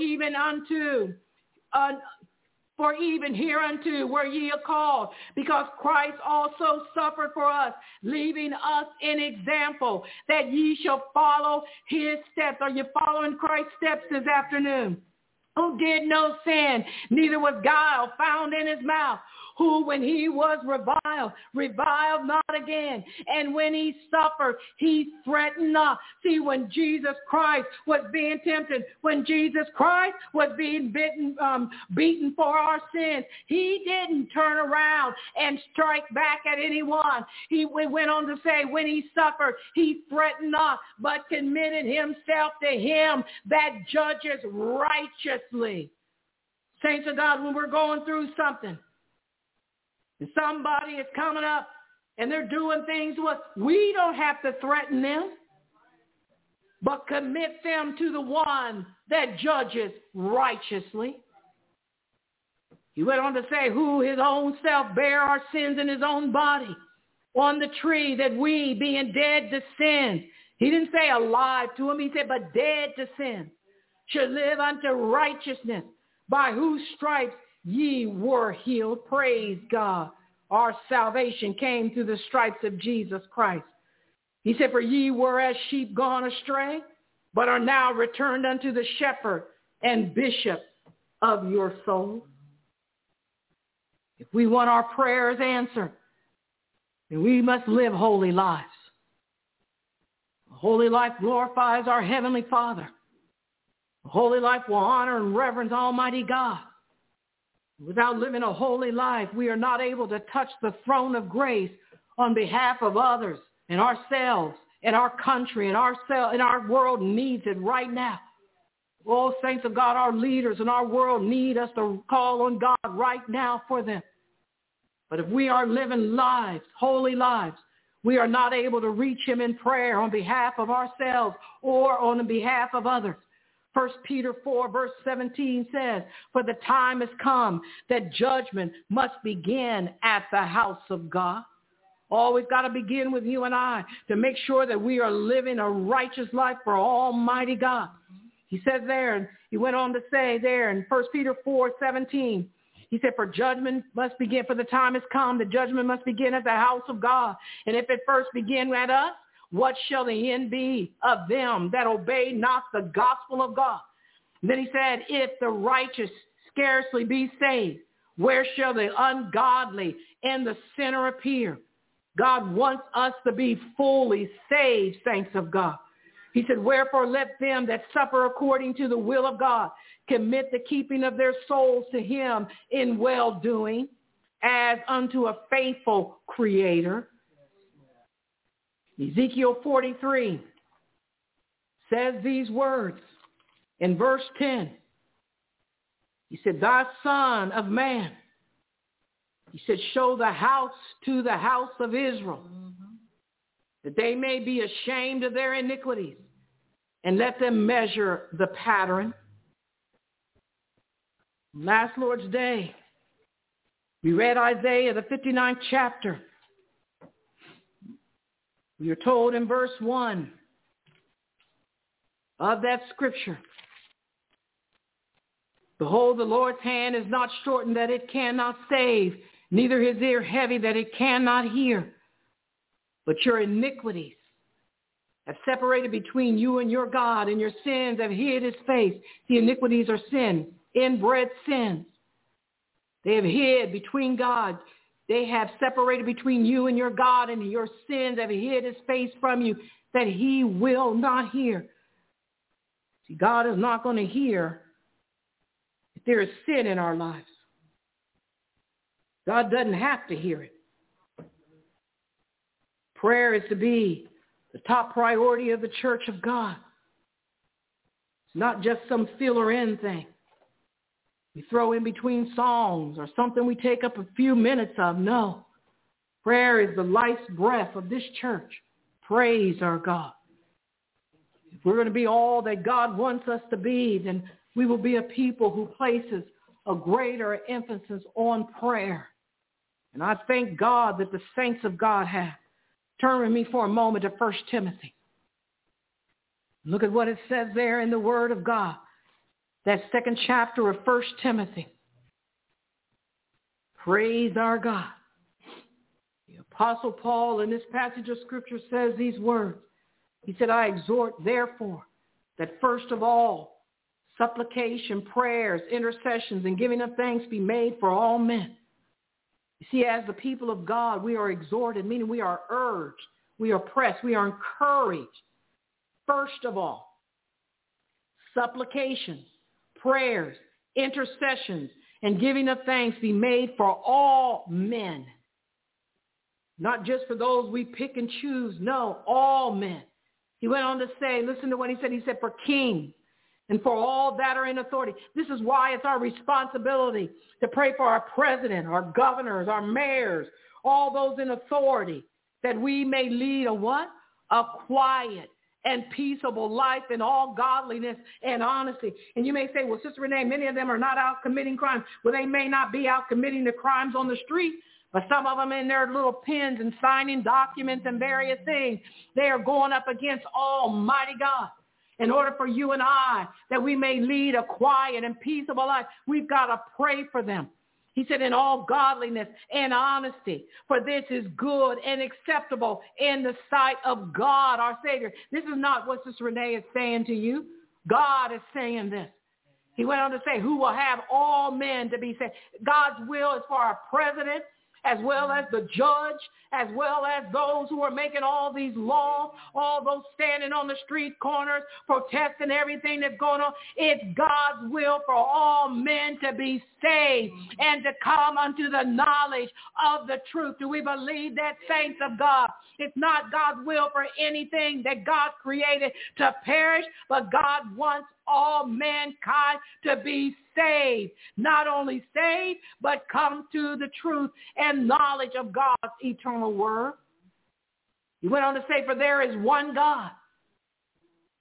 even hereunto were ye called, because Christ also suffered for us, leaving us an example, that ye shall follow his steps. Are you following Christ's steps this afternoon? Who did no sin, neither was guile found in his mouth, who when he was reviled not again, and when he suffered, he threatened not. See, when Jesus Christ was being tempted, when Jesus Christ was being beaten for our sins, he didn't turn around and strike back at anyone. He went on to say, when he suffered, he threatened not, but committed himself to him that judges righteously. Saints of God, when we're going through something, and somebody is coming up and they're doing things to us, we don't have to threaten them, but commit them to the one that judges righteously. He went on to say, who his own self bare our sins in his own body on the tree, that we, being dead to sin, he didn't say alive to him, he said, but dead to sin, should live unto righteousness, by whose stripes ye were healed. Praise God. Our salvation came through the stripes of Jesus Christ. He said, for ye were as sheep gone astray, but are now returned unto the shepherd and bishop of your souls. If we want our prayers answered, then we must live holy lives. A holy life glorifies our Heavenly Father. A holy life will honor and reverence Almighty God. Without living a holy life, we are not able to touch the throne of grace on behalf of others and ourselves and our country and our world needs it right now. Oh, saints of God, our leaders and our world need us to call on God right now for them. But if we are living lives, holy lives, we are not able to reach him in prayer on behalf of ourselves or on behalf of others. 1 Peter 4 verse 17 says, for the time has come that judgment must begin at the house of God. Always got to begin with you and I to make sure that we are living a righteous life for Almighty God. He says there, and he went on to say there in 1 Peter 4:17, he said, for judgment must begin, for the time has come, the judgment must begin at the house of God. And if it first begin at us, what shall the end be of them that obey not the gospel of God? And then he said, if the righteous scarcely be saved, where shall the ungodly and the sinner appear? God wants us to be fully saved, saints of God. He said, wherefore let them that suffer according to the will of God commit the keeping of their souls to him in well-doing as unto a faithful creator. Ezekiel 43 says these words in verse 10. He said, thy son of man, he said, show the house to the house of Israel, that they may be ashamed of their iniquities, and let them measure the pattern. Last Lord's Day, we read Isaiah, the 59th chapter. We are told in verse 1 of that scripture, behold, the Lord's hand is not shortened that it cannot save, neither his ear heavy that it cannot hear. But your iniquities have separated between you and your God, and your sins have hid his face. The iniquities are sin, inbred sins. They have hid between God. They have separated between you and your God, and your sins have hid his face from you, that he will not hear. See, God is not going to hear if there is sin in our lives. God doesn't have to hear it. Prayer is to be the top priority of the church of God. It's not just some fill-or-in thing we throw in between songs or something we take up a few minutes of. No. Prayer is the life's breath of this church. Praise our God. If we're going to be all that God wants us to be, then we will be a people who places a greater emphasis on prayer. And I thank God that the saints of God have. Turn with me for a moment to 1 Timothy. Look at what it says there in the Word of God. That second chapter of 1 Timothy. Praise our God. The Apostle Paul in this passage of Scripture says these words. He said, I exhort therefore that first of all, supplication, prayers, intercessions, and giving of thanks be made for all men. You see, as the people of God, we are exhorted, meaning we are urged, we are pressed, we are encouraged. First of all, supplications, prayers, intercessions, and giving of thanks be made for all men. Not just for those we pick and choose. No, all men. He went on to say, listen to what he said. He said, for kings and for all that are in authority. This is why it's our responsibility to pray for our president, our governors, our mayors, all those in authority, that we may lead a what? A quiet and peaceable life in all godliness and honesty. And you may say, well, Sister Renee, many of them are not out committing crimes. Well, they may not be out committing the crimes on the street, but some of them in their little pens and signing documents and various things, they are going up against Almighty God. In order for you and I, that we may lead a quiet and peaceable life, we've got to pray for them. He said, in all godliness and honesty, for this is good and acceptable in the sight of God, our Savior. This is not what Sister Renee is saying to you. God is saying this. He went on to say, who will have all men to be saved. God's will is for our president, as well as the judge, as well as those who are making all these laws, all those standing on the street corners, protesting everything that's going on. It's God's will for all men to be saved and to come unto the knowledge of the truth. Do we believe that, saints of God? It's not God's will for anything that God created to perish, but God wants all mankind to be saved. Not only saved, but come to the truth and knowledge of God's eternal word. He went on to say, for there is one God.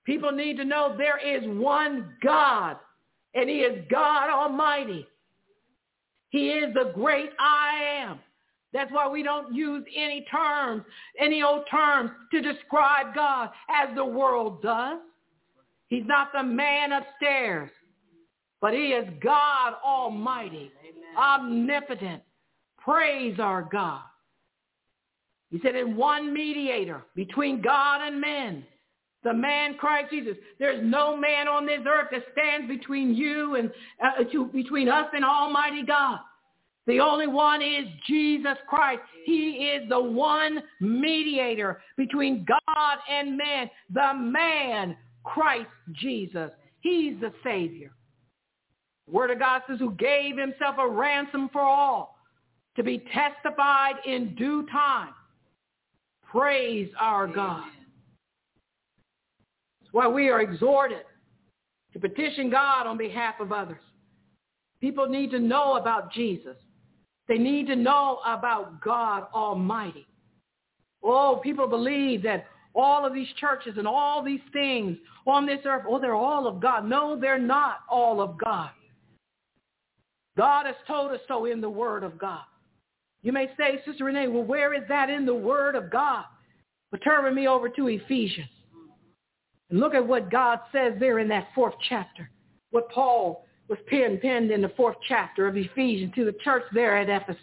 People need to know there is one God, and he is God Almighty. He is the great I am. That's why we don't use any terms, any old terms to describe God as the world does. He's not the man upstairs, but he is God Almighty, omnipotent. Praise our God. He said, in one mediator between God and men, the man Christ Jesus. There's no man on this earth that stands between you and between us and Almighty God. The only one is Jesus Christ. He is the one mediator between God and man, the man Christ Jesus. He's the Savior. The Word of God says, who gave himself a ransom for all, to be testified in due time. Praise our God. That's why we are exhorted to petition God on behalf of others. People need to know about Jesus. They need to know about God Almighty. Oh, people believe that all of these churches and all these things on this earth, oh, they're all of God. No, they're not all of God. God has told us so in the Word of God. You may say, Sister Renee, well, where is that in the Word of God? But turn with me over to Ephesians. And look at what God says there in that 4th chapter. What Paul was penned in the 4th chapter of Ephesians to the church there at Ephesus.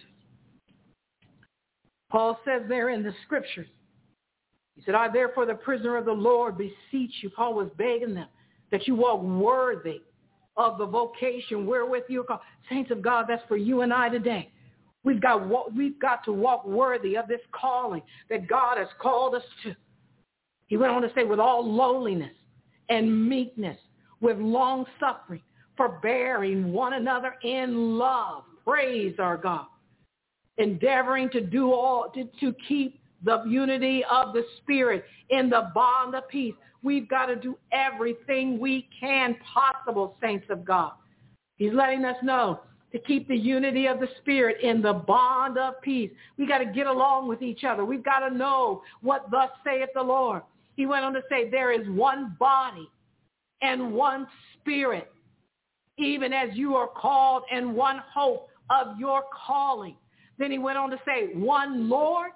Paul says there in the scriptures, he said, I therefore, the prisoner of the Lord, beseech you. Paul was begging them that you walk worthy of the vocation wherewith you are called. Saints of God, that's for you and I today. We've got to walk worthy of this calling that God has called us to. He went on to say, with all lowliness and meekness, with long suffering, forbearing one another in love. Praise our God. Endeavoring to do all, to keep the unity of the Spirit in the bond of peace. We've got to do everything we can possible, saints of God. He's letting us know to keep the unity of the Spirit in the bond of peace. We got to get along with each other. We've got to know what thus saith the Lord. He went on to say, there is one body and one Spirit, even as you are called, and one hope of your calling. Then he went on to say, one Lord,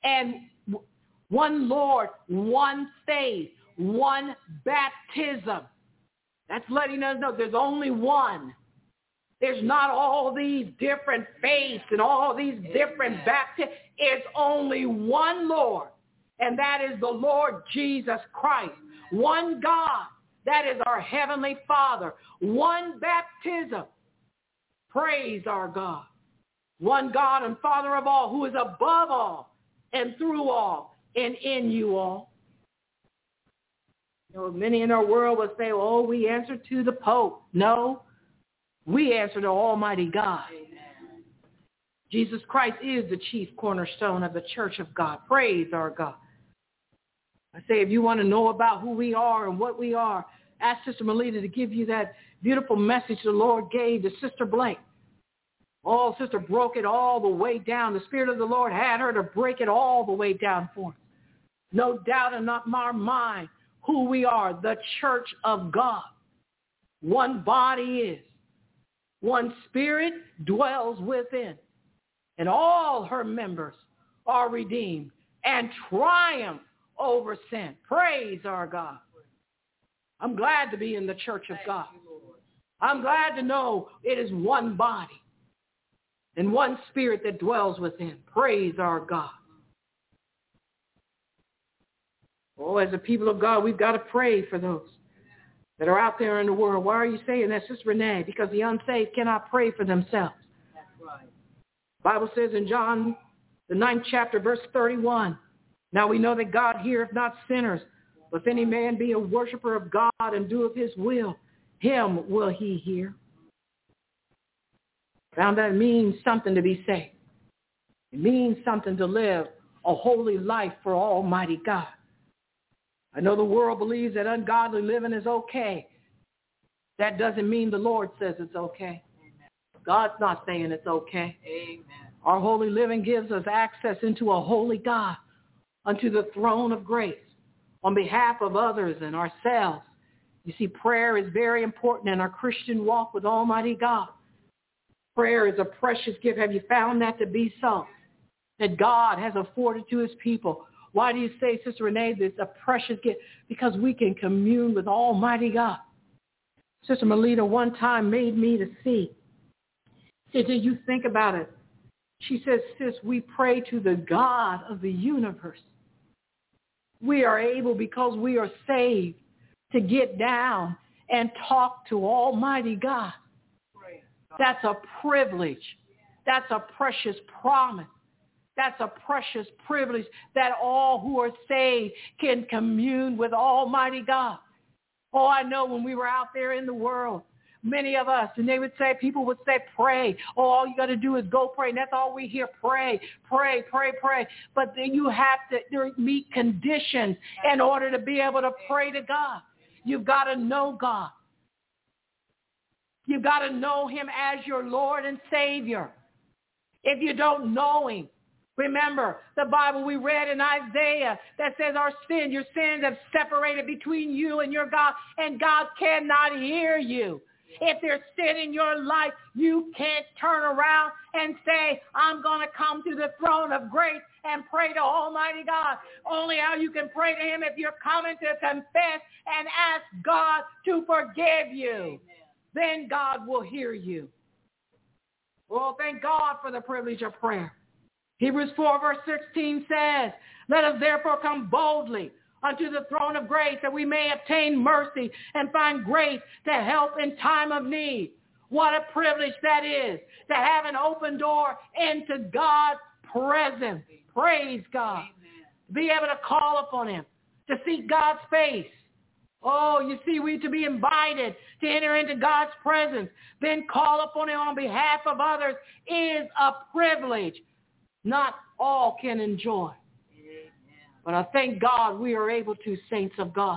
one faith, one baptism. That's letting us know there's only one. There's not all these different faiths and all these different baptisms. It's only one Lord, and that is the Lord Jesus Christ. One God, that is our Heavenly Father. One baptism. Praise our God. One God and Father of all, who is above all and through all and in you all. You know, many in our world will say, oh, we answer to the Pope. No, we answer to Almighty God. Amen. Jesus Christ is the chief cornerstone of the church of God. Praise our God. I say, if you want to know about who we are and what we are, ask Sister Melita to give you that beautiful message the Lord gave to Sister Blake. Oh, Sister broke it all the way down. The Spirit of the Lord had her to break it all the way down for us. No doubt in our mind who we are, the church of God. One body is. One Spirit dwells within. And all her members are redeemed and triumph over sin. Praise our God. I'm glad to be in the church of God. I'm glad to know it is one body and one Spirit that dwells within. Praise our God. Oh, as a people of God, we've got to pray for those that are out there in the world. Why are you saying that, Sister Renee? Because the unsaved cannot pray for themselves. That's right. The Bible says in John, the 9th chapter, verse 31, now we know that God heareth not sinners, but if any man be a worshiper of God and doeth his will, him will he hear. Found that it means something to be saved. It means something to live a holy life for Almighty God. I know the world believes that ungodly living is okay. That doesn't mean the Lord says it's okay. Amen. God's not saying it's okay. Amen. Our holy living gives us access into a holy God, unto the throne of grace. on behalf of others and ourselves. You see, prayer is very important in our Christian walk with Almighty God. Prayer is a precious gift. Have you found that to be so? That God has afforded to his people. Why do you say, Sister Renee, this is a precious gift? Because we can commune with Almighty God. Sister Melita one time made me to see. She said, did you think about it? She says, sis, we pray to the God of the universe. We are able, because we are saved, to get down and talk to Almighty God. That's a privilege. That's a precious promise. That's a precious privilege that all who are saved can commune with Almighty God. Oh, I know when we were out there in the world, many of us, and people would say, pray. Oh, all you got to do is go pray. And that's all we hear, pray, pray, pray, pray. But then you have to meet conditions in order to be able to pray to God. You've got to know God. You've got to know him as your Lord and Savior. If you don't know him, remember the Bible we read in Isaiah that says your sins have separated between you and your God, and God cannot hear you. If there's sin in your life, you can't turn around and say, I'm going to come to the throne of grace and pray to Almighty God. Only how you can pray to him if you're coming to confess and ask God to forgive you. Amen. Then God will hear you. Well, thank God for the privilege of prayer. Hebrews 4 verse 16 says, let us therefore come boldly unto the throne of grace that we may obtain mercy and find grace to help in time of need. What a privilege that is, to have an open door into God's presence. Praise God. Amen. Be able to call upon him, to seek God's face. Oh, you see, we to be invited to enter into God's presence, then call upon him on behalf of others is a privilege not all can enjoy. Amen. But I thank God we are able to, saints of God,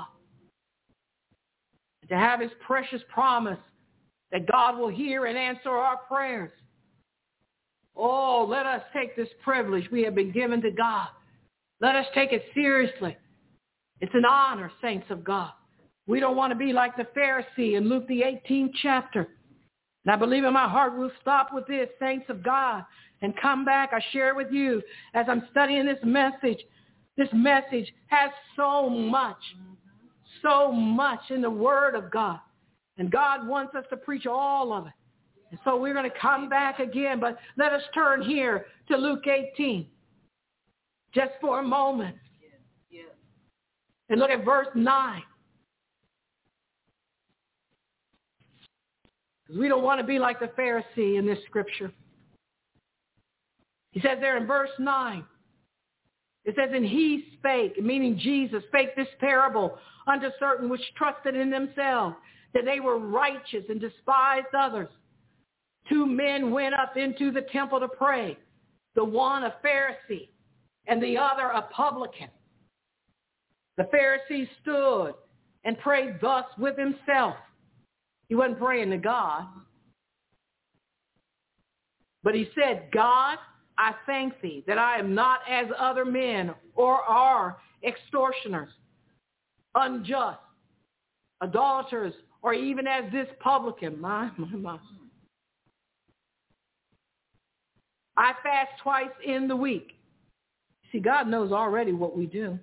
to have his precious promise that God will hear and answer our prayers. Oh, let us take this privilege we have been given to God. Let us take it seriously. It's an honor, saints of God. We don't want to be like the Pharisee in Luke the 18th chapter. And I believe in my heart we'll stop with this, saints of God, and come back. I share with you as I'm studying this message. This message has so much in the Word of God. And God wants us to preach all of it. And so we're going to come back again. But let us turn here to Luke 18 just for a moment. And look at verse 9. Because we don't want to be like the Pharisee in this scripture. He says there in verse 9, it says, and he spake, meaning Jesus, spake this parable unto certain which trusted in themselves, that they were righteous and despised others. 2 men went up into the temple to pray, the one a Pharisee and the other a publican. The Pharisee stood and prayed thus with himself. He wasn't praying to God. But he said, God, I thank thee that I am not as other men or are extortioners, unjust, idolaters, or even as this publican. My. I fast twice in the week. See, God knows already what we do.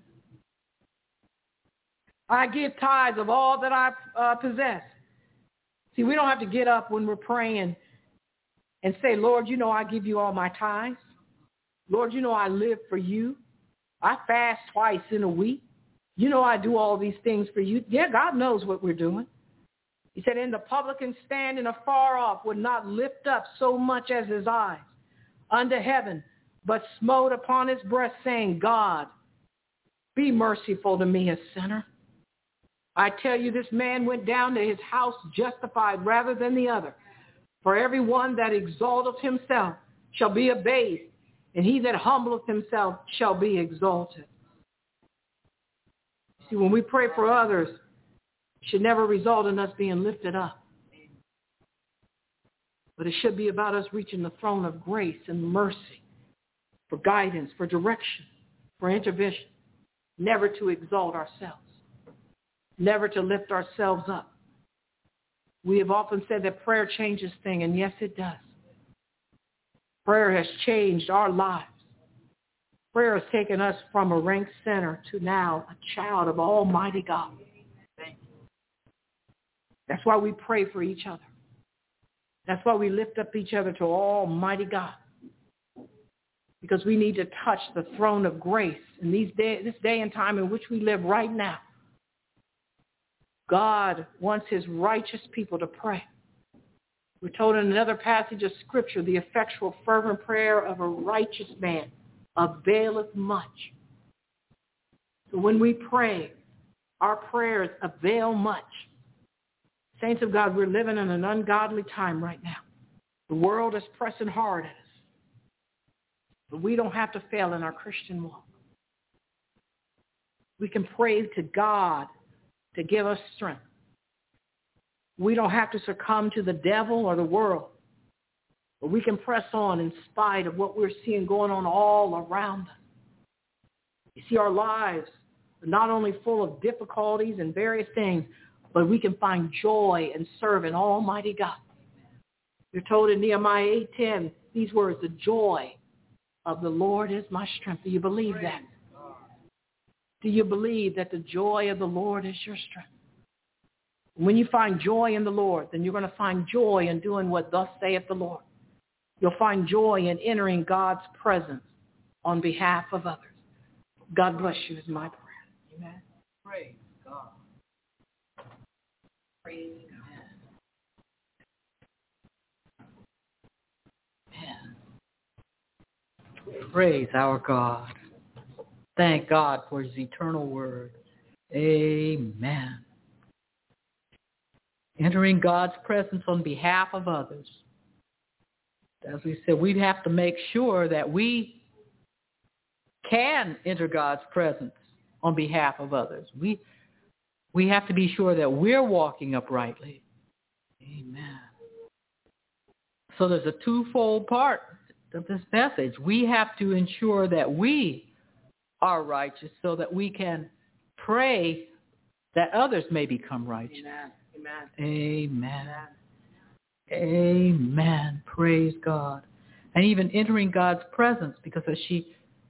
I give tithes of all that I possess. See, we don't have to get up when we're praying and say, Lord, you know I give you all my tithes. Lord, you know I live for you. I fast twice in a week. You know I do all these things for you. Yeah, God knows what we're doing. He said, and the publican standing afar off would not lift up so much as his eyes unto heaven, but smote upon his breast, saying, God, be merciful to me, a sinner. I tell you, this man went down to his house justified rather than the other. For everyone that exalteth himself shall be abased, and he that humbleth himself shall be exalted. See, when we pray for others, it should never result in us being lifted up. But it should be about us reaching the throne of grace and mercy for guidance, for direction, for intervention. never to exalt ourselves, never to lift ourselves up. We have often said that prayer changes things, and yes, it does. Prayer has changed our lives. Prayer has taken us from a ranked sinner to now a child of Almighty God. That's why we pray for each other. That's why we lift up each other to Almighty God. Because we need to touch the throne of grace in this day and time in which we live right now. God wants his righteous people to pray. We're told in another passage of Scripture, the effectual fervent prayer of a righteous man availeth much. So when we pray, our prayers avail much. Saints of God, we're living in an ungodly time right now. The world is pressing hard at us. But we don't have to fail in our Christian walk. We can pray to God to give us strength. We don't have to succumb to the devil or the world. But we can press on in spite of what we're seeing going on all around us. You see, our lives are not only full of difficulties and various things, but we can find joy in serving Almighty God. You're told in Nehemiah 8:10 these words, the joy of the Lord is my strength. Do you believe that? Do you believe that the joy of the Lord is your strength? When you find joy in the Lord, then you're going to find joy in doing what thus saith the Lord. You'll find joy in entering God's presence on behalf of others. God bless you is my prayer. Amen. Praise God. Praise God. Amen. Praise our God. Thank God for his eternal word. Amen. Entering God's presence on behalf of others. As we said, we have to make sure that we can enter God's presence on behalf of others. We have to be sure that we're walking uprightly. Amen. So there's a twofold part of this message. We have to ensure that we are righteous so that we can pray that others may become righteous. Amen. Amen. Amen. Praise God. And even entering God's presence, because as she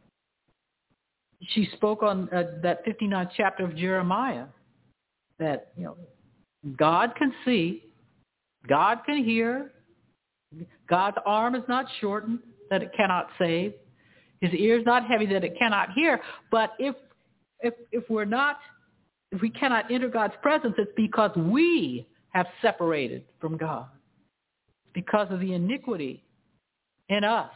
spoke on that 59th chapter of Jeremiah, that God can see, God can hear, God's arm is not shortened that it cannot save, his ear is not heavy that it cannot hear. But if we cannot enter God's presence, it's because we have separated from God. Because of the iniquity in us.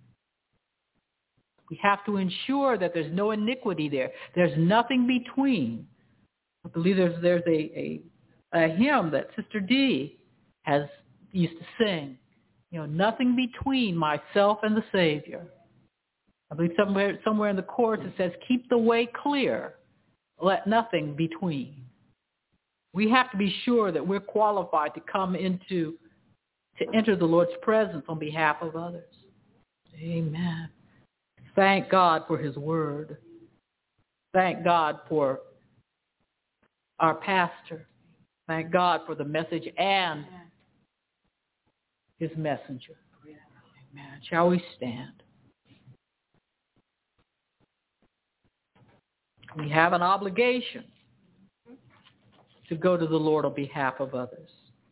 We have to ensure that there's no iniquity there. There's nothing between. I believe there's a hymn that Sister Dee used to sing. Nothing between myself and the Savior. I believe somewhere in the chorus it says, keep the way clear, let nothing between. We have to be sure that we're qualified to enter the Lord's presence on behalf of others. Amen. Thank God for his word. Thank God for our pastor. Thank God for the message and his messenger. Amen. Shall we stand? We have an obligation to go to the Lord on behalf of others.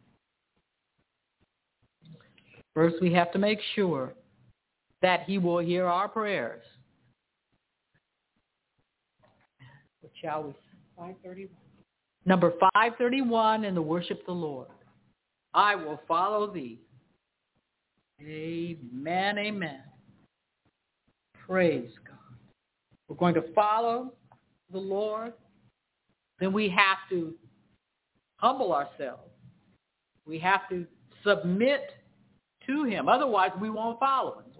First, we have to make sure that he will hear our prayers. What shall we sing? 531. Number 531 in the Worship the Lord. I will follow thee. Amen, amen. Praise God. We're going to follow the Lord. Then we have to humble ourselves. We have to submit to him. Otherwise, we won't follow him.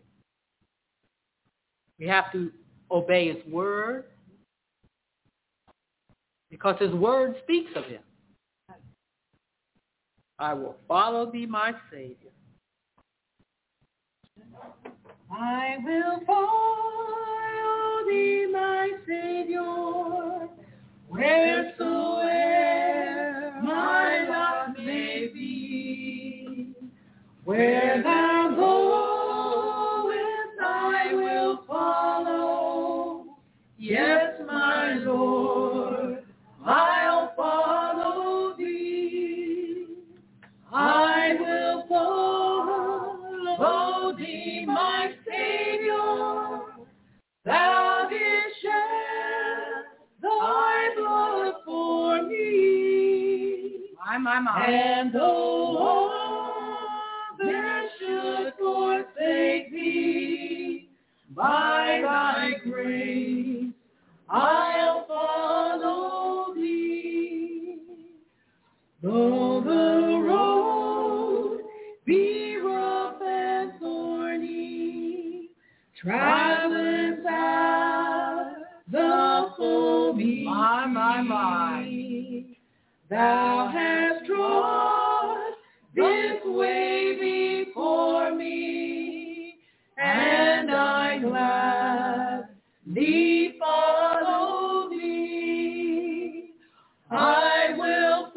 We have to obey his word because his word speaks of him. I will follow thee, my Savior. I will follow thee, my Savior, wheresoe'er my lot may be. Where thou goest, I will follow. Yes, my Lord, I'll follow thee. I will follow thee, my Savior. Thou didst shed thy blood for me. My. And though others should forsake thee, by thy grace I'll follow thee. Though the road be rough and thorny, travelers have the foamy My. sea. Thou hast trod this way before me, and I gladly follow thee. I will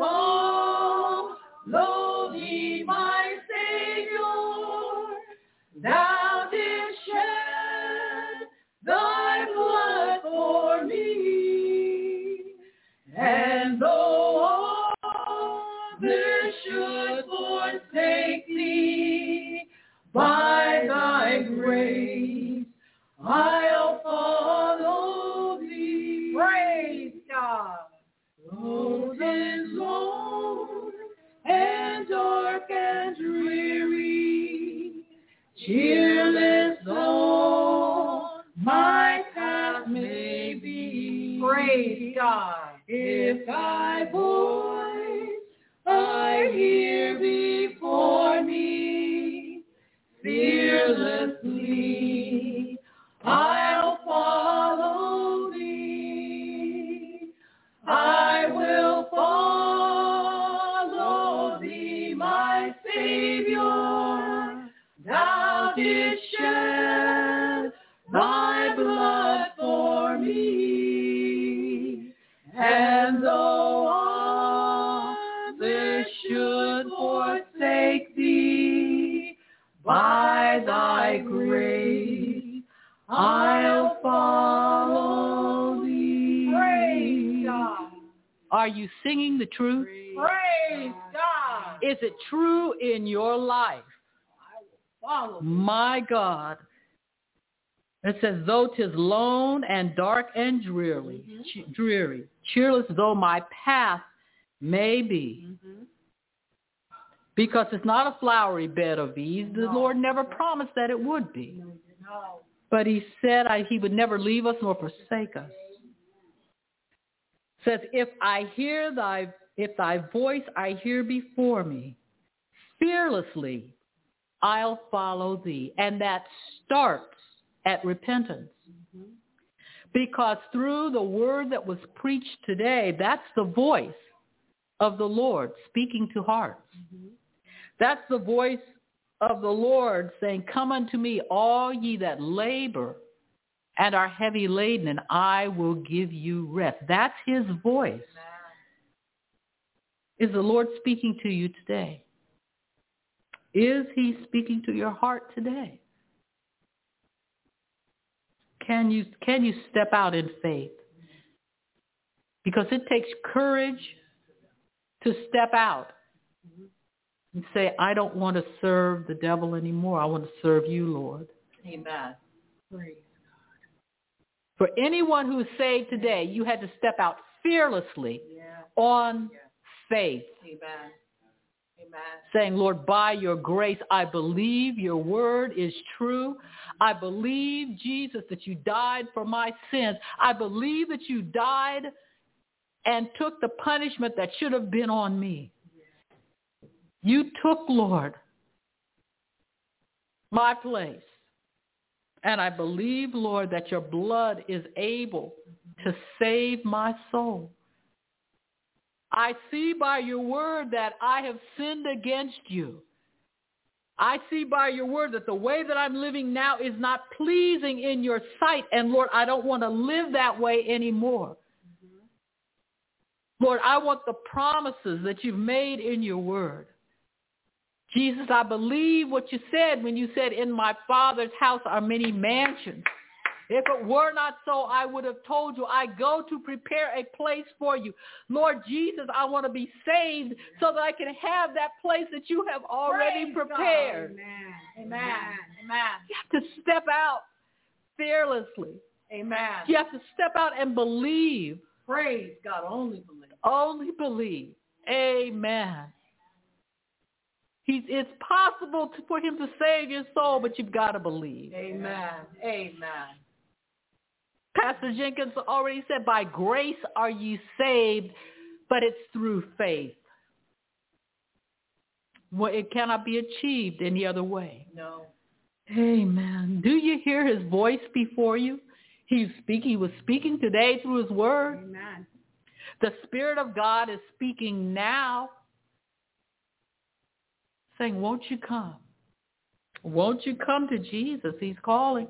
follow thee, my Savior. Thou didst shed thy blood for me, and though others should forsake thee, by thy grace I'll follow thee. Praise God. Road is long and dark and dreary, cheerless though my path may be. Praise God. If thy voice I hear before me, fearlessly I'll follow thee. I will follow thee, my Savior. Thou didst shed thy blood for me, and though others should forsake thee, by thy grace I'll follow thee. Praise God. Are you singing the truth? Praise God. Is it true in your life? Follow. My God. It says, though 'tis lone and dark and dreary, cheerless though my path may be. Because it's not a flowery bed of ease. The Lord never promised that it would be. No. But he said he would never leave us nor forsake us. Says, if thy voice I hear before me, fearlessly I'll follow thee. And that starts at repentance. Because through the word that was preached today, that's the voice of the Lord speaking to hearts. That's the voice of the Lord saying, come unto me, all ye that labor and are heavy laden, and I will give you rest. That's his voice. Is the Lord speaking to you today? Is he speaking to your heart today? Can you step out in faith? Because it takes courage to step out and say, I don't want to serve the devil anymore. I want to serve you, Lord. Amen. Praise For anyone who is saved today, you had to step out fearlessly on faith. Amen. Amen. Saying, Lord, by your grace, I believe your word is true. I believe, Jesus, that you died for my sins. I believe that you died and took the punishment that should have been on me. You took, Lord, my place. And I believe, Lord, that your blood is able to save my soul. I see by your word that I have sinned against you. I see by your word that the way that I'm living now is not pleasing in your sight. And Lord, I don't want to live that way anymore. Lord, I want the promises that you've made in your word. Jesus, I believe what you said when you said, in my Father's house are many mansions. If it were not so, I would have told you, I go to prepare a place for you. Lord Jesus, I want to be saved so that I can have that place that you have already prepared. Amen. Amen. Amen. You have to step out fearlessly. Amen. You have to step out and believe. Praise God. Only believe. Only believe. Amen. It's possible for him to save your soul, but you've got to believe. Amen. Amen. Pastor Jenkins already said, by grace are you saved, but it's through faith. Well, it cannot be achieved any other way. No. Amen. Do you hear his voice before you? He was speaking today through his word. Amen. The Spirit of God is speaking now, saying, won't you come? Won't you come to Jesus? He's calling.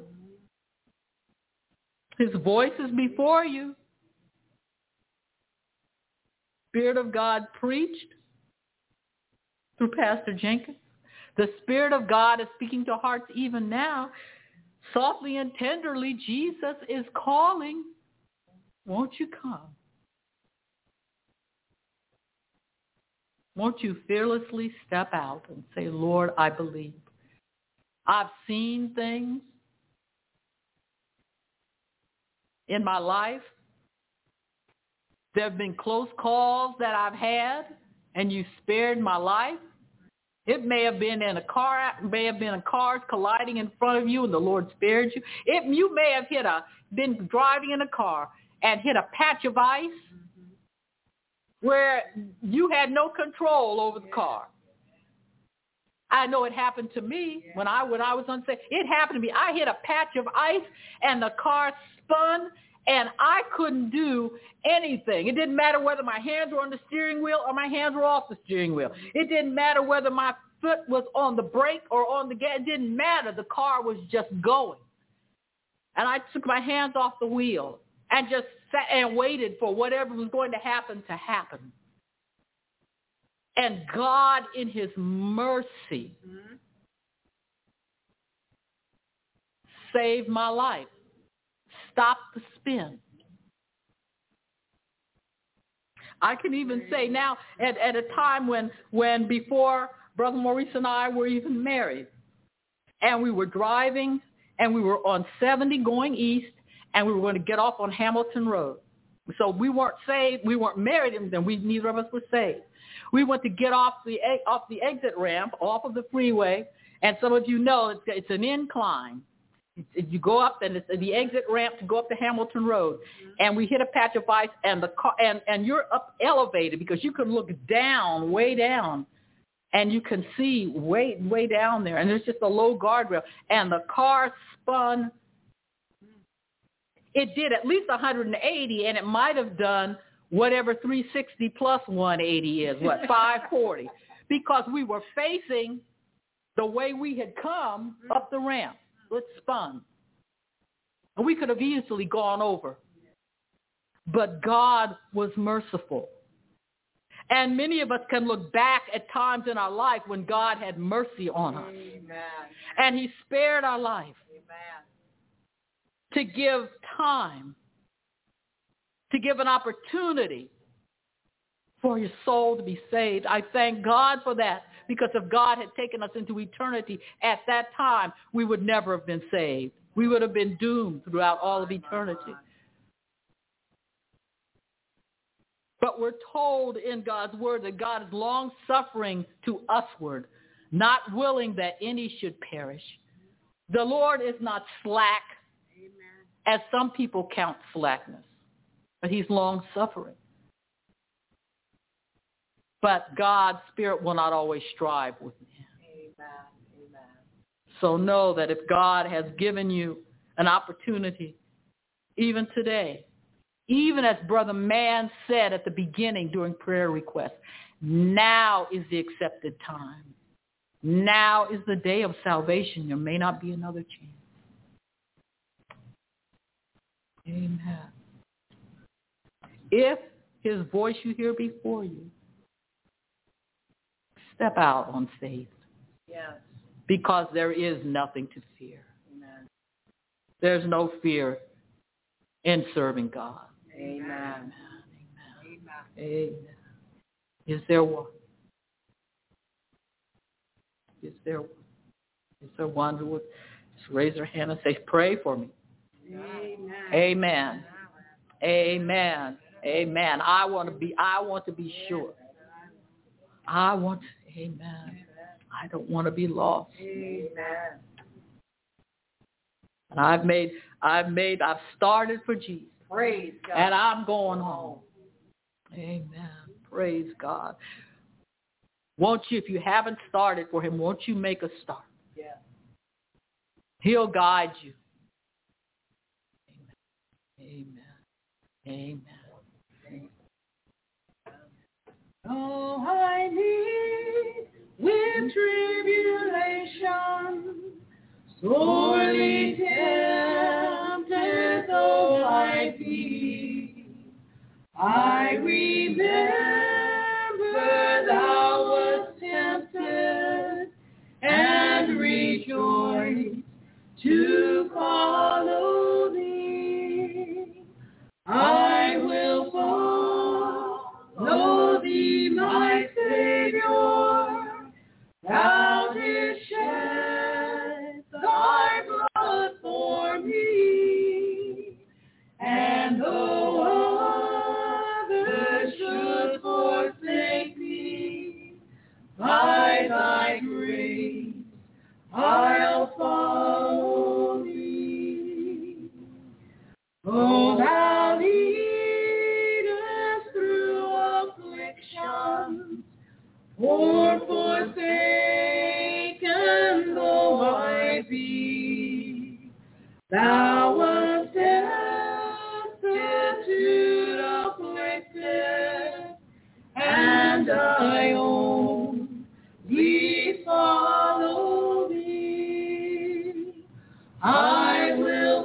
His voice is before you. Spirit of God preached through Pastor Jenkins. The Spirit of God is speaking to hearts even now. Softly and tenderly, Jesus is calling. Won't you come? Won't you fearlessly step out and say, Lord, I believe. I've seen things in my life. There have been close calls that I've had, and you spared my life. It may have been in a car, may have been cars colliding in front of you, and the Lord spared you. You may have been driving in a car and hit a patch of ice where you had no control over the car. I know it happened to me when I was unsafe. It happened to me. I hit a patch of ice, and the car spun, and I couldn't do anything. It didn't matter whether my hands were on the steering wheel or my hands were off the steering wheel. It didn't matter whether my foot was on the brake or on the gas. It didn't matter. The car was just going. And I took my hands off the wheel and just sat and waited for whatever was going to happen to happen. And God, in his mercy, saved my life. Stopped the spin. I can even say now, at a time when before Brother Maurice and I were even married, and we were driving, and we were on 70 going east, and we were going to get off on Hamilton Road. So we weren't saved, we weren't married, and neither of us were saved. We went to get off the exit ramp, off of the freeway, and some of you know it's an incline. You go up, and it's the exit ramp to go up to Hamilton Road, and we hit a patch of ice, and the car, and you're up elevated because you can look down, way down, and you can see way down there, and there's just a low guardrail, and the car spun. It did at least 180, and it might have done whatever 360 plus 180 is, 540, because we were facing the way we had come up the ramp. It spun. And we could have easily gone over. But God was merciful. And many of us can look back at times in our life when God had mercy on us. Amen. And he spared our life. Amen. To give time, to give an opportunity for your soul to be saved. I thank God for that, because if God had taken us into eternity at that time, we would never have been saved. We would have been doomed throughout all of eternity. But we're told in God's word that God is long-suffering to usward, not willing that any should perish. The Lord is not slack, as some people count slackness, but he's long-suffering. But God's Spirit will not always strive with me. Amen. So know that if God has given you an opportunity, even today, even as Brother Mann said at the beginning during prayer requests, now is the accepted time. Now is the day of salvation. There may not be another chance. Amen. If his voice you hear before you, step out on faith. Yes. Because there is nothing to fear. Amen. There's no fear in serving God. Amen. Amen. Amen. Is there one? Is there one who would just raise their hand and say, pray for me? Amen. Amen. Amen. Amen. I want to be sure. Amen. I don't want to be lost. Amen. And I've started for Jesus. Praise God. And I'm going home. Amen. Praise God. Won't you, if you haven't started for him, won't you make a start? Yeah. He'll guide you. Amen. Amen. Amen. Oh, I need with tribulation, sorely tempted though I be, I remember thou wast tempted and rejoiced to follow thee. I will follow thee, my Savior. Thou didst shed thy blood for me, and though others should forsake me, by thy grace I'll follow thee. Oh, thou leadest through affliction, for forsaken though I be, thou wast destitute, afflicted, and I only follow thee. I will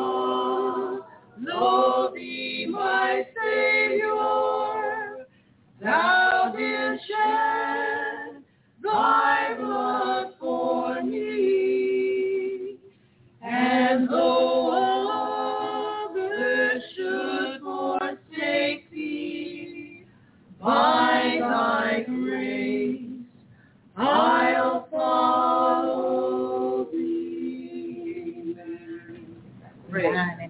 follow thee, my Savior. Thou didst shed thy blood for me, and though others should forsake thee, by thy grace I'll follow thee. Amen.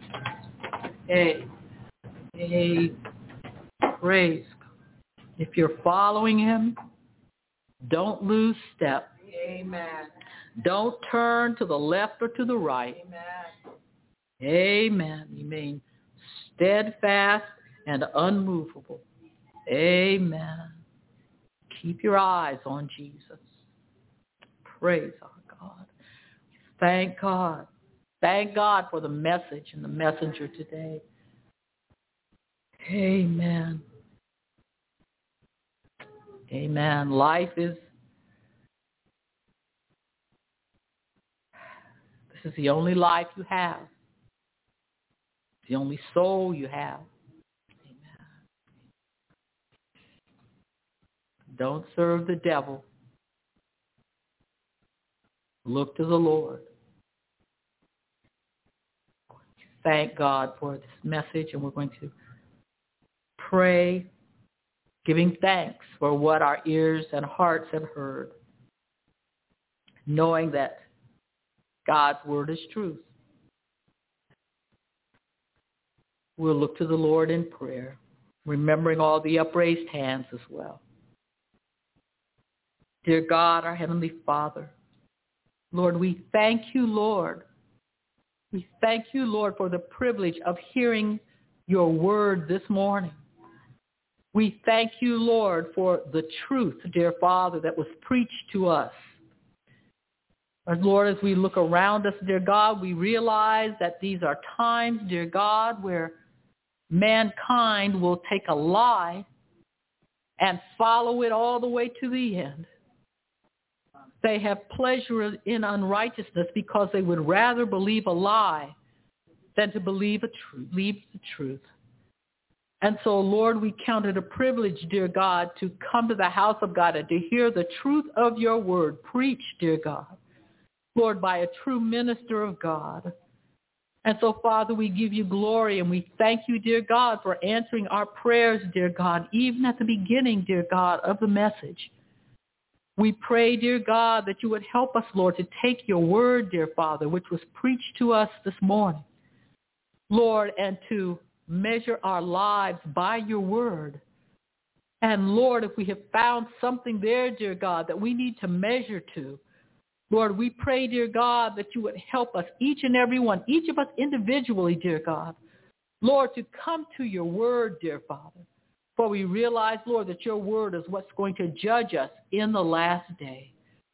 Hey, praise God. If you're following him, don't lose step. Amen. Don't turn to the left or to the right. Amen. Amen. Remain steadfast and unmovable. Amen. Keep your eyes on Jesus. Praise our God. Thank God. Thank God for the message and the messenger today. Amen. Amen. This is the only life you have. The only soul you have. Amen. Don't serve the devil. Look to the Lord. Thank God for this message, and we're going to pray, giving thanks for what our ears and hearts have heard, knowing that God's word is truth. We'll look to the Lord in prayer, remembering all the upraised hands as well. Dear God, our Heavenly Father, Lord, we thank you, Lord. We thank you, Lord, for the privilege of hearing your word this morning. We thank you, Lord, for the truth, dear Father, that was preached to us. And Lord, as we look around us, dear God, we realize that these are times, dear God, where mankind will take a lie and follow it all the way to the end. They have pleasure in unrighteousness because they would rather believe a lie than to believe the truth. And so, Lord, we count it a privilege, dear God, to come to the house of God and to hear the truth of your word preached, dear God, Lord, by a true minister of God. And so, Father, we give you glory and we thank you, dear God, for answering our prayers, dear God, even at the beginning, dear God, of the message. We pray, dear God, that you would help us, Lord, to take your word, dear Father, which was preached to us this morning, Lord, and to measure our lives by your word. And Lord, if we have found something there, dear God, that we need to measure to, Lord, we pray, dear God, that you would help us, each and every one, each of us individually, dear God, Lord, to come to your word, dear Father. For we realize, Lord, that your word is what's going to judge us in the last day.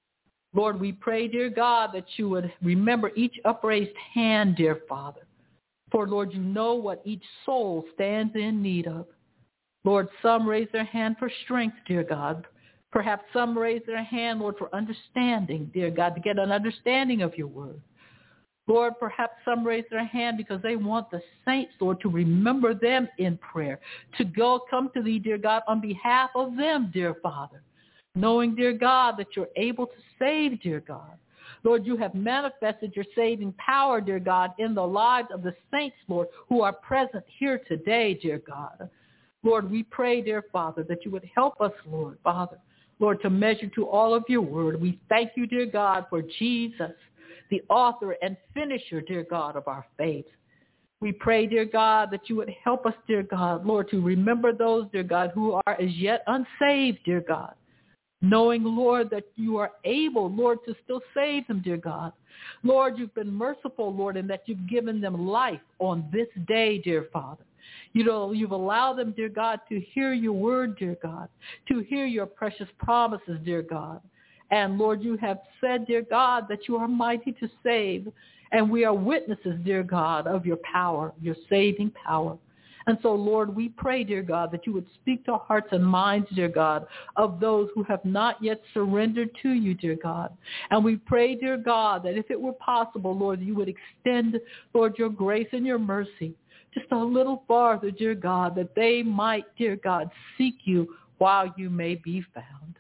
Lord, we pray, dear God, that you would remember each upraised hand, dear Father. For, Lord, you know what each soul stands in need of. Lord, some raise their hand for strength, dear God. Perhaps some raise their hand, Lord, for understanding, dear God, to get an understanding of your word. Lord, perhaps some raise their hand because they want the saints, Lord, to remember them in prayer, to come to thee, dear God, on behalf of them, dear Father, knowing, dear God, that you're able to save, dear God. Lord, you have manifested your saving power, dear God, in the lives of the saints, Lord, who are present here today, dear God. Lord, we pray, dear Father, that you would help us, Lord, Father, Lord, to measure to all of your word. We thank you, dear God, for Jesus, the author and finisher, dear God, of our faith. We pray, dear God, that you would help us, dear God, Lord, to remember those, dear God, who are as yet unsaved, dear God. Knowing, Lord, that you are able, Lord, to still save them, dear God. Lord, you've been merciful, Lord, in that you've given them life on this day, dear Father. You've allowed them, dear God, to hear your word, dear God, to hear your precious promises, dear God. And, Lord, you have said, dear God, that you are mighty to save. And we are witnesses, dear God, of your power, your saving power. And so, Lord, we pray, dear God, that you would speak to hearts and minds, dear God, of those who have not yet surrendered to you, dear God. And we pray, dear God, that if it were possible, Lord, you would extend, Lord, your grace and your mercy just a little farther, dear God, that they might, dear God, seek you while you may be found.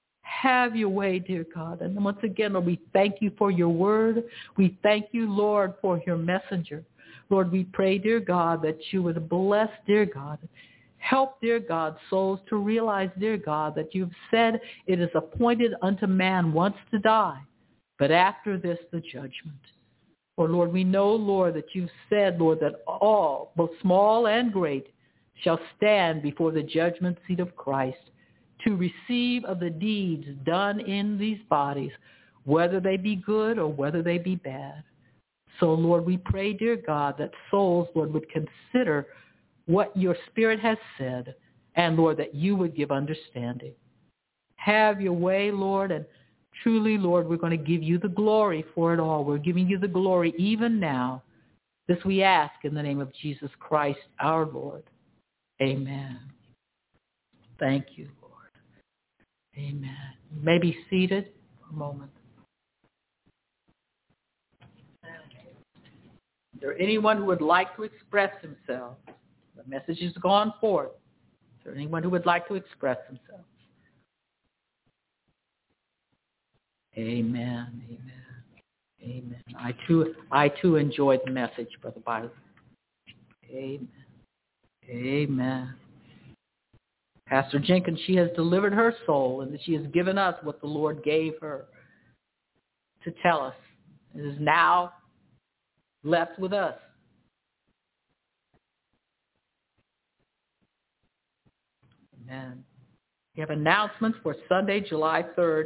Have your way, dear God. And once again, Lord, we thank you for your word. We thank you, Lord, for your messenger. Lord, we pray, dear God, that you would bless, dear God. Help, dear God, souls to realize, dear God, that you've said it is appointed unto man once to die, but after this the judgment. For, Lord, we know, Lord, that you've said, Lord, that all, both small and great, shall stand before the judgment seat of Christ to receive of the deeds done in these bodies, whether they be good or whether they be bad. So, Lord, we pray, dear God, that souls, Lord, would consider what your Spirit has said, and, Lord, that you would give understanding. Have your way, Lord, and truly, Lord, we're going to give you the glory for it all. We're giving you the glory even now. This we ask in the name of Jesus Christ, our Lord. Amen. Thank you, Lord. Amen. You may be seated for a moment. Is there anyone who would like to express himself? The message has gone forth. Is there anyone who would like to express themselves? Amen. Amen. Amen. I too enjoyed the message, Brother Byron. Amen. Amen. Pastor Jenkins, she has delivered her soul, and she has given us what the Lord gave her to tell us. It is now left with us. Amen. We have announcements for Sunday, July 3rd,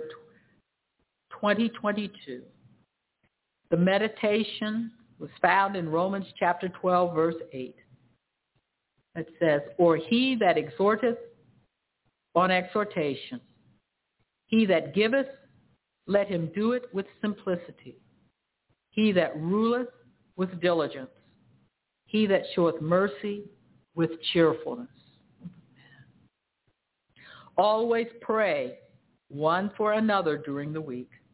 2022. The meditation was found in Romans chapter 12, verse 8. It says, "Or he that exhorteth on exhortation, he that giveth, let him do it with simplicity. He that ruleth with diligence, he that showeth mercy with cheerfulness. Always pray one for another during the week,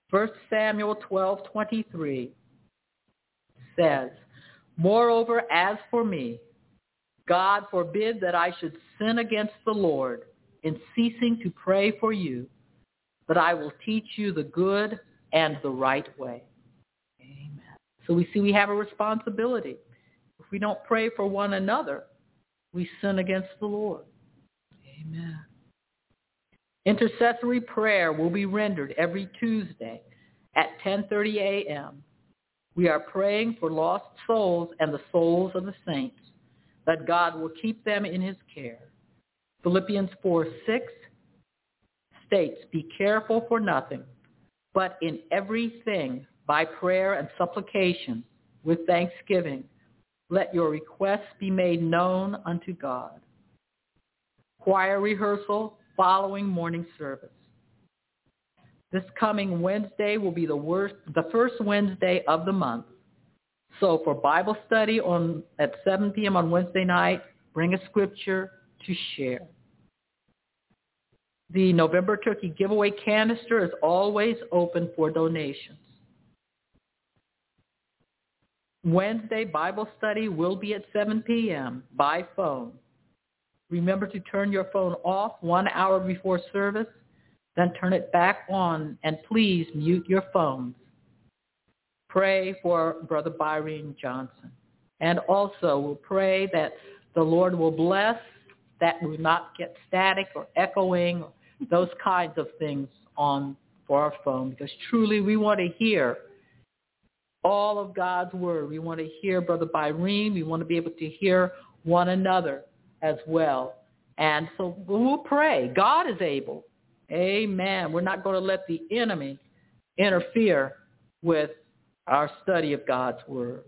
1 Samuel 12:23 says, "Moreover, as for me, God forbid that I should sin against the Lord in ceasing to pray for you, but I will teach you the good and the right way." Amen. So we see we have a responsibility. If we don't pray for one another, we sin against the Lord. Amen. Intercessory prayer will be rendered every Tuesday at 10:30 a.m. We are praying for lost souls and the souls of the saints, that God will keep them in his care. Philippians 4:6 states, "Be careful for nothing, but in everything by prayer and supplication with thanksgiving, let your requests be made known unto God." Choir rehearsal following morning service. This coming Wednesday will be the first Wednesday of the month. So for Bible study at 7 p.m. on Wednesday night, bring a scripture to share. The November turkey giveaway canister is always open for donations. Wednesday Bible study will be at 7 p.m. by phone. Remember to turn your phone off 1 hour before service, then turn it back on, and please mute your phones. Pray for Brother Byron Johnson. And also we'll pray that the Lord will bless, that we will not get static or echoing, or those kinds of things for our phone, because truly we want to hear all of God's word. We want to hear Brother Byron. We want to be able to hear one another as well. And so we'll pray. God is able. Amen. We're not going to let the enemy interfere with our study of God's word.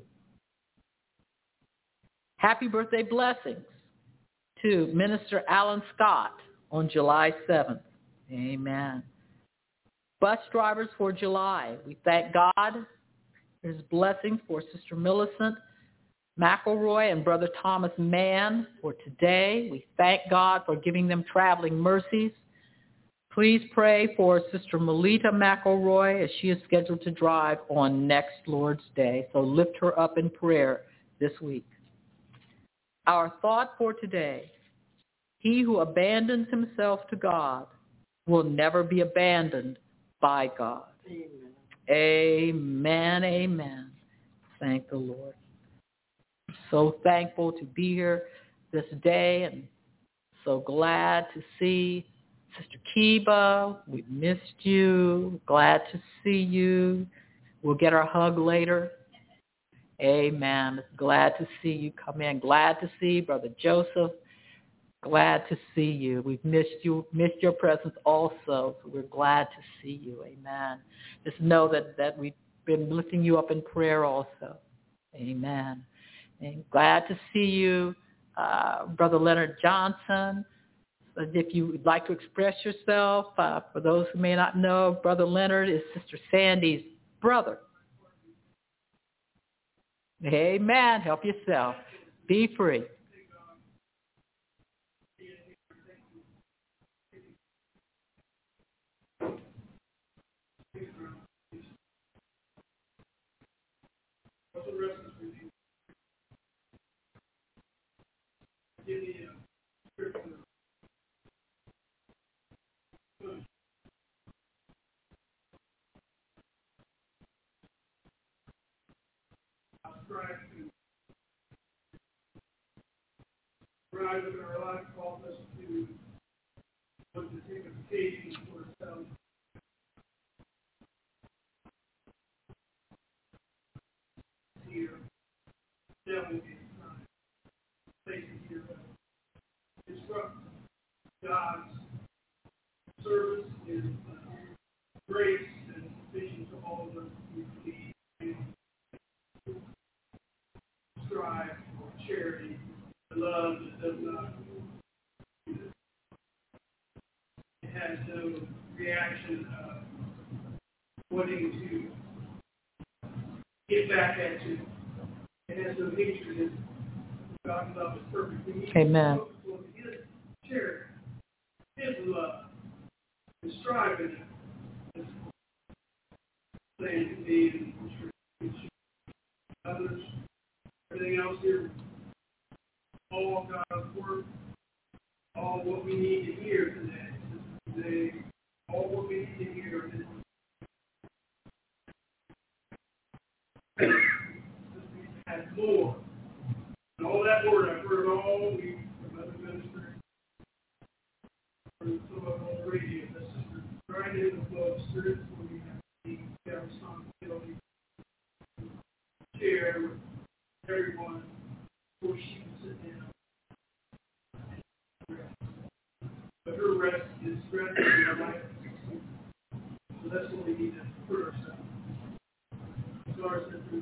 Happy birthday blessings to Minister Alan Scott on July 7th. Amen. Bus drivers for July, we thank God for his blessings for Sister Millicent McElroy and Brother Thomas Mann for today. We thank God for giving them traveling mercies. Please pray for Sister Melita McElroy as she is scheduled to drive on next Lord's Day. So lift her up in prayer this week. Our thought for today: he who abandons himself to God will never be abandoned by God. Amen. Amen. Thank the Lord. So thankful to be here this day and so glad to see Sister Kiba. We missed you. Glad to see you. We'll get our hug later. Amen. Glad to see you come in. Glad to see Brother Joseph. Glad to see you. We've missed you, missed your presence also. So we're glad to see you. Amen. Just know that we've been lifting you up in prayer also. Amen. And glad to see you, Brother Leonard Johnson. If you would like to express yourself, for those who may not know, Brother Leonard is Sister Sandy's brother. Amen. Help yourself. Be free. Rise in our life calls us to take occasion for ourselves. Here, devil is time. Places here, instruct God's service is grace and sufficient to all of us who believe and strive for charity. Love that does not, it has no reaction of wanting to get back at you. It has no hatred. God's love is perfect. Amen. His charity, his love, and striving. saying to me and others, everything else here, all God's word, all what we need to hear today, all what we need to hear is had more. And all that word, I've heard all week from other ministers, from some of them on the radio, that's just right in the flow of spirits when we have responsibility to share with everyone before she can sit down. But her rest is rest in her life. So that's what we need to put ourselves. So our sisters,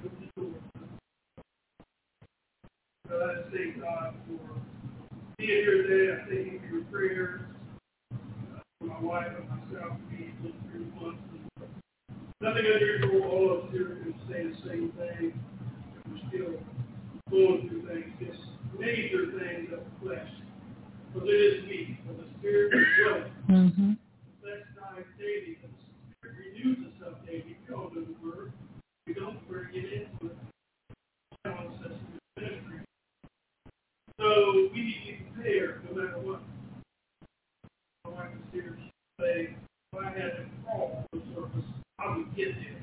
so I thank God for being here today. I thank you for your prayers. For my wife and myself being through months. Nothing unusual. All of us here can say the same thing. We're still going through things, just major things of the flesh. But it is weak, but the Spirit is willing. Mm-hmm. The flesh dies daily, but the Spirit renews itself daily. We all know the word. We don't we're get into it. Challenge us in the ministry. So we need to be prepared no matter what. My wife is here to say, if I had to crawl to the surface, I would get there.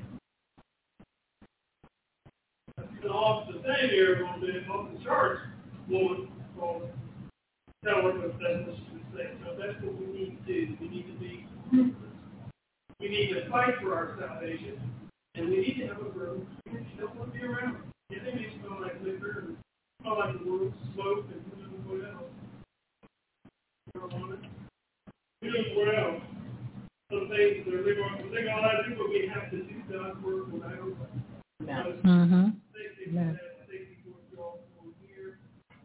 That's off the thing here a little bit, off the charts, woman called it. Tell her what that's what she would say. So that's what we need to do. We need to be ruthless. We need to fight for our salvation. And we need to have a group that you don't want to be around. Yeah, they may smell like liquor and smell like the world, smoke, and who knows what else. Marijuana. Who knows what else. Some things that are legal. The thing all I do, but we have to do God's work no matter what. Mm-hmm. Thank you for you all for here.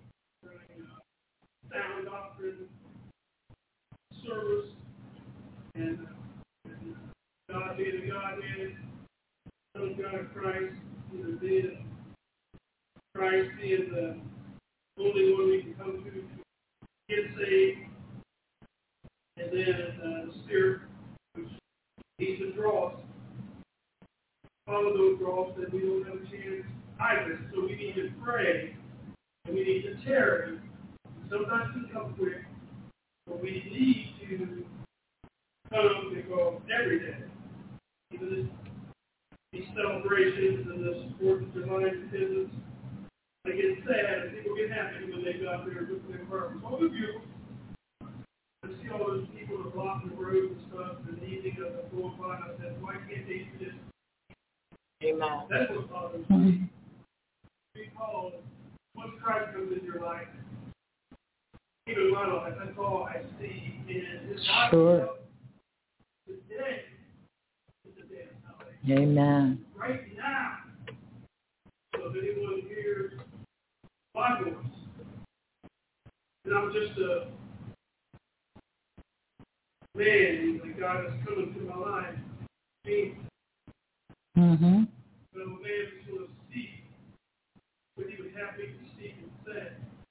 Sound doctrine, service, and God being the Godhead, Son of God of Christ, being Christ being the only one we can come to get saved, and then the Spirit, which needs to draw us. Follow those draws that we don't have a chance either. So we need to pray, and we need to tarry. Sometimes we come quick, but we need to come and go every day. Even these celebrations and the 4th of July attendance, they get sad and people get happy when they go out there and look at their cars. Oh, they're beautiful. I see all those people that block the roads and stuff in the evening of the 4 o'clock. I said, why can't they do this? Amen. That's what bothers me. Because once Christ comes into your life, even my life, that's all I see in his life. Sure. Today is the day of salvation. Amen. Right now. So if anyone hears my voice, and I'm just a man that God has come into my life, me. Mm-hmm. But I'm a man who's going to speak what he would have me to speak and say.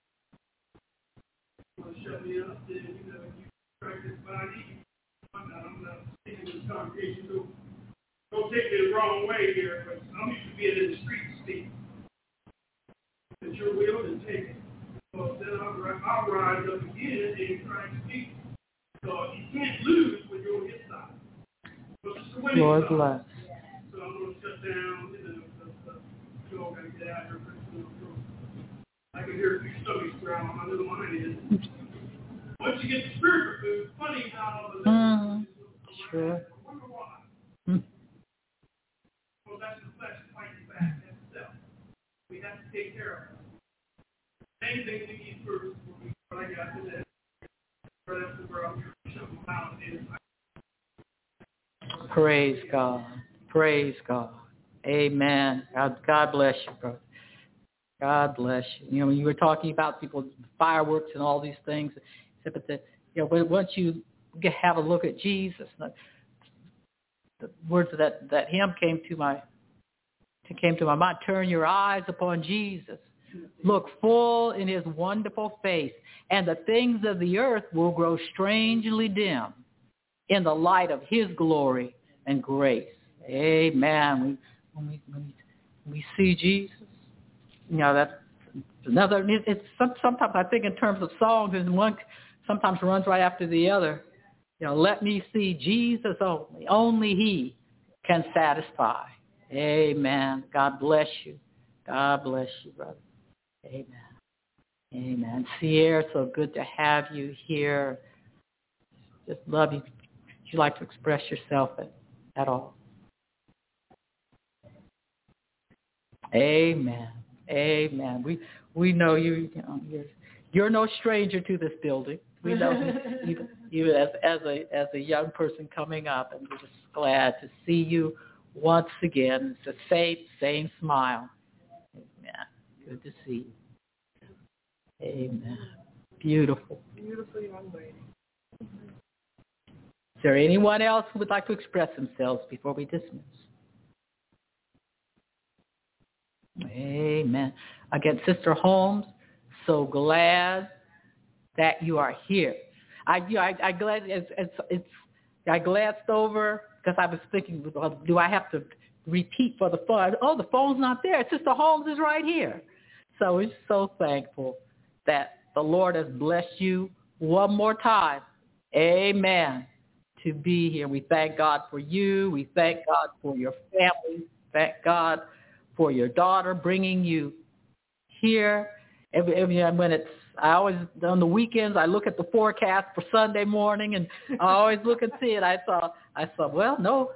You want to shut me up, then you practice body. I'm not speaking to this congregation, so don't take me the wrong way here, but I'm used to being in the street speaking. If you're willing to take it, well, then I'll rise up again and try to speak. So you can't lose when you're on his side. So it's the winning Lord side. bless. So I'm going to shut down, you all got to get out here pretty soon. I can hear a few stomachs growl. My little mind is. Once you get the spiritual food, it's funny how the little Sure. I wonder why. Well, that's the flesh fighting back itself. We have to take care of it. Same thing we need first when we what I got today. That's where I'm showing how it is. Praise God. Praise God. Amen. God bless you, brother. God bless you. You know, when you were talking about people, fireworks and all these things, but once you have a look at Jesus, the words of that hymn came to my mind. Turn your eyes upon Jesus. Look full in his wonderful face, and the things of the earth will grow strangely dim in the light of his glory and grace. Amen. When we see Jesus, that's another. It's sometimes I think in terms of songs, and one sometimes runs right after the other. Let me see Jesus only. Only He can satisfy. Amen. God bless you. God bless you, brother. Amen. Amen. Sierra, so good to have you here. Just love you. Would you like to express yourself at all? Amen. Amen. We know you. You're no stranger to this building. We know you as a young person coming up, and we're just glad to see you once again. It's the same smile. Amen. Good to see you. Amen. Beautiful. Beautiful young lady. Is there anyone else who would like to express themselves before we dismiss? Amen. Again, Sister Holmes, so glad that you are here. I glanced over because I was thinking, do I have to repeat for the phone? Oh, the phone's not there. Sister Holmes is right here. So we're so thankful that the Lord has blessed you one more time. Amen. To be here. We thank God for you. We thank God for your family. Thank God for your daughter bringing you here. I always, on the weekends, I look at the forecast for Sunday morning, and I always look and see it. I saw, well, no,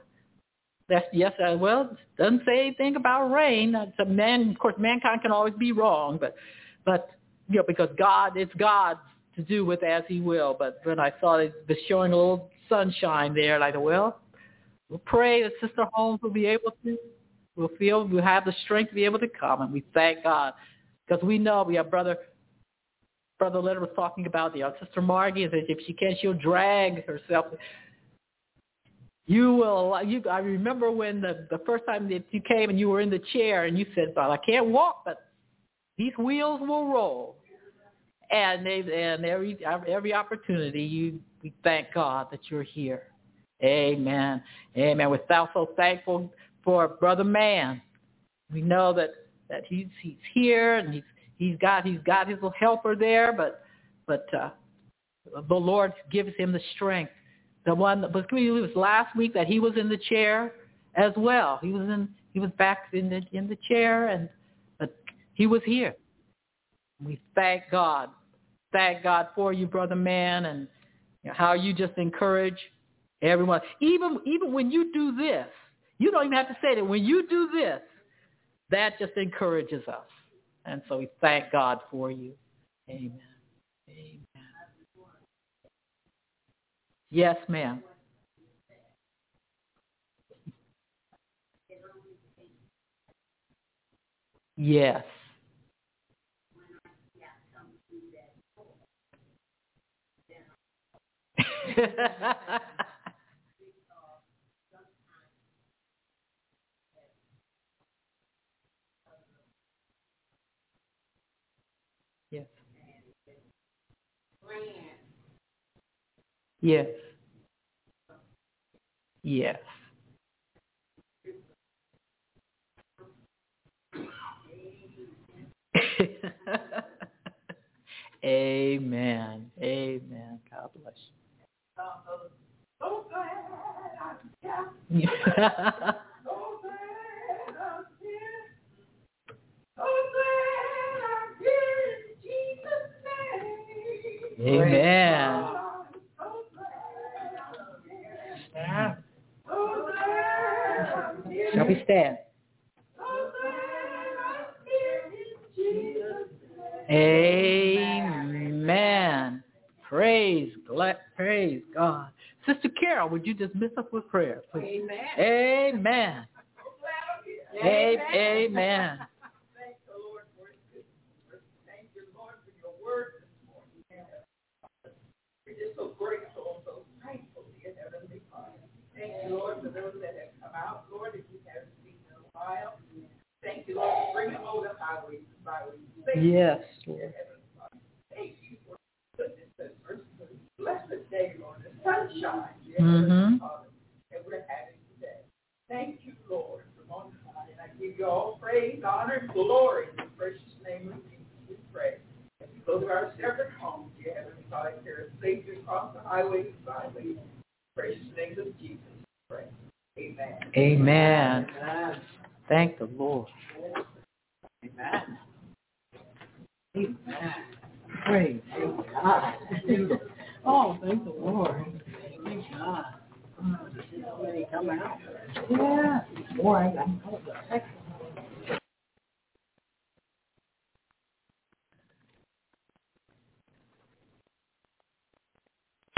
doesn't say anything about rain. Of course, mankind can always be wrong, but because it's God's to do with as He will. But when I saw it was showing a little sunshine there, and I thought, well, we'll pray that Sister Holmes will be able to. We'll have the strength to be able to come, and we thank God because we know we have Brother Leonard was talking about Sister Margie. If she can, she'll drag herself. You will. I remember when the first time that you came and you were in the chair and you said, "I can't walk, but these wheels will roll." And every opportunity, we thank God that you're here. Amen. Amen. We're so thankful for Brother Mann. We know that he's here and he's got his little helper there, but the Lord gives him the strength. The one that was last week that he was in the chair as well. He was back in the chair, but he was here. We thank God. Thank God for you, Brother Mann, and how you just encourage everyone. Even when you do this, you don't even have to say that. When you do this, that just encourages us. And so we thank God for you. Amen. Amen. Yes, ma'am. Yes. Yes. Yes. Yes. Amen. Amen. God bless you. So glad I'm here. Yeah. So glad I'm here. So glad I'm here in Jesus' name. Amen. So glad I'm here. So glad I'm here. Shall we stand? So glad I'm here in Jesus' name. Amen. Praise God. Sister Carol, would you dismiss us with prayer, please? Amen. Amen. Amen. Thank the Lord for His goodness. Thank you, Lord, for your word this morning. We're just so grateful and so thankful, dear Heavenly Father. Thank you, Lord, for those that have come out, Lord, that you haven't seen in a while. Thank you, Lord, for bringing them over the highways and byways. Yes, Lord. Lord. Thank you for goodness and mercy. Blessed day, Lord, the sunshine, dear Mm-hmm. Heavenly Father, that we're having today. Thank you, praise, honor, and glory in the precious name of Jesus. We pray. As we go to our separate homes, dear Heavenly Father, carry us safely across the highways and byways. In the precious name of Jesus, we pray. Amen. Amen. Thank the Lord. Amen. Amen. Praise God. Oh, thank the Lord. Thank God. Come out. Yeah. Boy, I got